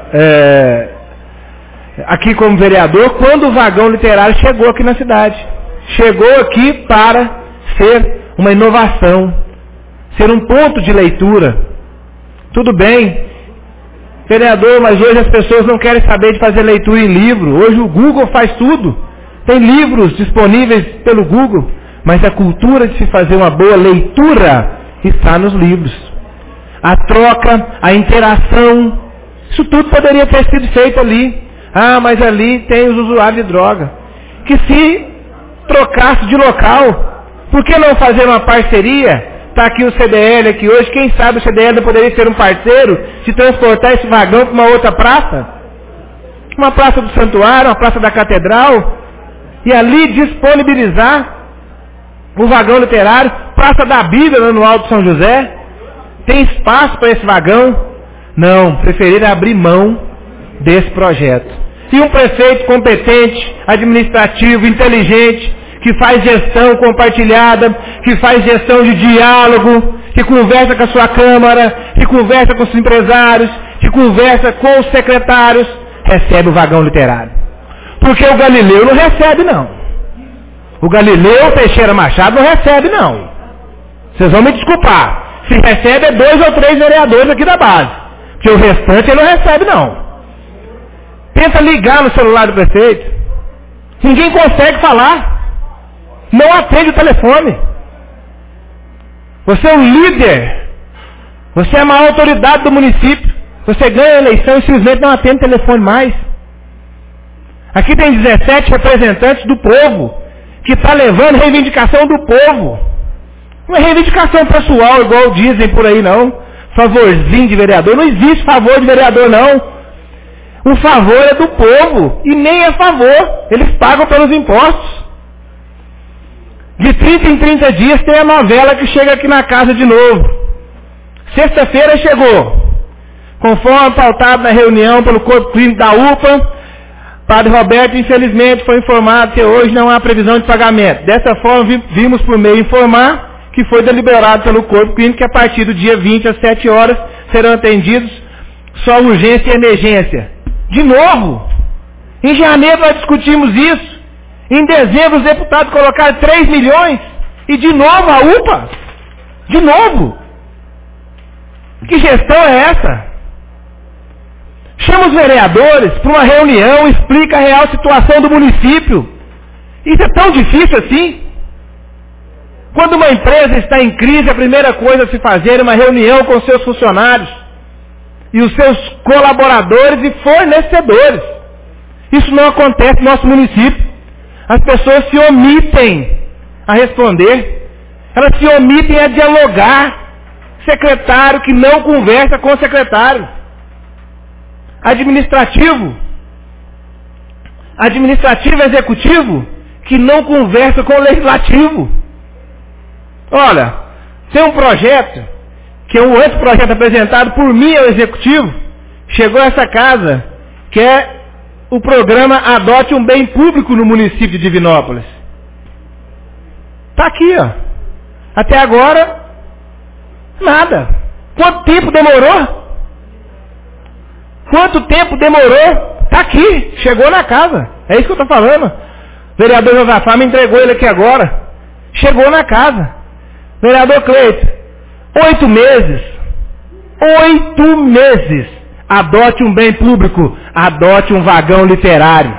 aqui como vereador quando o vagão literário chegou aqui na cidade. Chegou aqui para ser uma inovação, ser um ponto de leitura. Tudo bem, vereador, mas hoje as pessoas não querem saber de fazer leitura em livro. Hoje o Google faz tudo. Tem livros disponíveis pelo Google, mas a cultura de se fazer uma boa leitura está nos livros. A troca, a interação, isso tudo poderia ter sido feito ali. Ah, mas ali tem os usuários de droga. Que se trocasse de local, por que não fazer uma parceria? Está aqui o CDL aqui hoje, quem sabe o CDL poderia ser um parceiro de transportar esse vagão para uma outra praça? Uma praça do Santuário, uma praça da Catedral, e ali disponibilizar o vagão literário, Praça da Bíblia no Alto São José. Tem espaço para esse vagão? Não, preferiram abrir mão desse projeto. E um prefeito competente, administrativo, inteligente, que faz gestão compartilhada, que faz gestão de diálogo, que conversa com a sua Câmara, que conversa com os empresários, que conversa com os secretários, recebe o vagão literário. Porque o Galileu não recebe, não. O Galileu Teixeira Machado não recebe, não. Vocês vão me desculpar. Se recebe é 2 ou 3 vereadores aqui da base. Porque o restante ele não recebe, não. Tenta ligar no celular do prefeito. Ninguém consegue falar. Não atende o telefone. Você é um líder. Você é a maior autoridade do município. Você ganha a eleição e simplesmente não atende o telefone mais. Aqui tem 17 representantes do povo, que está levando reivindicação do povo. Não é reivindicação pessoal, igual dizem por aí, não. Favorzinho de vereador. Não existe favor de vereador, não. O favor é do povo, e nem é favor. Eles pagam pelos impostos. De 30 em 30 dias tem a novela que chega aqui na casa de novo. Sexta-feira chegou. Conforme pautado na reunião pelo corpo clínico da UPA, Padre Roberto, infelizmente, foi informado que hoje não há previsão de pagamento. Dessa forma, vimos por meio informar que foi deliberado pelo corpo clínico que a partir do dia 20 às 7 horas serão atendidos só urgência e emergência. De novo, em janeiro nós discutimos isso. Em dezembro os deputados colocaram 3 milhões. E de novo a UPA. De novo. Que gestão é essa? Chama os vereadores para uma reunião, explica a real situação do município. Isso é tão difícil assim? Quando uma empresa está em crise, a primeira coisa a se fazer é uma reunião com seus funcionários e os seus colaboradores e fornecedores. Isso não acontece no nosso município. As pessoas se omitem a responder. Elas se omitem a dialogar. Secretário que não conversa com o secretário. Administrativo executivo que não conversa com o legislativo. Olha, tem um projeto, que é um anteprojeto apresentado por mim ao executivo, chegou a essa casa, que é o programa Adote um Bem Público no município de Divinópolis. Está aqui, ó. Até agora, nada. Quanto tempo demorou? Quanto tempo demorou? Está aqui, chegou na casa. É isso que eu estou falando. O vereador Josafá me entregou ele aqui agora. Chegou na casa. Vereador Cleito, 8 meses. 8 meses. Adote um bem público. Adote um vagão literário.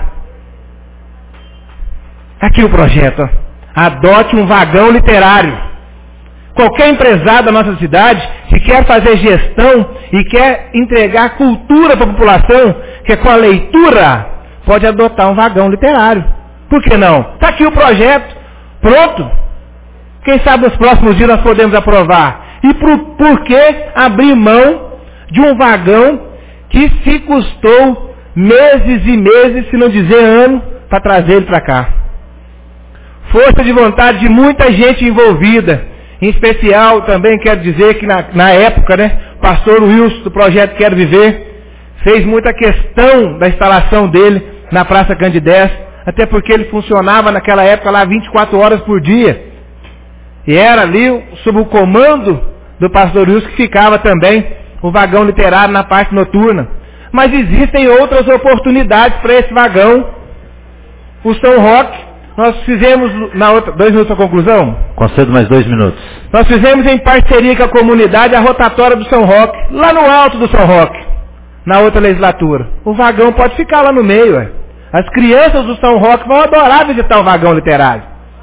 Aqui o projeto. Adote um vagão literário. Qualquer empresário da nossa cidade que quer fazer gestão e quer entregar cultura para a população, que é com a leitura, pode adotar um vagão literário. Por que não? Está aqui o projeto, pronto. Quem sabe nos próximos dias nós podemos aprovar. E por que abrir mão de um vagão que se custou meses e meses, se não dizer ano, para trazer ele para cá? Força de vontade de muita gente envolvida. Em especial, também quero dizer que na época, o pastor Wilson, do projeto Quero Viver, fez muita questão da instalação dele na Praça Candidez, até porque ele funcionava naquela época lá 24 horas por dia. E era ali, sob o comando do pastor Wilson, que ficava também o vagão literário na parte noturna. Mas existem outras oportunidades para esse vagão. O São Roque, nós fizemos, 2 minutos para conclusão? Concedo mais 2 minutos. Nós fizemos em parceria com a comunidade a rotatória do São Roque, lá no alto do São Roque, na outra legislatura. O vagão pode ficar lá no meio. Ué. As crianças do São Roque vão adorar visitar o vagão literário.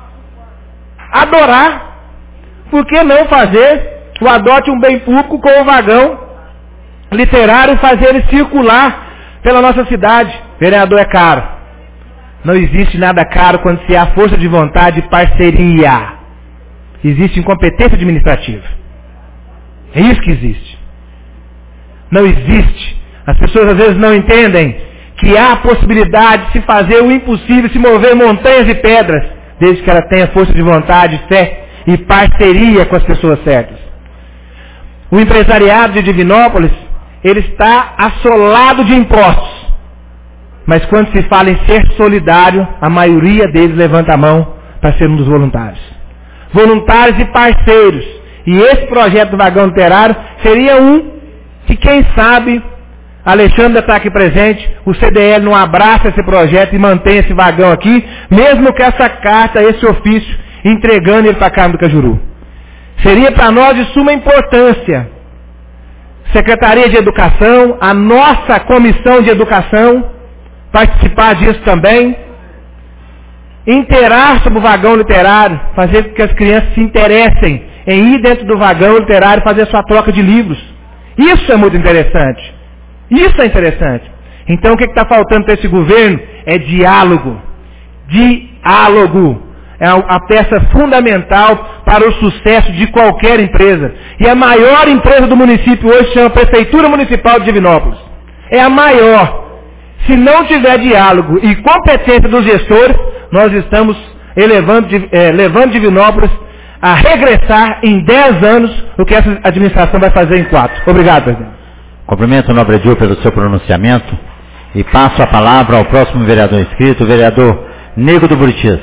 Adorar. Por que não fazer o Adote um Bem Público com o vagão literário e fazer ele circular pela nossa cidade? Vereador, é caro. Não existe nada caro quando se há força de vontade e parceria. Existe incompetência administrativa. É isso que existe. Não existe. As pessoas às vezes não entendem que há a possibilidade de se fazer o impossível, se mover montanhas e pedras, desde que ela tenha força de vontade, fé e parceria com as pessoas certas. O empresariado de Divinópolis, ele está assolado de impostos. Mas quando se fala em ser solidário, a maioria deles levanta a mão para ser um dos voluntários. Voluntários e parceiros. E esse projeto do vagão literário seria um que, quem sabe, Alexandre está aqui presente, o CDL não abraça esse projeto e mantém esse vagão aqui, mesmo que essa carta, esse ofício, entregando ele para a Câmara do Cajuru. Seria para nós de suma importância. Secretaria de Educação, a nossa Comissão de Educação, participar disso também, inteirar sobre o vagão literário, fazer com que as crianças se interessem em ir dentro do vagão literário e fazer sua troca de livros. Isso é muito interessante. Isso é interessante. Então o que está faltando para esse governo é diálogo. Diálogo. É a peça fundamental para o sucesso de qualquer empresa. E a maior empresa do município hoje se chama Prefeitura Municipal de Divinópolis. É a maior. Se não tiver diálogo e competência dos gestores, nós estamos levando Divinópolis a regressar em 10 anos o que essa administração vai fazer em 4. Obrigado, presidente. Cumprimento o nobre Edil pelo seu pronunciamento e passo a palavra ao próximo vereador inscrito, o vereador Nego do Buritis.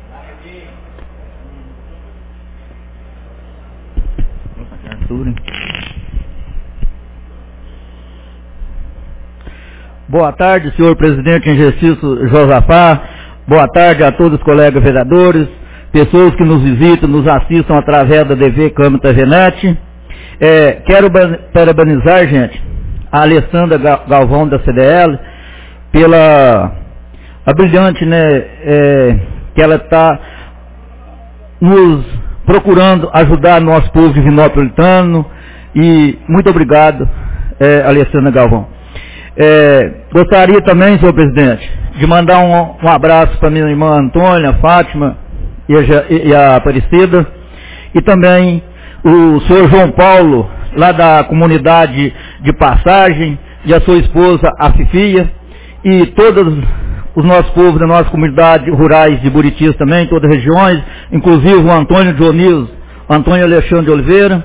Boa tarde, senhor presidente em exercício Josafá. Boa tarde a todos os colegas vereadores, pessoas que nos visitam, nos assistam através da TV Câmara TV Net. Quero parabenizar, gente, a Alessandra Galvão da CDL pela a brilhante, que ela está nos procurando ajudar nosso povo divinopolitano, e muito obrigado, Alessandra Galvão. Gostaria também, senhor presidente, de mandar um abraço para minha irmã Antônia, Fátima e a Aparecida, e também o senhor João Paulo, lá da comunidade de Passagem, e a sua esposa, a Fifia, e todos os nossos povos da nossa comunidade rurais de Buritis também, todas as regiões, inclusive o Antônio Dionísio, Antônio Alexandre de Oliveira,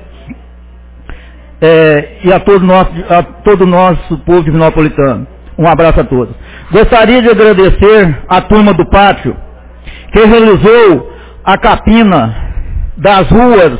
e a todo o nosso povo divinopolitano. Um abraço a todos. Gostaria de agradecer a turma do pátio, que realizou a capina das ruas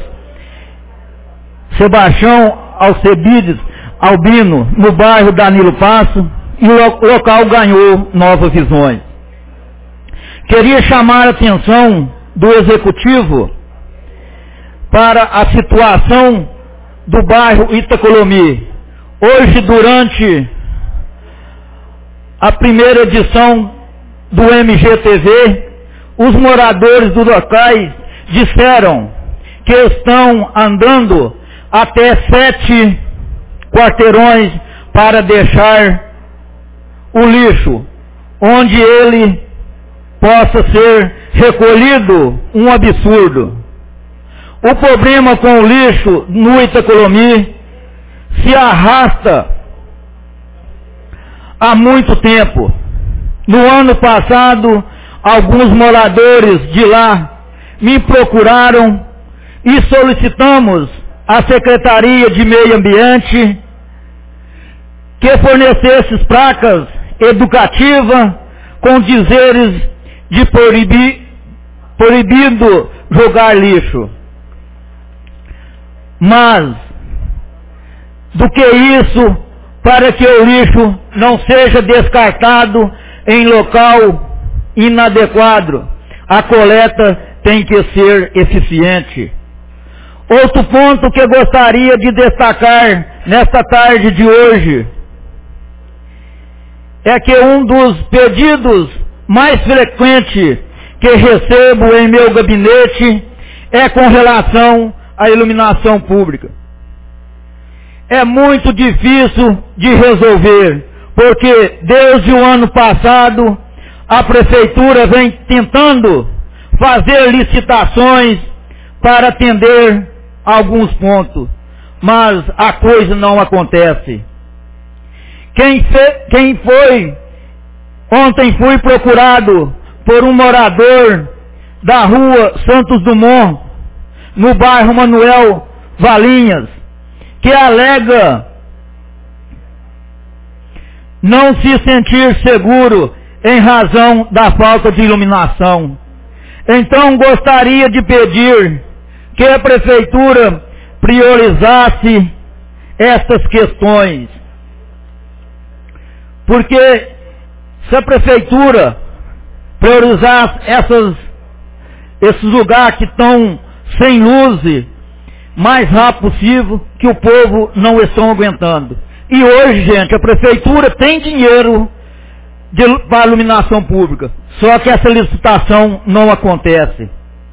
Sebastião Alcebides Albino, no bairro Danilo Passo, e o local ganhou novas visões. Queria chamar a atenção do Executivo para a situação do bairro Itacolomi. Hoje, durante a primeira edição do MGTV, os moradores dos locais disseram que estão andando até 7 quarteirões para deixar o lixo, onde ele possa ser recolhido, um absurdo. O problema com o lixo no Itacolomi se arrasta há muito tempo. No ano passado, alguns moradores de lá me procuraram e solicitamos à Secretaria de Meio Ambiente que fornecesse placas educativas com dizeres de proibido jogar lixo. Mas, do que isso, para que o lixo não seja descartado em local inadequado, a coleta tem que ser eficiente. Outro ponto que eu gostaria de destacar nesta tarde de hoje é que um dos pedidos mais frequentes que recebo em meu gabinete é com relação à iluminação pública. É muito difícil de resolver, porque desde o ano passado a Prefeitura vem tentando fazer licitações para atender alguns pontos, mas a coisa não acontece. Ontem fui procurado por um morador da rua Santos Dumont, no bairro Manuel Valinhas, que alega não se sentir seguro em razão da falta de iluminação. Então gostaria de pedir que a Prefeitura priorizasse estas questões. Porque se a Prefeitura priorizar esses lugares que estão sem luz, mais rápido possível, que o povo não estão aguentando. E hoje, gente, a Prefeitura tem dinheiro para iluminação pública, só que essa licitação não acontece.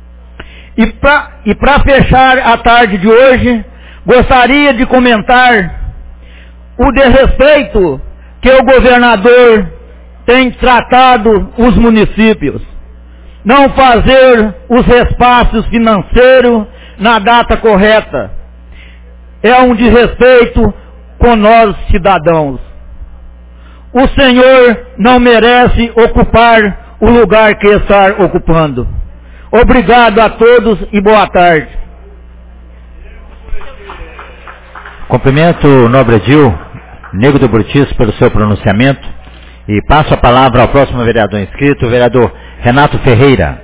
E para fechar a tarde de hoje, gostaria de comentar o desrespeito que o governador tem tratado os municípios. Não fazer os repasses financeiros na data correta é um desrespeito com nós cidadãos. O senhor não merece ocupar o lugar que está ocupando. Obrigado a todos e boa tarde. Cumprimento o nobre Edil, Nego do Burtis, pelo seu pronunciamento, e passo a palavra ao próximo vereador inscrito, o vereador Renato Ferreira.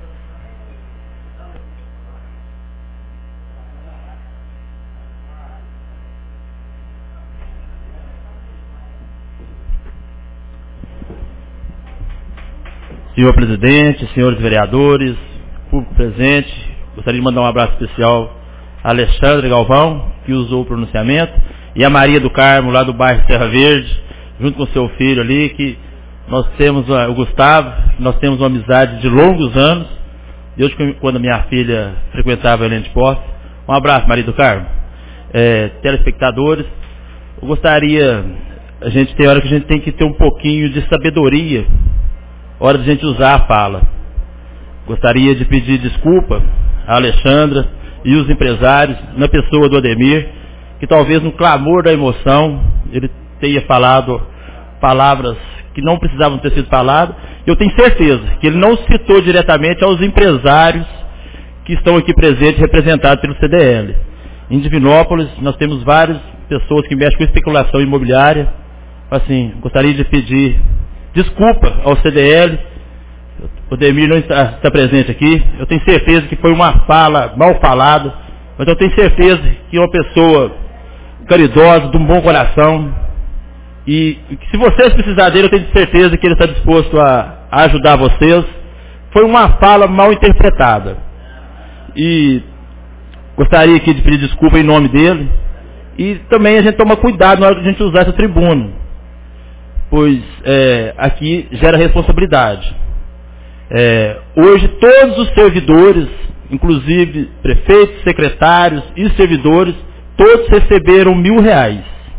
Senhor presidente, senhores vereadores, público presente, gostaria de mandar um abraço especial a Alexandre Galvão, que usou o pronunciamento, e a Maria do Carmo, lá do bairro Serra Verde, junto com seu filho ali, que nós temos, o Gustavo, nós temos uma amizade de longos anos, desde quando a minha filha frequentava a Helena de Posse. Um abraço, Maria do Carmo. Telespectadores, eu gostaria, a gente tem hora que a gente tem que ter um pouquinho de sabedoria, hora de a gente usar a fala. Gostaria de pedir desculpa a Alexandra e os empresários, na pessoa do Ademir, que talvez no clamor da emoção ele tenha falado palavras que não precisavam ter sido faladas. Eu tenho certeza que ele não citou diretamente aos empresários que estão aqui presentes, representados pelo CDL. Em Divinópolis, nós temos várias pessoas que mexem com especulação imobiliária. Assim, gostaria de pedir desculpa ao CDL. O Ademir não está presente aqui. Eu tenho certeza que foi uma fala mal falada, mas eu tenho certeza que é uma pessoa caridosa, de um bom coração, e que se vocês precisarem dele, eu tenho certeza que ele está disposto a ajudar vocês. Foi uma fala mal interpretada, e gostaria aqui de pedir desculpa em nome dele, e também a gente toma cuidado na hora que a gente usar essa tribuna, pois aqui gera responsabilidade. Hoje todos os servidores, inclusive prefeitos, secretários e servidores, todos receberam R$1.000,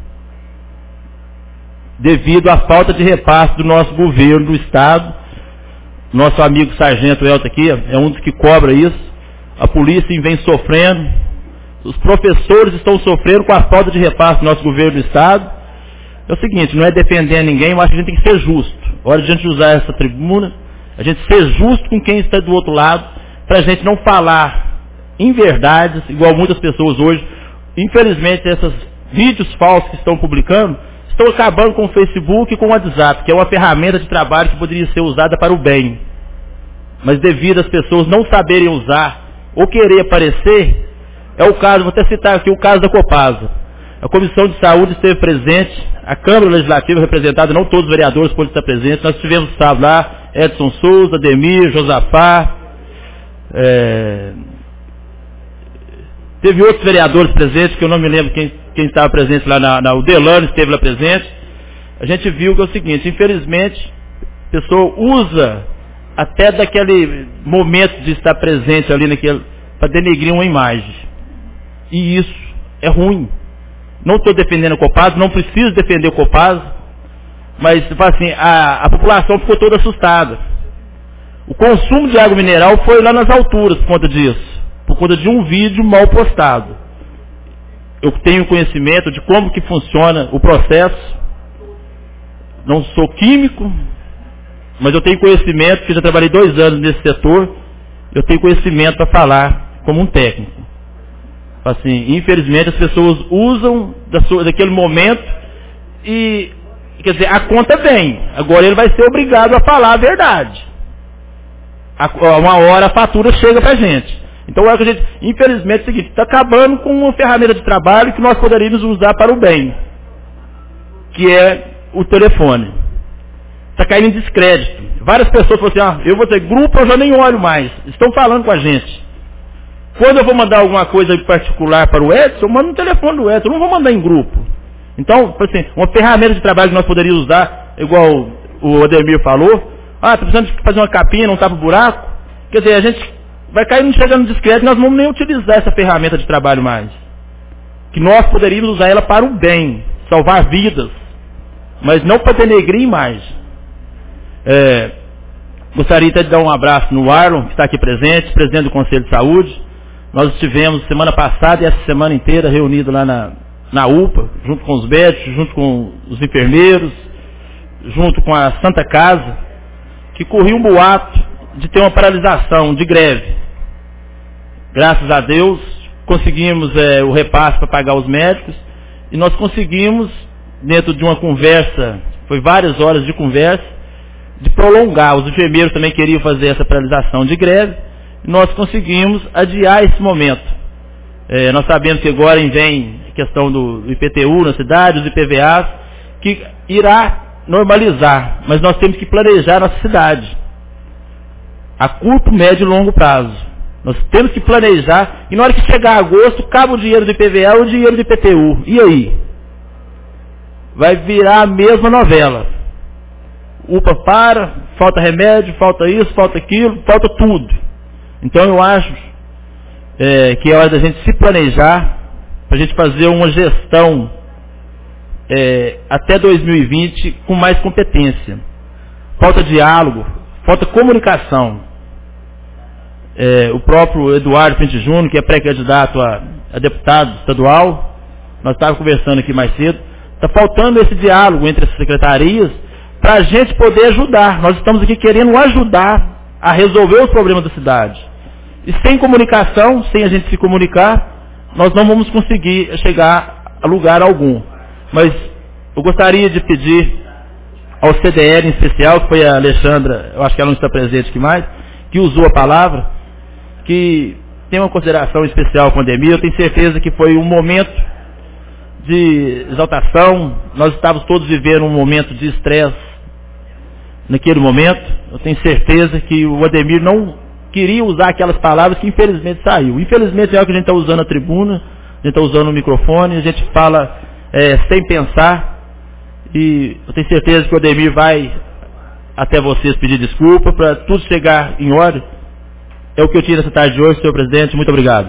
devido à falta de repasse do nosso governo do estado. Nosso amigo Sargento Elton aqui é um dos que cobra isso. A polícia vem sofrendo, os professores estão sofrendo com a falta de repasse do nosso governo do estado. É o seguinte, não é defender ninguém, eu acho que a gente tem que ser justo. Hora de a gente usar essa tribuna, a gente ser justo com quem está do outro lado, para a gente não falar inverdades, igual muitas pessoas hoje. Infelizmente, esses vídeos falsos que estão publicando, estão acabando com o Facebook e com o WhatsApp, que é uma ferramenta de trabalho que poderia ser usada para o bem. Mas devido às pessoas não saberem usar, ou querer aparecer, é o caso, vou até citar aqui o caso da Copasa. A Comissão de Saúde esteve presente, a Câmara Legislativa representada, não todos os vereadores podem estar presentes, nós tivemos estado lá, Edson Souza, Ademir, Josafá, teve outros vereadores presentes, que eu não me lembro quem estava presente lá, o Delano esteve lá presente. A gente viu que é o seguinte, infelizmente, a pessoa usa até daquele momento de estar presente ali para denegrir uma imagem. E isso é ruim. Não estou defendendo o Copasa, não preciso defender o Copasa, mas assim, a população ficou toda assustada. O consumo de água mineral foi lá nas alturas por conta disso, por conta de um vídeo mal postado. Eu tenho conhecimento de como que funciona o processo, não sou químico, mas eu tenho conhecimento, porque já trabalhei 2 anos nesse setor, eu tenho conhecimento para falar como um técnico. Assim, infelizmente as pessoas usam daquele momento e, quer dizer, a conta vem. Agora ele vai ser obrigado a falar a verdade. Uma hora a fatura chega pra gente. Então é que a gente, infelizmente, é o seguinte, está acabando com uma ferramenta de trabalho que nós poderíamos usar para o bem, que é o telefone. Está caindo em descrédito. Várias pessoas falam assim, eu vou ter grupo, eu já nem olho mais. Estão falando com a gente. Quando eu vou mandar alguma coisa em particular para o Edson, eu mando no telefone do Edson, eu não vou mandar em grupo. Então, assim, uma ferramenta de trabalho que nós poderíamos usar, igual o Ademir falou, está precisando de fazer uma capinha, não tapa o buraco. Quer dizer, a gente vai cair chegando discreto, nós não vamos nem utilizar essa ferramenta de trabalho mais. Que nós poderíamos usar ela para o bem, salvar vidas. mas não para denegrir imagem. Gostaria de dar um abraço no Arlon, que está aqui presente, presidente do Conselho de Saúde. Nós estivemos semana passada e essa semana inteira reunidos lá na UPA, junto com os médicos, junto com os enfermeiros, junto com a Santa Casa, que corria um boato de ter uma paralisação, de greve. Graças a Deus, conseguimos o repasse para pagar os médicos e nós conseguimos, dentro de uma conversa, foi várias horas de conversa, de prolongar. Os enfermeiros também queriam fazer essa paralisação de greve e nós conseguimos adiar esse momento. Nós sabemos que agora vem a questão do IPTU na cidade, os IPVAs, que irá normalizar, mas nós temos que planejar nossa cidade a curto, médio e longo prazo. Nós temos que planejar e na hora que chegar agosto, acaba o dinheiro do IPVA ou o dinheiro do IPTU. E aí? Vai virar a mesma novela. UPA para, falta remédio, falta isso, falta aquilo, falta tudo. Então eu acho que é hora da gente se planejar, para a gente fazer uma gestão até 2020 com mais competência. Falta diálogo, falta comunicação. O próprio Eduardo Pinto Júnior, que é pré-candidato a deputado estadual, nós estávamos conversando aqui mais cedo, está faltando esse diálogo entre as secretarias para a gente poder ajudar. Nós estamos aqui querendo ajudar a resolver os problemas da cidade. E sem comunicação, sem a gente se comunicar, nós não vamos conseguir chegar a lugar algum. Mas eu gostaria de pedir ao CDL em especial, que foi a Alexandra, eu acho que ela não está presente aqui mais, que usou a palavra, que tem uma consideração especial com a Ademir. Eu tenho certeza que foi um momento de exaltação, nós estávamos todos vivendo um momento de estresse naquele momento. Eu tenho certeza que o Ademir não queria usar aquelas palavras que infelizmente saiu. Infelizmente é o que a gente está usando a tribuna, a gente está usando o microfone, a gente fala sem pensar, e eu tenho certeza que o Ademir vai até vocês pedir desculpa para tudo chegar em ordem. É o que eu tinha nessa tarde de hoje, senhor presidente. Muito obrigado.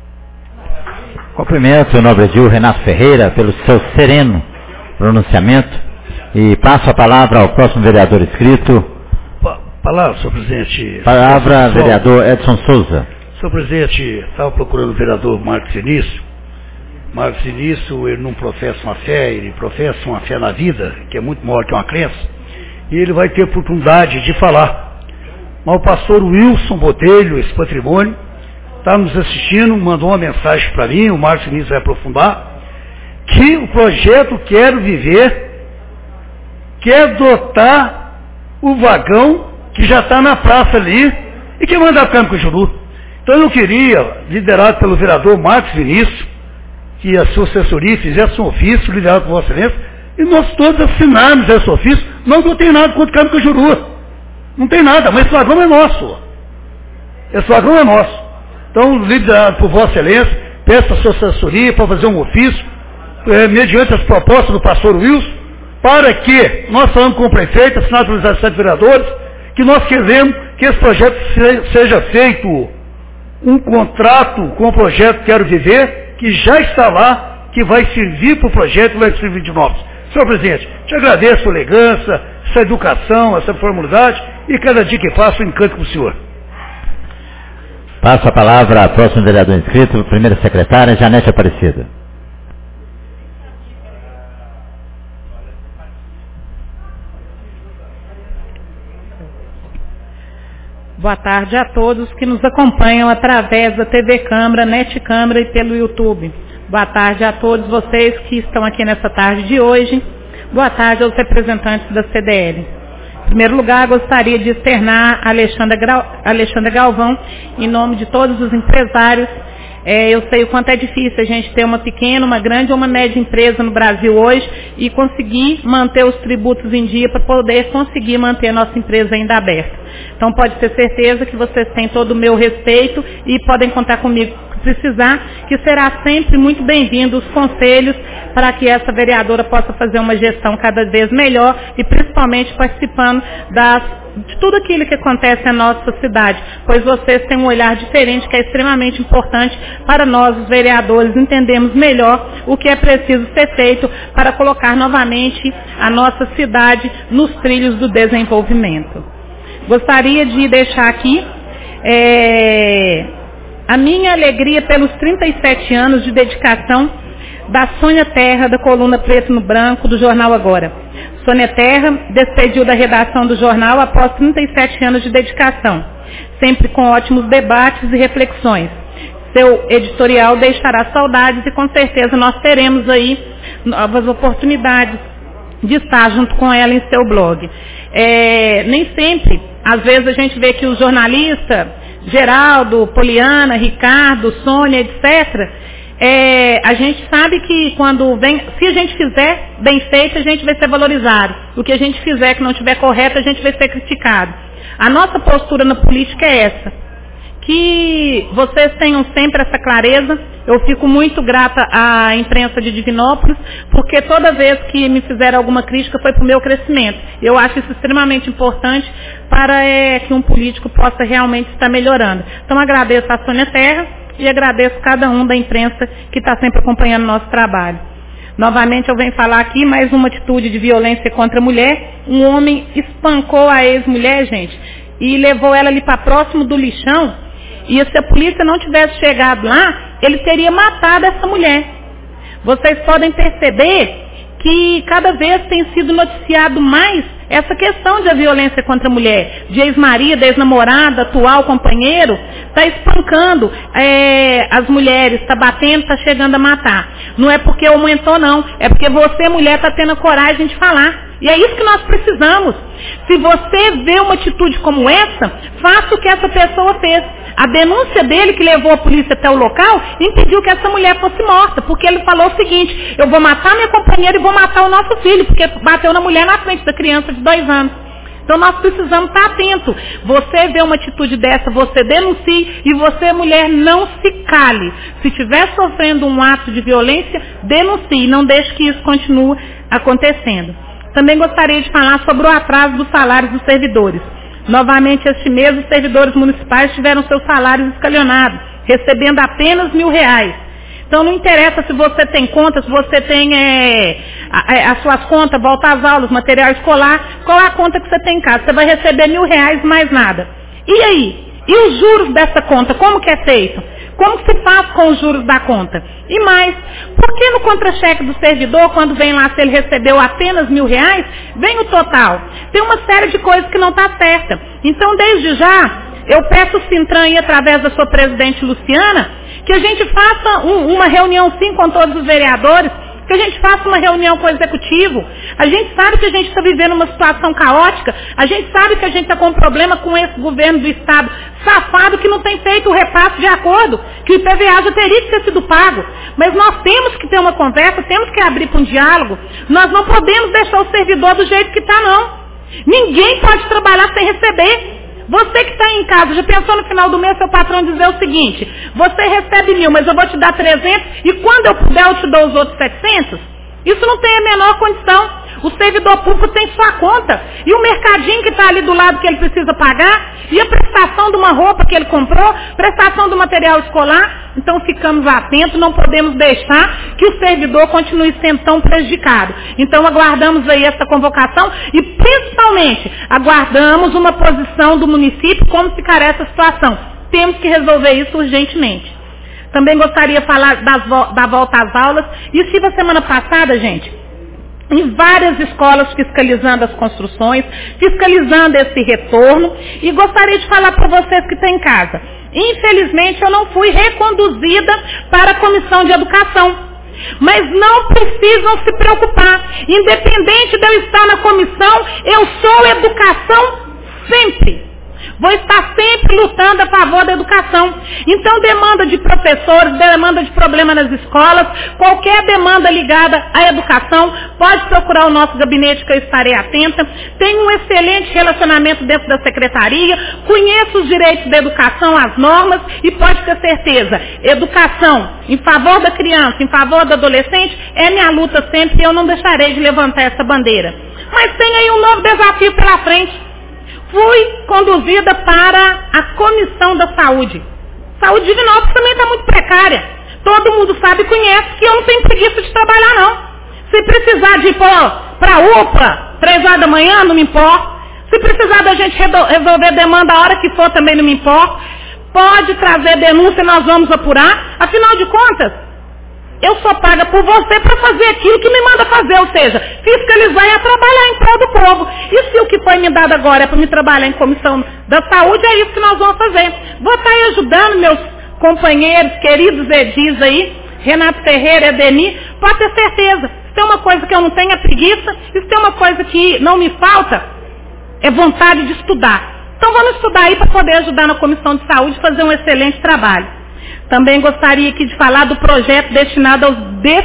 Cumprimento o nobre edil Renato Ferreira pelo seu sereno pronunciamento e passo a palavra ao próximo vereador inscrito. Palavra, senhor presidente. Palavra, vereador Edson Souza. Senhor presidente, estava procurando o vereador Marcos Início. Marcos Início, ele não professa uma fé, ele professa uma fé na vida, que é muito maior que uma crença, e ele vai ter oportunidade de falar. Mas o pastor Wilson Botelho, esse patrimônio, está nos assistindo, mandou uma mensagem para mim, o Marcos Início vai aprofundar, que o projeto Quero Viver quer dotar o vagão que já está na praça ali e que manda a Câmara Cajuru. Então eu queria, liderado pelo vereador Marcos Vinícius, que a sua assessoria fizesse um ofício liderado por Vossa Excelência, e nós todos assinarmos esse ofício. Não que eu tenha nada contra o Câmara Cajuru. Não tem nada, mas esse vagão é nosso. Esse vagão é nosso. Então, liderado por Vossa Excelência, peço a sua assessoria para fazer um ofício, mediante as propostas do pastor Wilson, para que nós falamos com o prefeito, assinado pelos 17 vereadores, que nós queremos que esse projeto seja feito um contrato com o projeto Quero Viver, que já está lá, que vai servir para o projeto e vai servir de novos. Senhor presidente, te agradeço a elegância, essa educação, essa formalidade, e cada dia que passa eu encanto com o senhor. Passo a palavra ao próximo vereador inscrito, primeira secretária, Janete Aparecida. Boa tarde a todos que nos acompanham através da TV Câmara, NET Câmara e pelo YouTube. Boa tarde a todos vocês que estão aqui nessa tarde de hoje. Boa tarde aos representantes da CDL. Em primeiro lugar, gostaria de externar a Alexandra Galvão, em nome de todos os empresários. Eu sei o quanto é difícil a gente ter uma pequena, uma grande ou uma média empresa no Brasil hoje e conseguir manter os tributos em dia para poder conseguir manter a nossa empresa ainda aberta. Então pode ter certeza que vocês têm todo o meu respeito e podem contar comigo que precisar, que será sempre muito bem-vindo os conselhos para que essa vereadora possa fazer uma gestão cada vez melhor e principalmente participando de tudo aquilo que acontece na nossa cidade, pois vocês têm um olhar diferente que é extremamente importante para nós, os vereadores, entendemos melhor o que é preciso ser feito para colocar novamente a nossa cidade nos trilhos do desenvolvimento. Gostaria de deixar aqui a minha alegria pelos 37 anos de dedicação da Sônia Terra, da coluna Preto no Branco, do Jornal Agora. Sônia Terra despediu da redação do jornal após 37 anos de dedicação, sempre com ótimos debates e reflexões. Seu editorial deixará saudades e com certeza nós teremos aí novas oportunidades de estar junto com ela em seu blog. Nem sempre, às vezes a gente vê que os jornalistas, Geraldo, Poliana, Ricardo, Sônia, etc., a gente sabe que quando vem, se a gente fizer bem feito, a gente vai ser valorizado. O que a gente fizer que não estiver correto, a gente vai ser criticado. A nossa postura na política é essa. Que vocês tenham sempre essa clareza. Eu fico muito grata à imprensa de Divinópolis, porque toda vez que me fizeram alguma crítica foi para o meu crescimento. Eu acho isso extremamente importante para que um político possa realmente estar melhorando. Então agradeço a Sônia Terra e agradeço cada um da imprensa que está sempre acompanhando o nosso trabalho. Novamente eu venho falar aqui mais uma atitude de violência contra a mulher. Um homem espancou a ex-mulher, gente, e levou ela ali para próximo do lixão. E se a polícia não tivesse chegado lá, ele teria matado essa mulher. Vocês podem perceber que cada vez tem sido noticiado mais essa questão de violência contra a mulher, de ex-marido, ex-namorada, atual companheiro, está espancando as mulheres, está batendo, está chegando a matar. Não é porque aumentou não, é porque você, mulher, está tendo a coragem de falar. E é isso que nós precisamos. Se você vê uma atitude como essa, faça o que essa pessoa fez. A denúncia dele, que levou a polícia até o local, impediu que essa mulher fosse morta, porque ele falou o seguinte: eu vou matar minha companheira e vou matar o nosso filho, porque bateu na mulher na frente da criança de 2 anos. Então nós precisamos estar atentos. Você vê uma atitude dessa, você denuncie, e você, mulher, não se cale. Se estiver sofrendo um ato de violência, denuncie, não deixe que isso continue acontecendo. Também gostaria de falar sobre o atraso dos salários dos servidores. Novamente, este mês, os servidores municipais tiveram seus salários escalionados, recebendo apenas R$1.000. Então, não interessa se você tem conta, se você tem as suas contas, volta às aulas, material escolar, qual é a conta que você tem em casa? Você vai receber R$1.000 mais nada. E aí? E os juros dessa conta, como que é feito? Como se faz com os juros da conta? E mais, por que no contra-cheque do servidor, quando vem lá se ele recebeu apenas R$1.000, vem o total? Tem uma série de coisas que não está certa. Então, desde já, eu peço o Sintran aí, através da sua presidente Luciana, que a gente faça uma reunião sim com todos os vereadores, que a gente faça uma reunião com o executivo. A gente sabe que a gente está vivendo uma situação caótica, a gente sabe que a gente está com um problema com esse governo do estado safado que não tem feito o repasse de acordo, que o IPVA já teria que ter sido pago. Mas nós temos que ter uma conversa, temos que abrir para um diálogo. Nós não podemos deixar o servidor do jeito que está, não. Ninguém pode trabalhar sem receber. Você que está em casa, já pensou no final do mês seu patrão dizer o seguinte: você recebe 1.000, mas eu vou te dar 300 e quando eu puder eu te dou os outros 700? Isso não tem a menor condição. O servidor público tem sua conta. E o mercadinho que está ali do lado que ele precisa pagar, e a prestação de uma roupa que ele comprou, prestação do material escolar. Então ficamos atentos, não podemos deixar que o servidor continue sendo tão prejudicado. Então aguardamos aí essa convocação e principalmente aguardamos uma posição do município como ficará essa situação. Temos que resolver isso urgentemente. Também gostaria de falar da volta às aulas. E estive a semana passada, gente, em várias escolas fiscalizando as construções, fiscalizando esse retorno, e gostaria de falar para vocês que estão em casa. Infelizmente eu não fui reconduzida para a comissão de educação, mas não precisam se preocupar. Independente de eu estar na comissão, eu sou educação sempre. Vou estar sempre lutando a favor da educação. Então, demanda de professores, demanda de problema nas escolas, qualquer demanda ligada à educação, pode procurar o nosso gabinete que eu estarei atenta. Tenho um excelente relacionamento dentro da secretaria, conheço os direitos da educação, as normas, e pode ter certeza, educação em favor da criança, em favor do adolescente, é minha luta sempre, e eu não deixarei de levantar essa bandeira. Mas tem aí um novo desafio pela frente. Fui conduzida para a Comissão da Saúde. Saúde de Divinópolis também está muito precária. Todo mundo sabe e conhece que eu não tenho preguiça de trabalhar, não. Se precisar de ir para a UPA, 3 horas da manhã, não me importa. Se precisar da gente resolver demanda a hora que for, também não me importa. Pode trazer denúncia, nós vamos apurar. Afinal de contas, eu sou paga por você para fazer aquilo que me manda fazer, ou seja, fiscalizar e trabalhar em prol do povo. E se o que foi me dado agora é para me trabalhar em comissão da saúde, é isso que nós vamos fazer. Vou estar aí ajudando meus companheiros, queridos edis aí, Renato Ferreira, Edeni, pode ter certeza. Se tem uma coisa que eu não tenho é preguiça, e se tem uma coisa que não me falta, é vontade de estudar. Então vamos estudar aí para poder ajudar na comissão de saúde a fazer um excelente trabalho. Também gostaria aqui de falar do projeto destinado aos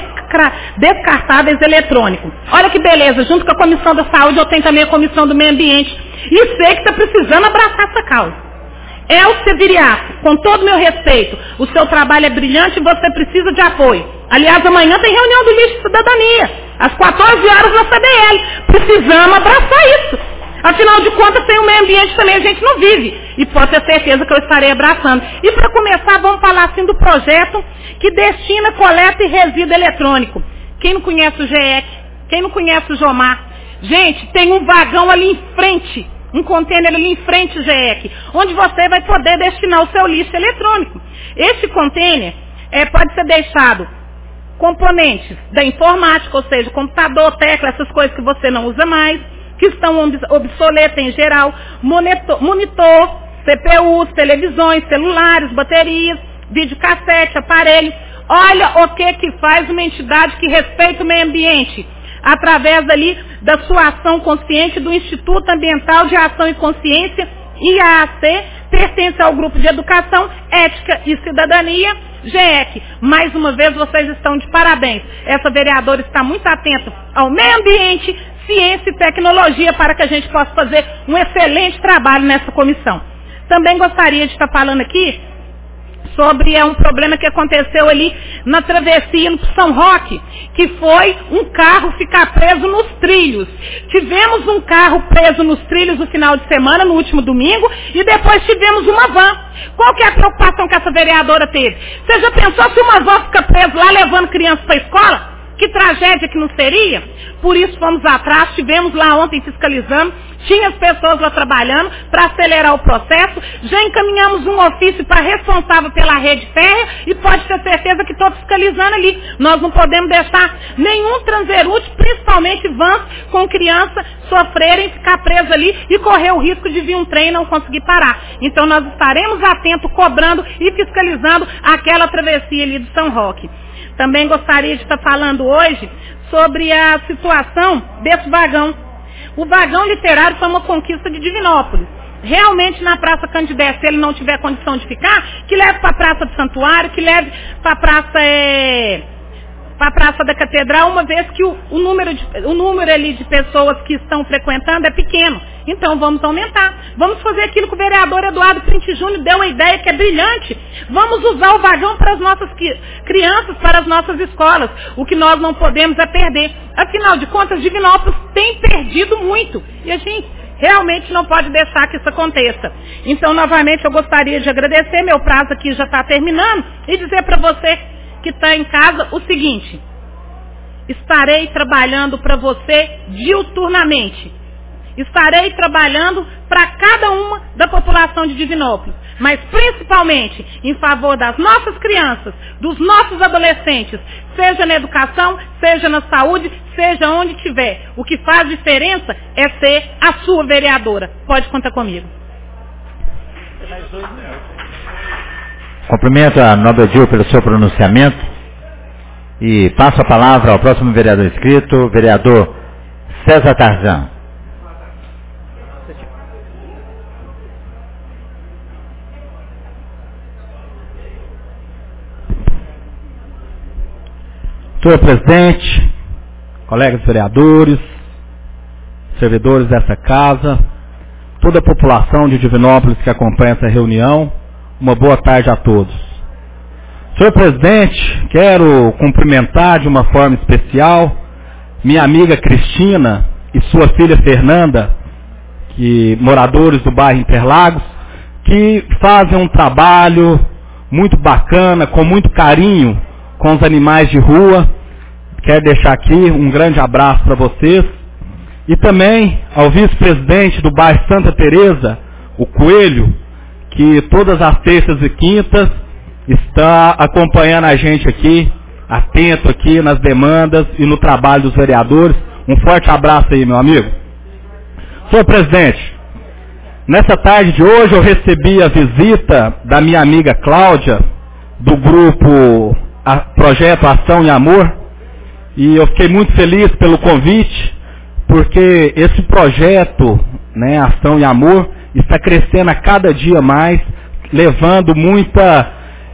descartáveis eletrônicos. Olha que beleza, junto com a Comissão da Saúde eu tenho também a Comissão do Meio Ambiente. E sei que está precisando abraçar essa causa. Elcia Viriato, com todo o meu respeito, o seu trabalho é brilhante e você precisa de apoio. Aliás, amanhã tem reunião do Lixo e Cidadania, às 14 horas na CDL. Precisamos abraçar isso. Afinal de contas, sem o meio ambiente também a gente não vive. E pode ter certeza que eu estarei abraçando. E para começar, vamos falar assim do projeto que destina coleta e resíduo eletrônico. Quem não conhece o GEC? Quem não conhece o Jomar? Gente, tem um vagão ali em frente, um container ali em frente ao GEC, onde você vai poder destinar o seu lixo eletrônico. Este container pode ser deixado componentes da informática, ou seja, computador, tecla, essas coisas que você não usa mais, que estão obsoletas em geral, monitor, CPUs, televisões, celulares, baterias, videocassete, aparelho. Olha o que faz uma entidade que respeita o meio ambiente, através ali da sua ação consciente do Instituto Ambiental de Ação e Consciência, IAAC, pertence ao Grupo de Educação, Ética e Cidadania, GEC. Mais uma vez, vocês estão de parabéns. Essa vereadora está muito atenta ao meio ambiente, ciência e tecnologia para que a gente possa fazer um excelente trabalho nessa comissão. Também gostaria de estar falando aqui sobre um problema que aconteceu ali na travessia no São Roque, que foi um carro ficar preso nos trilhos. Tivemos um carro preso nos trilhos no final de semana, no último domingo, e depois tivemos uma van. Qual que é a preocupação que essa vereadora teve? Você já pensou se uma van fica presa lá levando crianças para a escola? Que tragédia que não seria? Por isso fomos atrás, estivemos lá ontem fiscalizando, tinha as pessoas lá trabalhando para acelerar o processo, já encaminhamos um ofício para responsável pela rede férrea e pode ter certeza que estou fiscalizando ali. Nós não podemos deixar nenhum transeunte, principalmente vans com criança, sofrerem, ficar preso ali e correr o risco de vir um trem e não conseguir parar. Então nós estaremos atentos, cobrando e fiscalizando aquela travessia ali do São Roque. Também gostaria de estar falando hoje sobre a situação desse vagão. O vagão literário foi uma conquista de Divinópolis. Realmente na Praça Candidé, se ele não tiver condição de ficar, que leve para a Praça do Santuário, que leve para a Praça da Catedral, uma vez que o número ali de pessoas que estão frequentando é pequeno. Então vamos aumentar. Vamos fazer aquilo que o vereador Eduardo Print Júnior deu uma ideia que é brilhante. Vamos usar o vagão para as nossas crianças, para as nossas escolas. O que nós não podemos é perder. Afinal de contas, Divinópolis tem perdido muito. E a gente realmente não pode deixar que isso aconteça. Então, novamente, eu gostaria de agradecer. Meu prazo aqui já está terminando. E dizer para você que está em casa o seguinte: estarei trabalhando para você diuturnamente. Estarei trabalhando para cada uma da população de Divinópolis, mas principalmente em favor das nossas crianças, dos nossos adolescentes, seja na educação, seja na saúde, seja onde tiver. O que faz diferença é ser a sua vereadora. Pode contar comigo. Cumprimento a Nobre Edil pelo seu pronunciamento e passo a palavra ao próximo vereador inscrito, vereador César Tarzan. Senhor presidente, colegas vereadores, servidores dessa casa, toda a população de Divinópolis que acompanha essa reunião, uma boa tarde a todos. Senhor presidente, quero cumprimentar de uma forma especial minha amiga Cristina e sua filha Fernanda, moradores do bairro Interlagos, que fazem um trabalho muito bacana, com muito carinho, com os animais de rua. Quero deixar aqui um grande abraço para vocês. E também ao vice-presidente do bairro Santa Teresa, o Coelho, que todas as terças e quintas está acompanhando a gente aqui, atento aqui nas demandas e no trabalho dos vereadores. Um forte abraço aí, meu amigo. Senhor presidente, nessa tarde de hoje eu recebi a visita da minha amiga Cláudia, do grupo Projeto Ação e Amor, e eu fiquei muito feliz pelo convite, porque esse projeto, né, Ação e Amor, está crescendo a cada dia mais, levando muita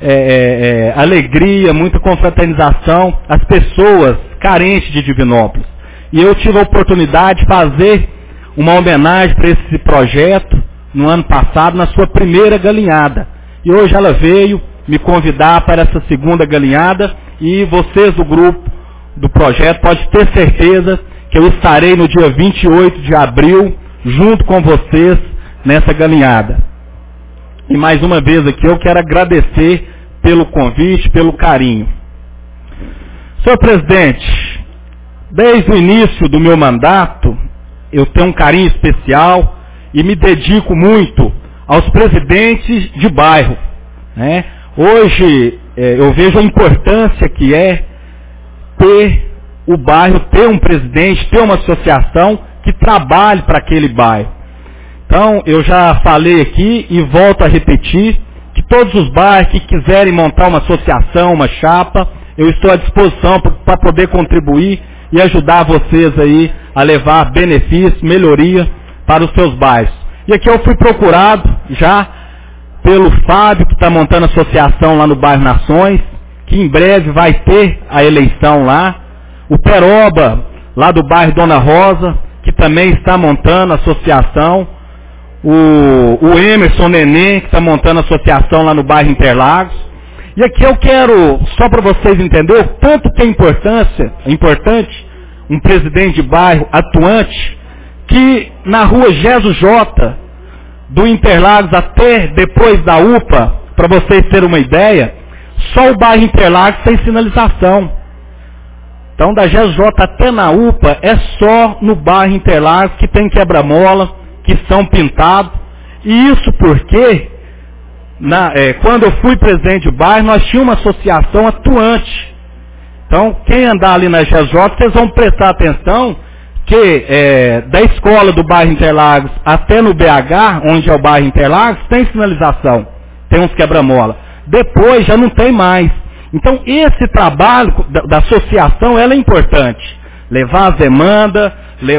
alegria, muita confraternização às pessoas carentes de Divinópolis. E eu tive a oportunidade de fazer uma homenagem para esse projeto no ano passado, na sua primeira galinhada. E hoje ela veio me convidar para essa segunda galinhada, e vocês do grupo, do projeto, pode ter certeza que eu estarei no dia 28 de abril, junto com vocês, nessa galinhada. E mais uma vez aqui eu quero agradecer pelo convite, pelo carinho. Senhor presidente, desde o início do meu mandato, eu tenho um carinho especial e me dedico muito aos presidentes de bairro, né? Hoje eu vejo a importância que é ter o bairro, ter um presidente, ter uma associação que trabalhe para aquele bairro. Então, eu já falei aqui e volto a repetir que todos os bairros que quiserem montar uma associação, uma chapa, eu estou à disposição para poder contribuir e ajudar vocês aí a levar benefícios, melhoria para os seus bairros. E aqui eu fui procurado já pelo Fábio, que está montando associação lá no bairro Nações, que em breve vai ter a eleição lá. O Peroba, lá do bairro Dona Rosa, que também está montando associação. O Emerson Neném, que está montando associação lá no bairro Interlagos. E aqui eu quero, só para vocês entenderem, o tanto que é importante um presidente de bairro atuante, que na rua Jesus J, do Interlagos até depois da UPA, para vocês terem uma ideia, só o bairro Interlagos tem sinalização. Então, da GJ até na UPA, é só no bairro Interlagos que tem quebra-mola, que são pintados. E isso porque, quando eu fui presidente de bairro, nós tínhamos uma associação atuante. Então, quem andar ali na GJ, vocês vão prestar atenção que da escola do bairro Interlagos até no BH, onde é o bairro Interlagos, tem sinalização, tem uns quebra-mola. Depois já não tem mais. Então, esse trabalho da associação, ela é importante. Levar as demandas,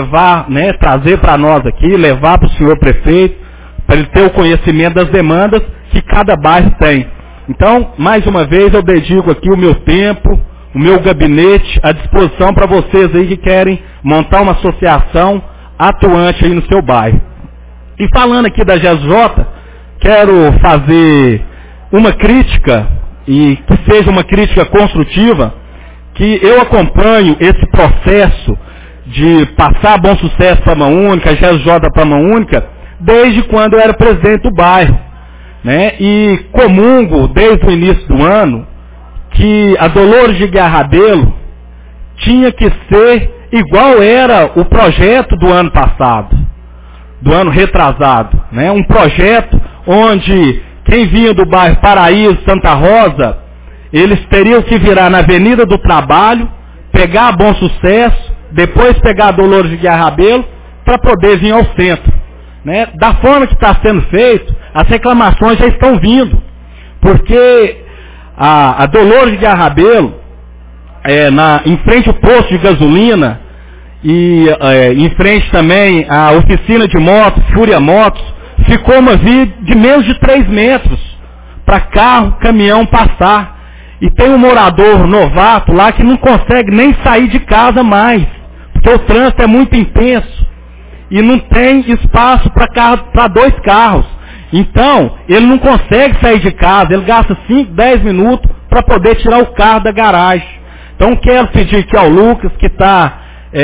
trazer para nós aqui, levar para o senhor prefeito, para ele ter o conhecimento das demandas que cada bairro tem. Então, mais uma vez, eu dedico aqui o meu tempo, o meu gabinete à disposição para vocês aí que querem montar uma associação atuante aí no seu bairro. E falando aqui da GSJ, quero fazer uma crítica, e que seja uma crítica construtiva, que eu acompanho esse processo de passar Bom Sucesso para a Mão Única, GSJ para a Mão Única, desde quando eu era presidente do bairro, né? E comungo desde o início do ano que a Dolores de Guiarrabelo tinha que ser igual era o projeto do ano passado, do ano retrasado, né? Um projeto onde quem vinha do bairro Paraíso, Santa Rosa, eles teriam que virar na Avenida do Trabalho, pegar Bom Sucesso, depois pegar a Dolores de Guiarrabelo para poder vir ao centro, né? Da forma que está sendo feito, as reclamações já estão vindo, porque a Dolores de Guiarrabelo, em frente ao posto de gasolina e em frente também à oficina de motos, Fúria Motos, ficou uma via de menos de 3 metros para carro, caminhão passar. e tem um morador novato lá que não consegue nem sair de casa mais, porque o trânsito é muito intenso e não tem espaço para 2 carros. Então, ele não consegue sair de casa, ele gasta 5, 10 minutos para poder tirar o carro da garagem. Então, quero pedir aqui ao Lucas, que está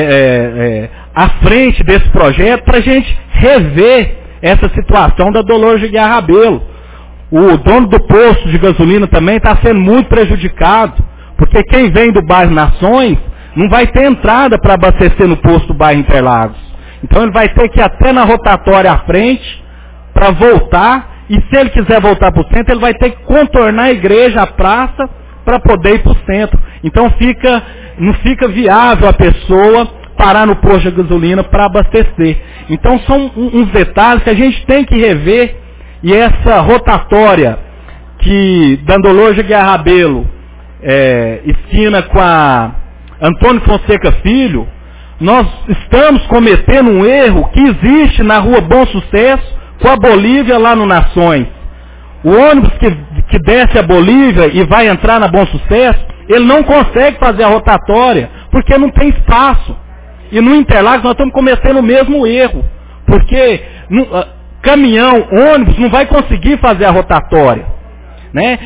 à frente desse projeto, para a gente rever essa situação da Dolores de Guiar Rabelo. O dono do posto de gasolina também está sendo muito prejudicado, porque quem vem do bairro Nações não vai ter entrada para abastecer no posto do bairro Interlagos. Então ele vai ter que ir até na rotatória à frente para voltar, e se ele quiser voltar para o centro, ele vai ter que contornar a igreja, a praça, para poder ir para o centro. Então não fica viável a pessoa parar no posto de gasolina para abastecer. Então são uns detalhes que a gente tem que rever, e essa rotatória que Dolores de Guiar Rabelo esquina com a Antônio Fonseca Filho, nós estamos cometendo um erro que existe na rua Bom Sucesso com a Bolívia lá no Nações. O ônibus que desce a Bolívia e vai entrar na Bom Sucesso, ele não consegue fazer a rotatória, porque não tem espaço. E no Interlagos nós estamos cometendo o mesmo erro, porque caminhão, ônibus, não vai conseguir fazer a rotatória, né?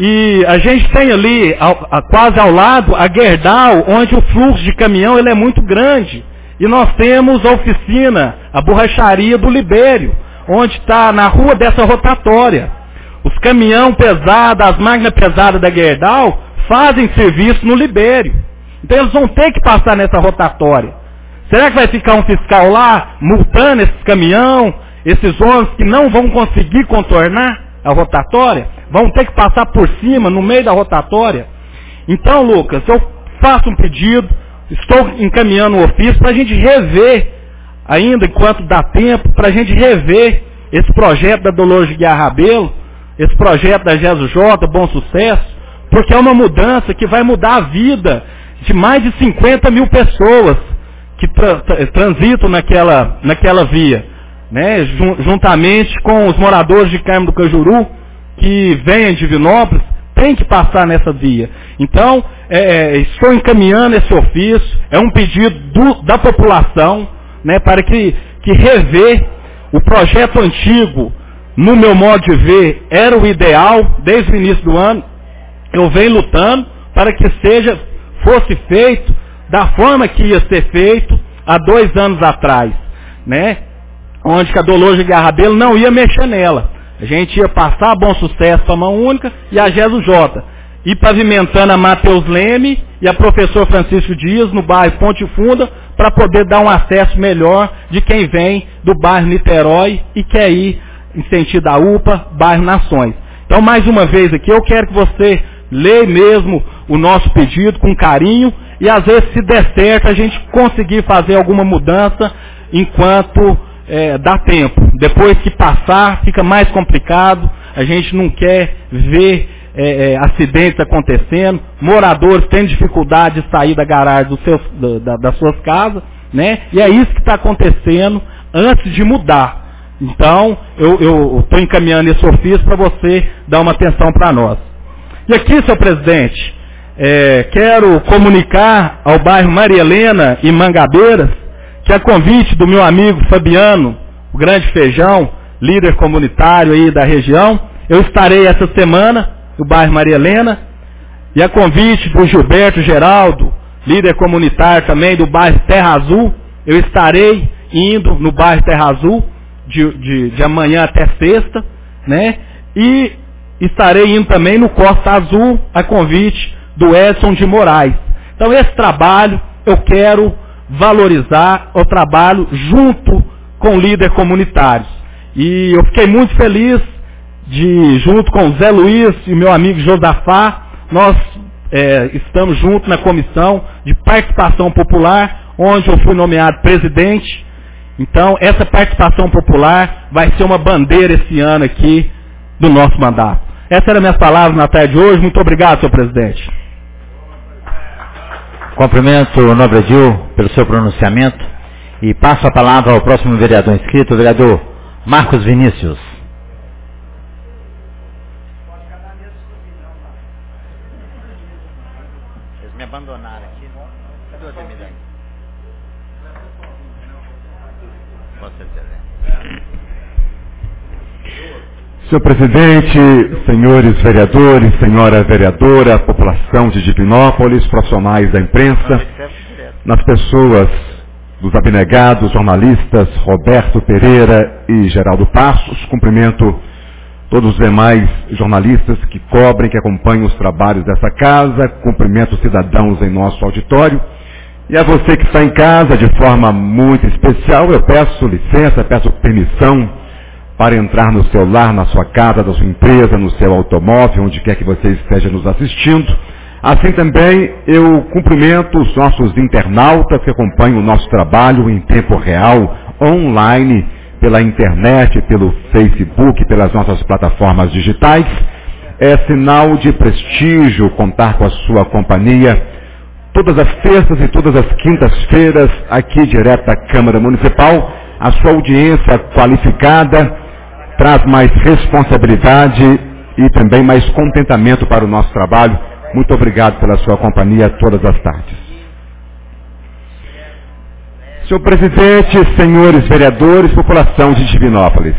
E a gente tem ali, quase ao lado, a Gerdau, onde o fluxo de caminhão ele é muito grande. E nós temos a oficina, a borracharia do Libério, onde está na rua dessa rotatória. Os caminhão pesados, as máquinas pesadas da Gerdau, fazem serviço no Libério. Então eles vão ter que passar nessa rotatória. Será que vai ficar um fiscal lá, multando esses caminhão, esses ônibus que não vão conseguir contornar a rotatória? Vão ter que passar por cima, no meio da rotatória? Então, Lucas, eu faço um pedido, estou encaminhando o ofício para a gente rever, ainda enquanto dá tempo, para a gente rever esse projeto da Dolores de Guiar Rabelo, esse projeto da Jesus J, Bom Sucesso, porque é uma mudança que vai mudar a vida de mais de 50 mil pessoas que transitam naquela via, né? Juntamente com os moradores de Carmo do Cajuru, que vêm de Divinópolis, tem que passar nessa via. Então, estou encaminhando esse ofício, é um pedido da população, né, para que rever o projeto antigo, no meu modo de ver, era o ideal, desde o início do ano, eu venho lutando para que fosse feito da forma que ia ser feito há 2 anos atrás, né, onde que a Dolores de Guiar Rabelo não ia mexer nela. A gente ia passar a Bom Sucesso para a mão única e a Jesus J. E pavimentando a Mateus Leme e a Professor Francisco Dias no bairro Ponte Funda, para poder dar um acesso melhor de quem vem do bairro Niterói e quer ir em sentido à UPA, bairro Nações. Então, mais uma vez aqui, eu quero que você leia mesmo o nosso pedido com carinho e, às vezes, se der certo, a gente conseguir fazer alguma mudança enquanto dá tempo. Depois que passar, fica mais complicado. A gente não quer ver acidentes acontecendo. Moradores têm dificuldade de sair da garagem das suas casas, né? E é isso que está acontecendo antes de mudar. Então, eu estou encaminhando esse ofício para você dar uma atenção para nós. E aqui, senhor presidente, quero comunicar ao bairro Maria Helena e Mangabeiras que a convite do meu amigo Fabiano, o Grande Feijão, líder comunitário aí da região, eu estarei essa semana no bairro Maria Helena, e a convite do Gilberto Geraldo, líder comunitário também do bairro Terra Azul, eu estarei indo no bairro Terra Azul de amanhã até sexta, né? E estarei indo também no Costa Azul, a convite do Edson de Moraes. Então esse trabalho eu quero valorizar o trabalho junto com líderes comunitários. E eu fiquei muito feliz junto com o Zé Luiz e meu amigo Josafá, nós estamos juntos na comissão de participação popular, onde eu fui nomeado presidente. Então, essa participação popular vai ser uma bandeira esse ano aqui do nosso mandato. Essas eram minhas palavras na tarde de hoje. Muito obrigado, senhor presidente. Cumprimento o nobre Edil pelo seu pronunciamento e passo a palavra ao próximo vereador inscrito, o vereador Marcos Vinícius. Me abandonaram aqui. Cadê o Ademir? Vossa Excelência. Senhor presidente, senhores vereadores, senhora vereadora, população de Divinópolis, profissionais da imprensa, nas pessoas dos abnegados jornalistas Roberto Pereira e Geraldo Passos, cumprimento todos os demais jornalistas que cobrem, que acompanham os trabalhos dessa casa, cumprimento os cidadãos em nosso auditório. E a você que está em casa, de forma muito especial, eu peço licença, peço permissão para entrar no seu lar, na sua casa, na sua empresa, no seu automóvel, onde quer que você esteja nos assistindo. Assim também eu cumprimento os nossos internautas que acompanham o nosso trabalho em tempo real, online, pela internet, pelo Facebook, pelas nossas plataformas digitais. É sinal de prestígio contar com a sua companhia todas as terças e todas as quintas-feiras, aqui direto da Câmara Municipal. A sua audiência qualificada traz mais responsabilidade e também mais contentamento para o nosso trabalho. Muito obrigado pela sua companhia todas as tardes. Senhor presidente, senhores vereadores, população de Divinópolis.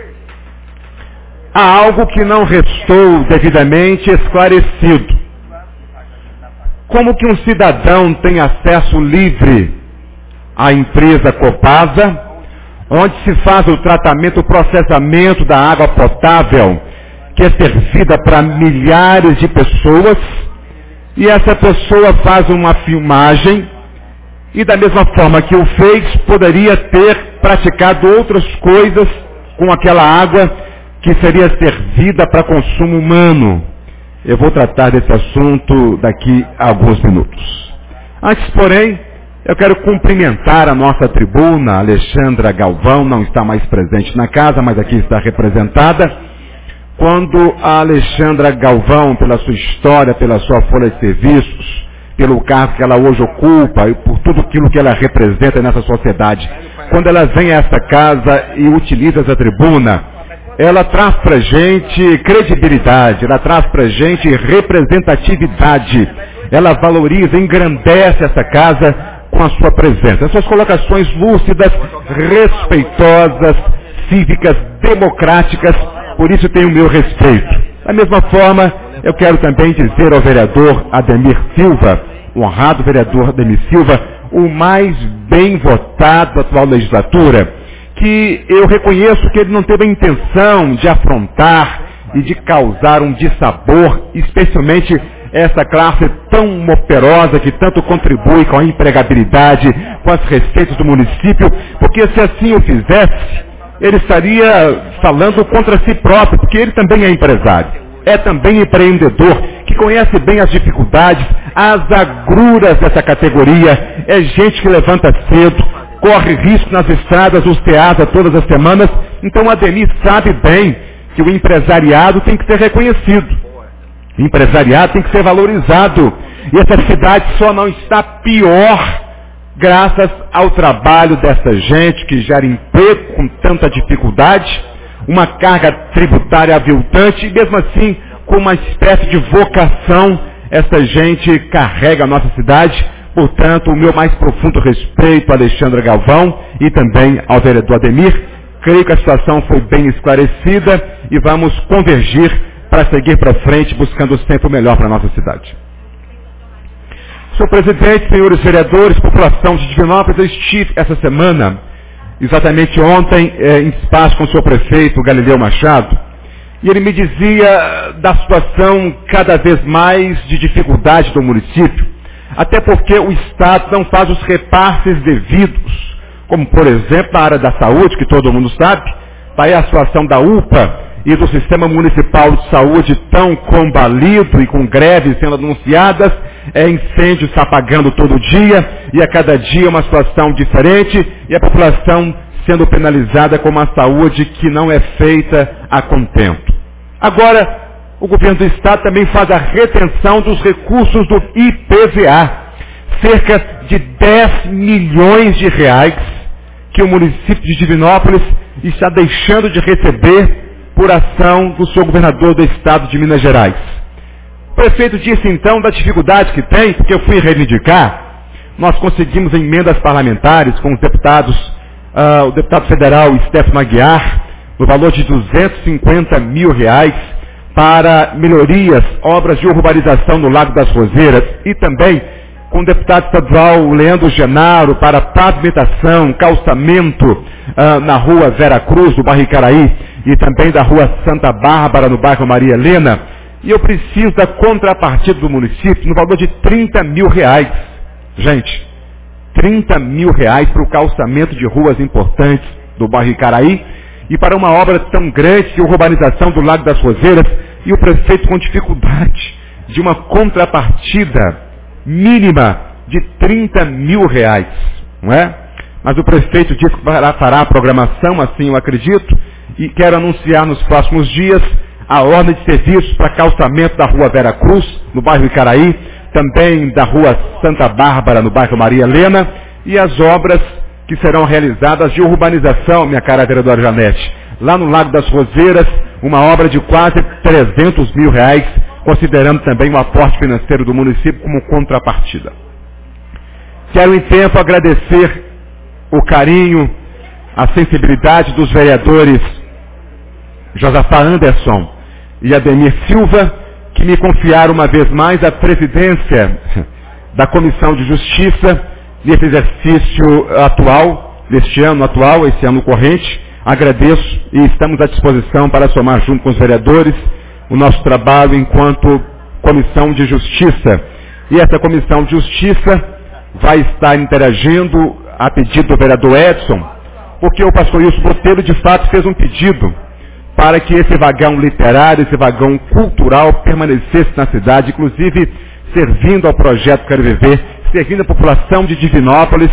Há algo que não restou devidamente esclarecido. Como que um cidadão tem acesso livre à empresa Copasa, onde se faz o tratamento, o processamento da água potável, que é servida para milhares de pessoas, e essa pessoa faz uma filmagem, e da mesma forma que o fez, poderia ter praticado outras coisas com aquela água que seria servida para consumo humano. Eu vou tratar desse assunto daqui a alguns minutos. Antes, porém, eu quero cumprimentar a nossa tribuna, Alexandra Galvão, não está mais presente na casa, mas aqui está representada. Quando a Alexandra Galvão, pela sua história, pela sua folha de serviços, pelo cargo que ela hoje ocupa e por tudo aquilo que ela representa nessa sociedade, quando ela vem a essa casa e utiliza essa tribuna, ela traz para a gente credibilidade, ela traz para a gente representatividade, ela valoriza, engrandece essa casa com a sua presença. As suas colocações lúcidas, respeitosas, cívicas, democráticas, por isso tem o meu respeito. Da mesma forma, eu quero também dizer ao vereador Ademir Silva, o honrado vereador Ademir Silva, o mais bem votado da atual legislatura, que eu reconheço que ele não teve a intenção de afrontar e de causar um dissabor, especialmente essa classe tão operosa que tanto contribui com a empregabilidade, com as receitas do município, porque se assim o fizesse, ele estaria falando contra si próprio, porque ele também é empresário, é também empreendedor, que conhece bem as dificuldades, as agruras dessa categoria, é gente que levanta cedo, corre risco nas estradas, nos teatros todas as semanas. Então o Ademir sabe bem que o empresariado tem que ser reconhecido. O empresariado tem que ser valorizado. E essa cidade só não está pior graças ao trabalho dessa gente que gera emprego com tanta dificuldade, uma carga tributária aviltante e mesmo assim com uma espécie de vocação essa gente carrega a nossa cidade. Portanto, o meu mais profundo respeito a Alexandra Galvão e também ao vereador Ademir. Creio que a situação foi bem esclarecida e vamos convergir para seguir para frente, buscando sempre o melhor para a nossa cidade. Senhor presidente, senhores vereadores, população de Divinópolis, eu estive essa semana, exatamente ontem, em espaço com o senhor prefeito Galileu Machado, e ele me dizia da situação cada vez mais de dificuldade do município, até porque o Estado não faz os repasses devidos, como por exemplo na área da saúde, que todo mundo sabe, está aí a situação da UPA e do Sistema Municipal de Saúde tão combalido e com greves sendo anunciadas, incêndio se apagando todo dia e a cada dia uma situação diferente e a população sendo penalizada com uma saúde que não é feita a contento. Agora, o governo do Estado também faz a retenção dos recursos do IPVA, cerca de 10 milhões de reais que o município de Divinópolis está deixando de receber por ação do senhor governador do Estado de Minas Gerais. prefeito disse então da dificuldade que tem, porque eu fui reivindicar, nós conseguimos emendas parlamentares com os deputados, o deputado federal Stefano Aguiar, no valor de R$250 mil para melhorias, obras de urbanização no Lago das Roseiras, e também com o deputado estadual Leandro Genaro para pavimentação, calçamento na rua Vera Cruz, do bairro Icaraí, e também da rua Santa Bárbara, no bairro Maria Helena. E eu preciso da contrapartida do município no valor de R$30 mil. Gente, R$30 mil para o calçamento de ruas importantes do bairro Icaraí e para uma obra tão grande de urbanização do Lago das Roseiras, e o prefeito com dificuldade de uma contrapartida mínima de R$30 mil, não é? Mas o prefeito disse que fará a programação, assim eu acredito, e quero anunciar nos próximos dias a ordem de serviços para calçamento da rua Vera Cruz, no bairro Icaraí, também da rua Santa Bárbara, no bairro Maria Helena, e as obras que serão realizadas de urbanização, minha cara vereadora Janete, lá no Lago das Roseiras, uma obra de quase R$300 mil, considerando também o aporte financeiro do município como contrapartida. Quero em tempo agradecer o carinho, a sensibilidade dos vereadores Josafá Anderson e Ademir Silva, que me confiaram uma vez mais a presidência da Comissão de Justiça nesse exercício atual, neste ano atual, esse ano corrente. Agradeço e estamos à disposição para somar junto com os vereadores o nosso trabalho enquanto Comissão de Justiça. E essa Comissão de Justiça vai estar interagindo a pedido do vereador Edson, porque o pastor Wilson Botelho de fato fez um pedido para que esse vagão literário, esse vagão cultural permanecesse na cidade, inclusive servindo ao projeto Quero Viver, servindo a população de Divinópolis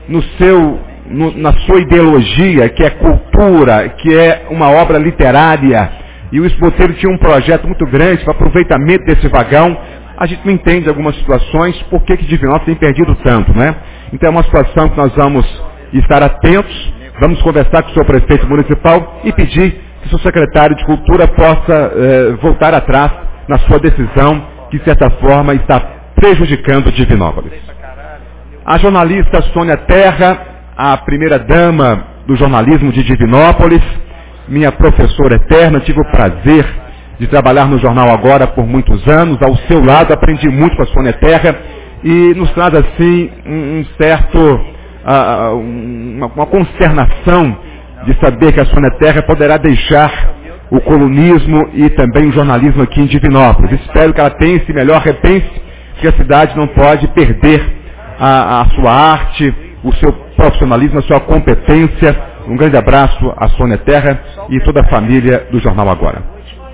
na sua ideologia, que é cultura, que é uma obra literária. E o Botelho tinha um projeto muito grande para aproveitamento desse vagão. A gente não entende algumas situações, por que Divinópolis tem perdido tanto, né? Então é uma situação que nós vamos estar atentos, vamos conversar com o seu prefeito municipal e pedir que o seu secretário de Cultura possa voltar atrás na sua decisão, que de certa forma está prejudicando Divinópolis. A jornalista Sônia Terra, a primeira-dama do jornalismo de Divinópolis, minha professora eterna, tive o prazer de trabalhar no Jornal Agora por muitos anos, ao seu lado, aprendi muito com a Sônia Terra, e nos traz assim uma consternação de saber que a Sônia Terra poderá deixar o colunismo e também o jornalismo aqui em Divinópolis. Espero que ela pense melhor, repense que a cidade não pode perder a sua arte, o seu profissionalismo, a sua competência. Um grande abraço à Sônia Terra e toda a família do Jornal Agora.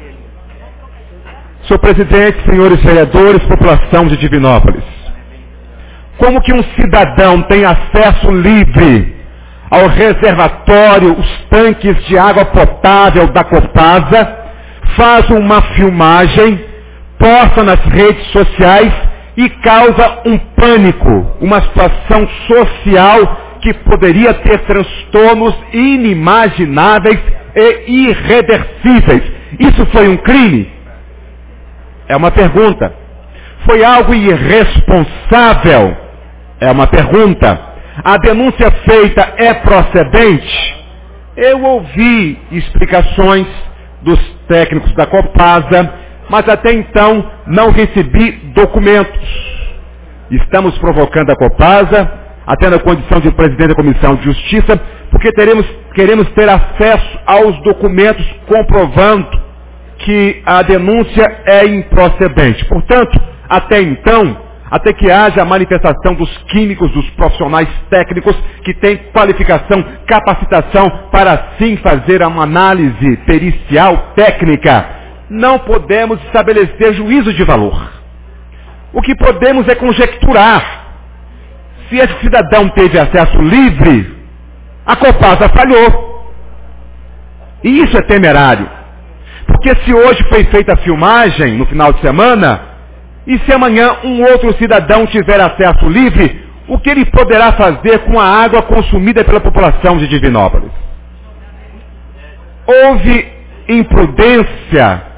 Senhor presidente, senhores vereadores, população de Divinópolis, como que um cidadão tem acesso livre ao reservatório, os tanques de água potável da Copasa, faz uma filmagem, posta nas redes sociais e causa um pânico, uma situação social que poderia ter transtornos inimagináveis e irreversíveis. Isso foi um crime? É uma pergunta. Foi algo irresponsável? É uma pergunta. A denúncia feita é procedente? Eu ouvi explicações dos técnicos da Copasa, mas até então não recebi documentos. Estamos provocando a Copasa, até na condição de presidente da Comissão de Justiça, porque queremos ter acesso aos documentos comprovando que a denúncia é improcedente. Portanto, até então, até que haja a manifestação dos químicos, dos profissionais técnicos que têm qualificação, capacitação para assim fazer uma análise pericial técnica, não podemos estabelecer juízo de valor. O que podemos é conjecturar. Se esse cidadão teve acesso livre, a Copasa falhou. E isso é temerário. Porque se hoje foi feita a filmagem no final de semana, e se amanhã um outro cidadão tiver acesso livre, o que ele poderá fazer com a água consumida pela população de Divinópolis? Houve imprudência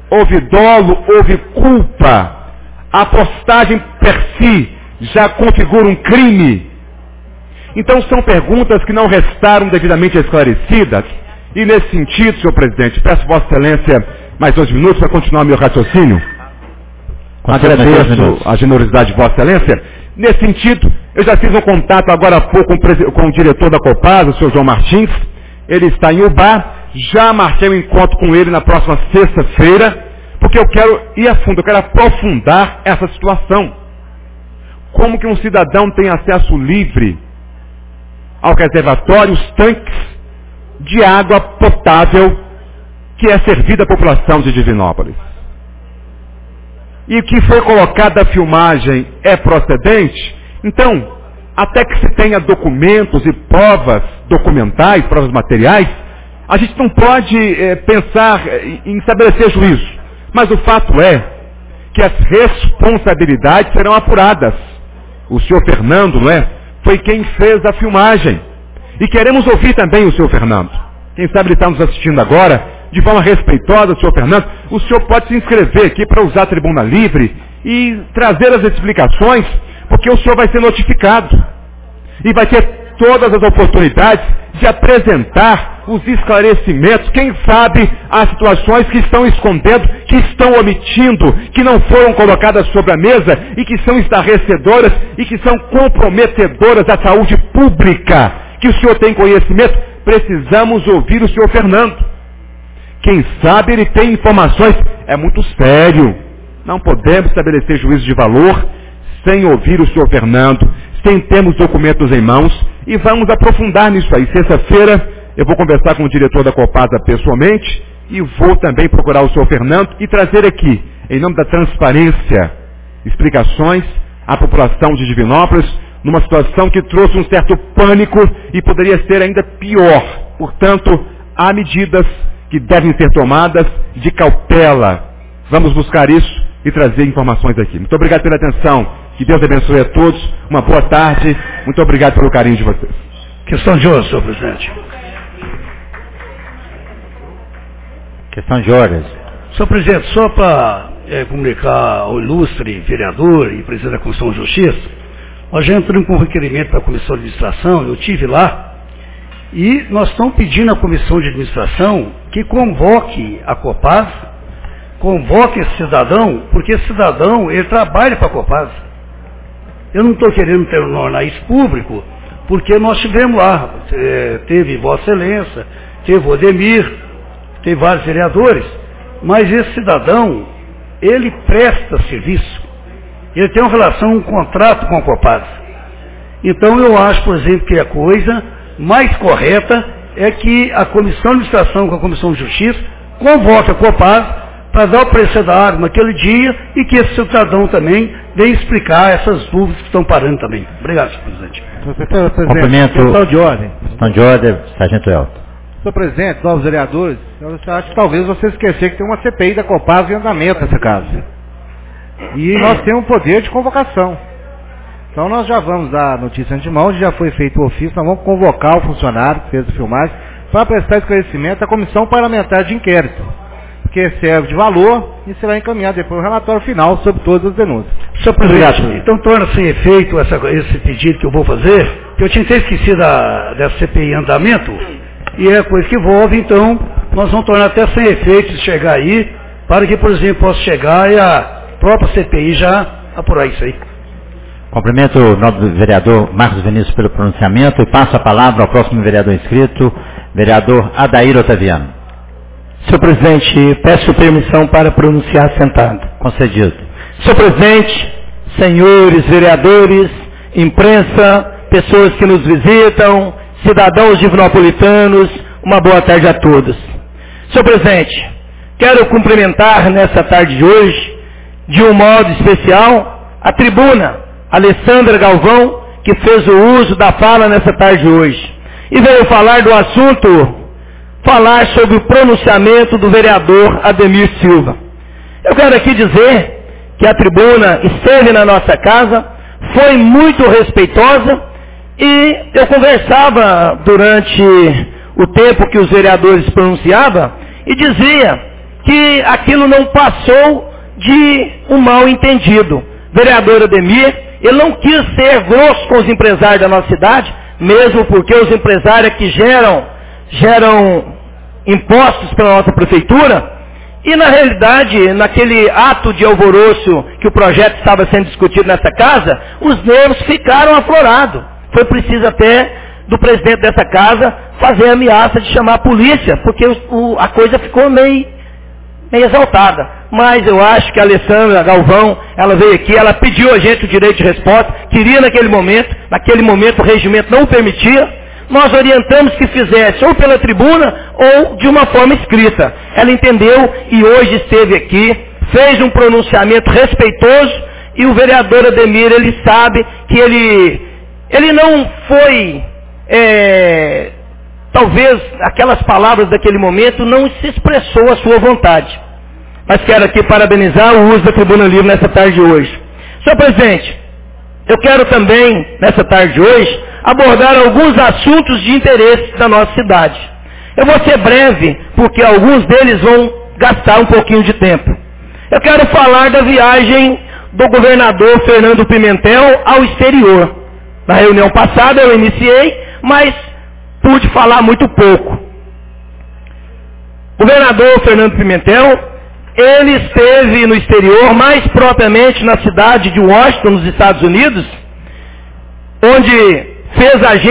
houve dolo, houve culpa. A postagem per si já configura um crime. Então são perguntas que não restaram devidamente esclarecidas. E nesse sentido, senhor presidente, peço Vossa Excelência mais 2 minutos para continuar meu raciocínio. Agradeço a generosidade de Vossa Excelência. Nesse sentido, eu já fiz um contato agora há pouco com o diretor da Copasa, o senhor João Martins. Ele está em Ubá. Já marquei um encontro com ele na próxima sexta-feira, porque eu quero ir a fundo, eu quero aprofundar essa situação. Como que um cidadão tem acesso livre ao reservatório, os tanques de água potável que é servida à população de Divinópolis? E o que foi colocado na filmagem é procedente? Então, até que se tenha documentos e provas documentais, provas materiais, a gente não pode pensar em estabelecer juízo. Mas o fato é que as responsabilidades serão apuradas. O senhor Fernando, não é? Foi quem fez a filmagem. E queremos ouvir também o senhor Fernando. Quem sabe ele está nos assistindo agora, de forma respeitosa, senhor Fernando. O senhor pode se inscrever aqui para usar a tribuna livre e trazer as explicações, porque o senhor vai ser notificado. E vai ter todas as oportunidades de apresentar os esclarecimentos, quem sabe as situações que estão escondendo, que estão omitindo, que não foram colocadas sobre a mesa e que são estarrecedoras e que são comprometedoras à saúde pública, que o senhor tem conhecimento. Precisamos ouvir o senhor Fernando. Quem sabe ele tem informações. É muito sério. Não podemos estabelecer juízo de valor sem ouvir o senhor Fernando, sem termos documentos em mãos, e vamos aprofundar nisso aí. Sexta-feira eu vou conversar com o diretor da Copasa pessoalmente e vou também procurar o senhor Fernando e trazer aqui, em nome da transparência, explicações à população de Divinópolis, numa situação que trouxe um certo pânico e poderia ser ainda pior. Portanto, há medidas que devem ser tomadas de cautela. Vamos buscar isso e trazer informações aqui. Muito obrigado pela atenção. Que Deus abençoe a todos. Uma boa tarde. Muito obrigado pelo carinho de vocês. Questão de ordem, senhor presidente. Questão de ordem. Senhor presidente, só para comunicar ao ilustre vereador e presidente da Comissão de Justiça, nós já entramos com um requerimento para a Comissão de Administração, eu estive lá, e nós estamos pedindo à Comissão de Administração que convoque a Copasa, convoque esse cidadão, porque esse cidadão, ele trabalha para a Copasa. Eu não estou querendo tornar isso público, porque nós tivemos lá, teve Vossa Excelência, teve o Odemir, teve vários vereadores, mas esse cidadão, ele presta serviço, ele tem uma relação, um contrato com a Copasa. Então eu acho, por exemplo, que a coisa mais correta é que a Comissão de Administração com a Comissão de Justiça convoque a Copasa para dar o preço da água naquele dia e que esse cidadão também venha explicar essas dúvidas que estão parando também. Obrigado, senhor presidente. Cumprimento. Questão de ordem. Questão de ordem, Sargento Elton. Senhor presidente, novos vereadores, eu acho que talvez você esquecer que tem uma CPI da Copasa em andamento nesse caso. E nós temos poder de convocação. Então nós já vamos dar notícia de mão, já foi feito o ofício, nós vamos convocar o funcionário que fez a filmagem para prestar esclarecimento à Comissão Parlamentar de Inquérito, porque serve de valor e será encaminhado depois o relatório final sobre todas as denúncias. Senhor presidente, então torna sem efeito esse pedido que eu vou fazer, que eu tinha até esquecido dessa CPI em andamento, e é coisa que envolve, então nós vamos tornar até sem efeito se chegar aí, para que, por exemplo, possa chegar e a própria CPI já apurar isso aí. Cumprimento o nobre vereador Marcos Vinícius pelo pronunciamento e passo a palavra ao próximo vereador inscrito, vereador Adair Otaviano. Senhor presidente, peço permissão para pronunciar sentado. Concedido. Senhor presidente, senhores vereadores, imprensa, pessoas que nos visitam, cidadãos divinopolitanos, uma boa tarde a todos. Senhor presidente, quero cumprimentar nessa tarde de hoje, de um modo especial, a tribuna Alessandra Galvão, que fez o uso da fala nessa tarde de hoje. E veio falar do assunto, falar sobre o pronunciamento do vereador Ademir Silva. Eu quero aqui dizer que a tribuna esteve na nossa casa, foi muito respeitosa, e eu conversava durante o tempo que os vereadores pronunciavam, e dizia que aquilo não passou de um mal entendido. Vereador Ademir, ele não quis ser grosso com os empresários da nossa cidade, mesmo porque os empresários que geram impostos pela nossa prefeitura, e na realidade, naquele ato de alvoroço que o projeto estava sendo discutido nessa casa, os nervos ficaram aflorados. Foi preciso até do presidente dessa casa fazer a ameaça de chamar a polícia, porque a coisa ficou meio exaltada. Mas eu acho que a Alessandra Galvão, ela veio aqui, ela pediu a gente o direito de resposta, queria naquele momento o regimento não o permitia. Nós orientamos que fizesse ou pela tribuna ou de uma forma escrita. Ela entendeu e hoje esteve aqui, fez um pronunciamento respeitoso, e o vereador Ademir, ele sabe que ele não foi, talvez aquelas palavras daquele momento não se expressou a sua vontade. Mas quero aqui parabenizar o uso da tribuna livre nessa tarde de hoje. Senhor presidente, eu quero também, nessa tarde de hoje, abordar alguns assuntos de interesse da nossa cidade. Eu vou ser breve, porque alguns deles vão gastar um pouquinho de tempo. Eu quero falar da viagem do governador Fernando Pimentel ao exterior. Na reunião passada eu iniciei, mas pude falar muito pouco. O governador Fernando Pimentel, ele esteve no exterior, mais propriamente na cidade de Washington, nos Estados Unidos, onde fez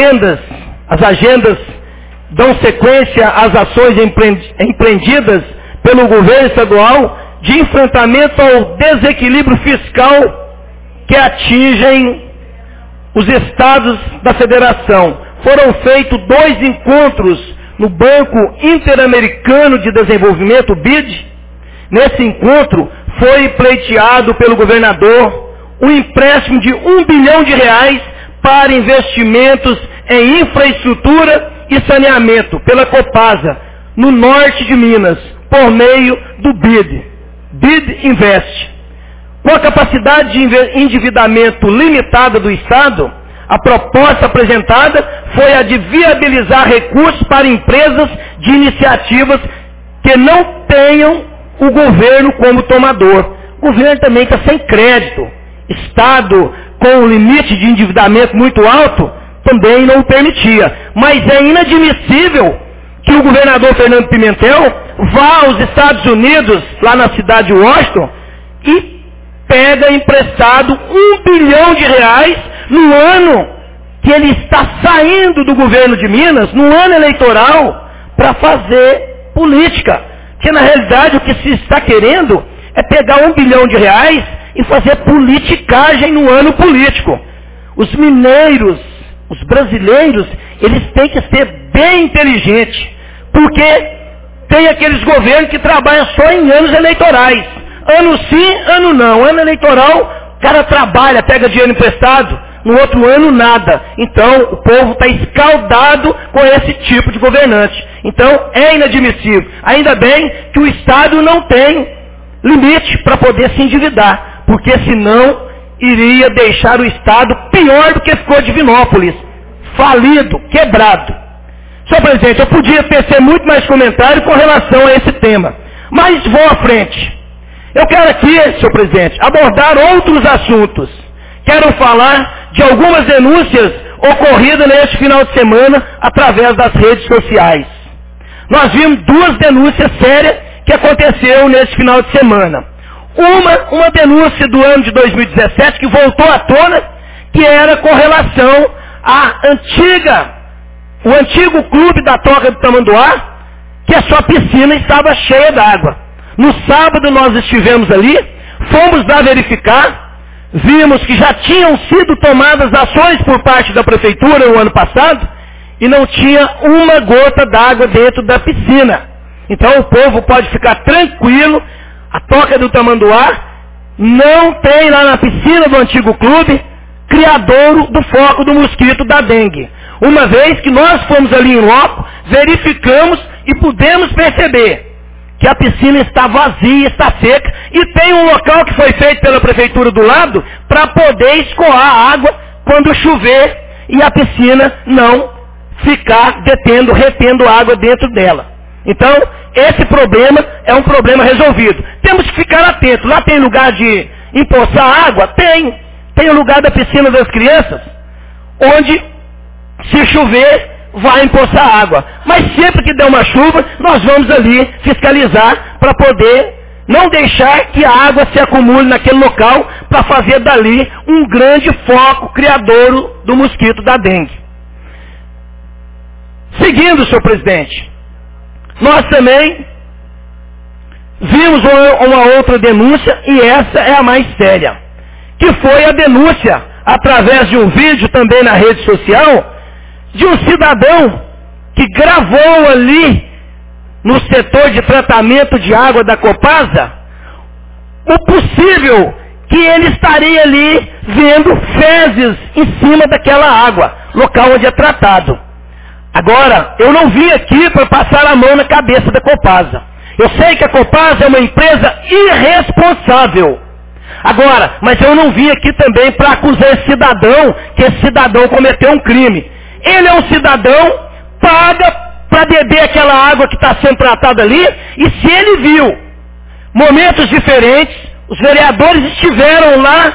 as agendas dão sequência às ações empreendidas pelo governo estadual de enfrentamento ao desequilíbrio fiscal que atingem os estados da federação. Foram feitos 2 encontros no Banco Interamericano de Desenvolvimento, o BID. Nesse encontro foi pleiteado pelo governador um empréstimo de R$1 bilhão para investimentos em infraestrutura e saneamento pela Copasa, no norte de Minas, por meio do BID. BID Invest. Com a capacidade de endividamento limitada do Estado, a proposta apresentada foi a de viabilizar recursos para empresas de iniciativas que não tenham o governo como tomador. O governo também está sem crédito. Estado com um limite de endividamento muito alto, também não o permitia. Mas é inadmissível que o governador Fernando Pimentel vá aos Estados Unidos, lá na cidade de Washington, e pega emprestado R$1 bilhão no ano que ele está saindo do governo de Minas, no ano eleitoral, para fazer política. Que na realidade o que se está querendo é pegar R$1 bilhão e fazer politicagem no ano político. Os mineiros, os brasileiros, eles têm que ser bem inteligentes, porque tem aqueles governos que trabalham só em anos eleitorais. Ano sim, ano não. Ano eleitoral, o cara trabalha, pega dinheiro emprestado, no outro ano nada. Então, o povo está escaldado com esse tipo de governante. Então, é inadmissível. Ainda bem que o Estado não tem limite para poder se endividar, porque senão iria deixar o Estado pior do que ficou Divinópolis, falido, quebrado. Senhor presidente, eu podia tecer muito mais comentário com relação a esse tema, mas vou à frente. Eu quero aqui, senhor presidente, abordar outros assuntos. Quero falar de algumas denúncias ocorridas neste final de semana através das redes sociais. Nós vimos 2 denúncias sérias que aconteceram neste final de semana. Uma denúncia do ano de 2017 que voltou à tona, que era com relação o antigo clube da Toca do Tamanduá, que a sua piscina estava cheia d'água. No sábado nós estivemos ali, fomos lá verificar, vimos que já tinham sido tomadas ações por parte da prefeitura no ano passado, e não tinha uma gota d'água dentro da piscina. Então o povo pode ficar tranquilo, a Toca do Tamanduá não tem lá na piscina do antigo clube criadouro do foco do mosquito da dengue. Uma vez que nós fomos ali em loco, verificamos e pudemos perceber que a piscina está vazia, está seca, e tem um local que foi feito pela prefeitura do lado para poder escoar a água quando chover e a piscina não ficar retendo água dentro dela. Então, esse problema é um problema resolvido. Temos que ficar atentos. Lá tem lugar de empoçar água? Tem. Tem o lugar da piscina das crianças, onde, se chover, vai empoçar água. Mas sempre que der uma chuva, nós vamos ali fiscalizar para poder não deixar que a água se acumule naquele local para fazer dali um grande foco criadouro do mosquito da dengue. Seguindo, senhor presidente, nós também vimos uma outra denúncia, e essa é a mais séria, que foi a denúncia, através de um vídeo também na rede social, de um cidadão que gravou ali, no setor de tratamento de água da Copasa, o possível que ele estaria ali vendo fezes em cima daquela água, local onde é tratado. Agora, eu não vim aqui para passar a mão na cabeça da Copasa. Eu sei que a Copasa é uma empresa irresponsável. Agora, mas eu não vim aqui também para acusar esse cidadão, que esse cidadão cometeu um crime. Ele é um cidadão, paga para beber aquela água que está sendo tratada ali, e se ele viu momentos diferentes, os vereadores estiveram lá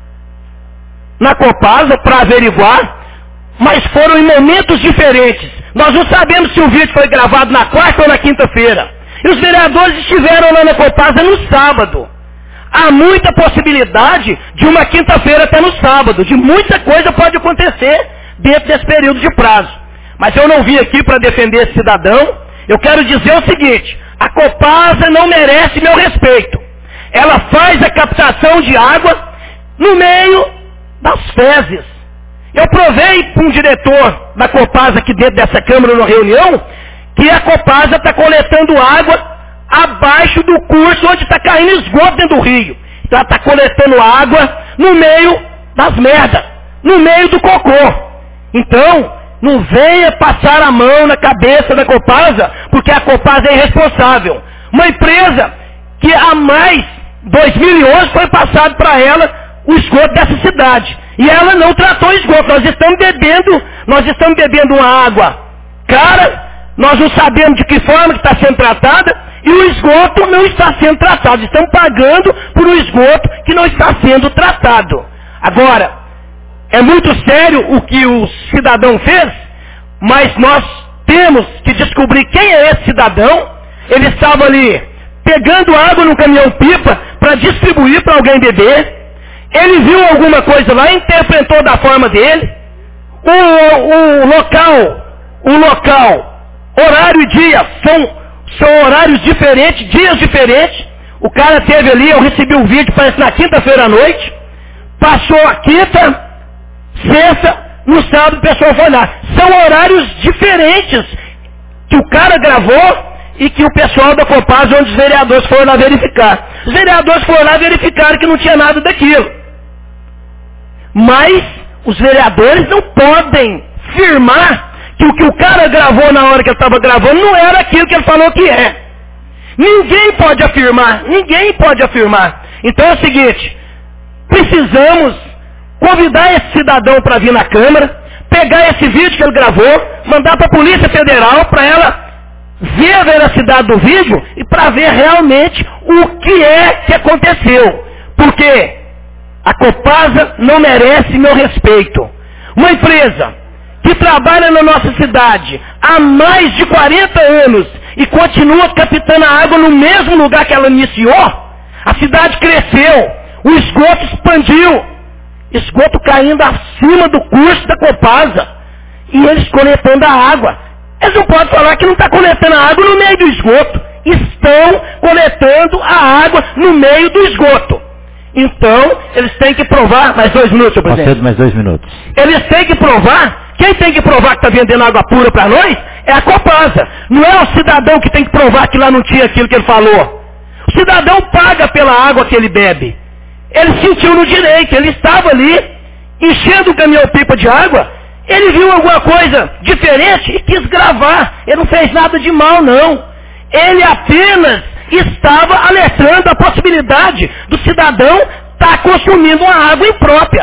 na Copasa para averiguar, mas foram em momentos diferentes. Nós não sabemos se o vídeo foi gravado na quarta ou na quinta-feira. E os vereadores estiveram lá na Copasa no sábado. Há muita possibilidade de uma quinta-feira até no sábado. De muita coisa pode acontecer dentro desse período de prazo. Mas eu não vim aqui para defender esse cidadão. Eu quero dizer o seguinte: a Copasa não merece meu respeito. Ela faz a captação de água no meio das fezes. Eu provei para um diretor da Copasa aqui dentro dessa Câmara, numa reunião, que a Copasa está coletando água abaixo do curso onde está caindo esgoto dentro do rio. Então ela está coletando água no meio das merdas, no meio do cocô. Então, não venha passar a mão na cabeça da Copasa, porque a Copasa é irresponsável. Uma empresa que há mais, 2011, foi passado para ela o esgoto dessa cidade. E ela não tratou o esgoto. Nós estamos bebendo uma água cara, nós não sabemos de que forma que está sendo tratada, e o esgoto não está sendo tratado. Estamos pagando por um esgoto que não está sendo tratado. Agora, é muito sério o que o cidadão fez, mas nós temos que descobrir quem é esse cidadão. Ele estava ali pegando água no caminhão-pipa para distribuir para alguém beber. Ele viu alguma coisa lá, interpretou da forma dele. O local, horário e dia são horários diferentes, dias diferentes. O cara teve ali, eu recebi um vídeo, parece na quinta-feira à noite. Passou a quinta, sexta, no sábado o pessoal foi lá. São horários diferentes que o cara gravou e que o pessoal da Copasa, onde os vereadores foram lá verificar. Os vereadores foram lá verificar que não tinha nada daquilo. Mas os vereadores não podem afirmar que o que o cara gravou na hora que ele estava gravando não era aquilo que ele falou que é. Ninguém pode afirmar. Então é o seguinte: precisamos convidar esse cidadão para vir na Câmara, pegar esse vídeo que ele gravou, mandar para a Polícia Federal para ela ver a veracidade do vídeo e para ver realmente o que é que aconteceu. Porque a Copasa não merece meu respeito. Uma empresa que trabalha na nossa cidade há mais de 40 anos e continua captando a água no mesmo lugar que ela iniciou, a cidade cresceu, o esgoto expandiu, esgoto caindo acima do curso da Copasa, e eles coletando a água. Eles não podem falar que não está coletando a água no meio do esgoto. Estão coletando a água no meio do esgoto. Então, eles têm que provar. Mais 2 minutos, senhor presidente. Mais 2 minutos. Eles têm que provar. Quem tem que provar que está vendendo água pura para nós é a Copasa. Não é o cidadão que tem que provar que lá não tinha aquilo que ele falou. O cidadão paga pela água que ele bebe. Ele sentiu no direito. Ele estava ali, enchendo o caminhão-pipa de água. Ele viu alguma coisa diferente e quis gravar. Ele não fez nada de mal, não. Ele apenas estava alertando a possibilidade do cidadão estar consumindo uma água imprópria.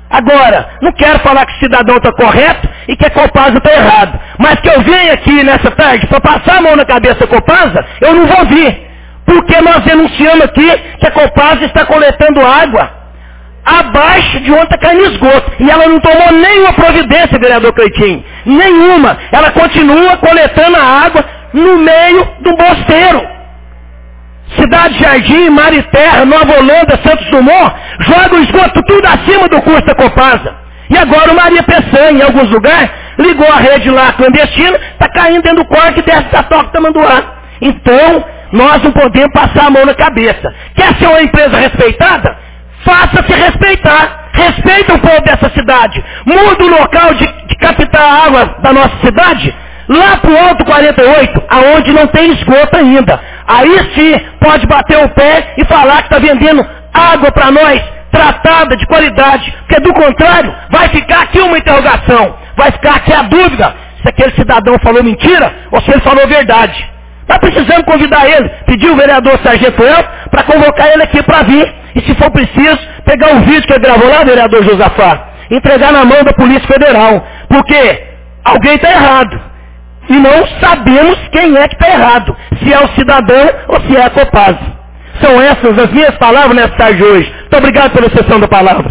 Agora, não quero falar que o cidadão está correto e que a Copasa está errado. Mas que eu venho aqui nessa tarde para passar a mão na cabeça da Copasa, eu não vou vir. Porque nós denunciamos aqui que a Copasa está coletando água abaixo de onde está caindo esgoto. E ela não tomou nenhuma providência, vereador Cleitinho. Nenhuma. Ela continua coletando a água no meio do bosteiro. Cidade Jardim, Mar e Terra, Nova Holanda, Santos Dumont, joga o esgoto tudo acima do custo da Copasa. E agora o Maria Peçanha, em alguns lugares, ligou a rede lá clandestina, está caindo dentro do corte e desce da toca Tamanduá. Então, nós não podemos passar a mão na cabeça. Quer ser uma empresa respeitada? Faça-se respeitar. Respeita o povo dessa cidade. Muda o local de captar a água da nossa cidade lá para o Alto 48, aonde não tem esgoto ainda. Aí sim pode bater o pé e falar que está vendendo água para nós, tratada de qualidade. Porque do contrário, vai ficar aqui uma interrogação. Vai ficar aqui a dúvida se aquele cidadão falou mentira ou se ele falou verdade. Nós precisamos convidar ele, pedir o vereador Sargento Elton para convocar ele aqui para vir. E se for preciso, pegar o vídeo que ele gravou lá, vereador Josafá, entregar na mão da Polícia Federal. Porque alguém está errado. E não sabemos quem é que está errado. Se é o cidadão ou se é a Copasa. São essas as minhas palavras nessa tarde de hoje. Muito obrigado pela sessão da palavra.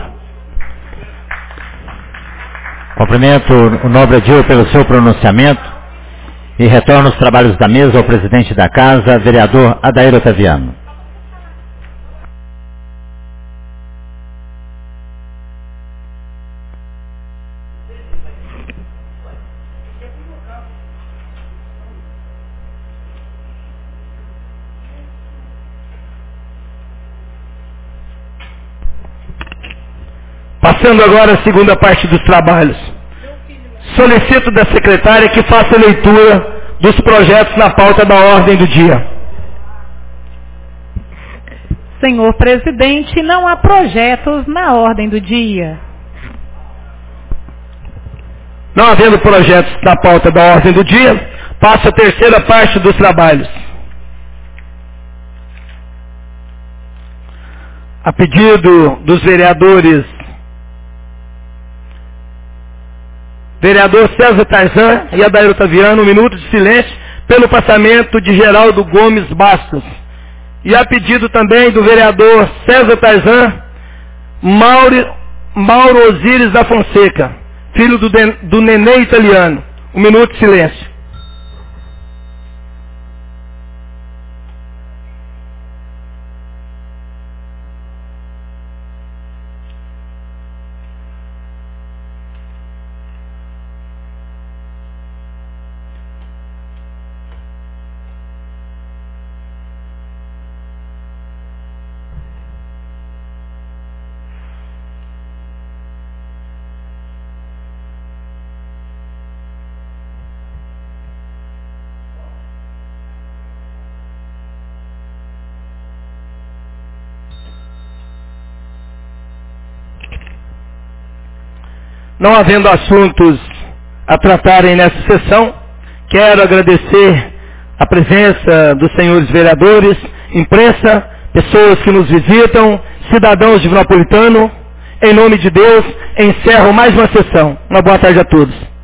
Cumprimento o nobre Adil pelo seu pronunciamento e retorno os trabalhos da mesa ao presidente da casa, vereador Adair Otaviano. Passando agora a segunda parte dos trabalhos. Solicito da secretária que faça leitura dos projetos na pauta da ordem do dia. Senhor presidente, não há projetos na ordem do dia. Não havendo projetos na pauta da ordem do dia, passo a terceira parte dos trabalhos. A pedido dos vereadores vereador César Tarzan e Adair Otaviano, 1 minuto de silêncio pelo passamento de Geraldo Gomes Bastos. E a pedido também do vereador César Tarzan, Mauro Osíris da Fonseca, filho do Nenê Italiano. 1 minuto de silêncio. Não havendo assuntos a tratarem nessa sessão, quero agradecer a presença dos senhores vereadores, imprensa, pessoas que nos visitam, cidadãos de Vila Napolitano. Em nome de Deus, encerro mais uma sessão. Uma boa tarde a todos.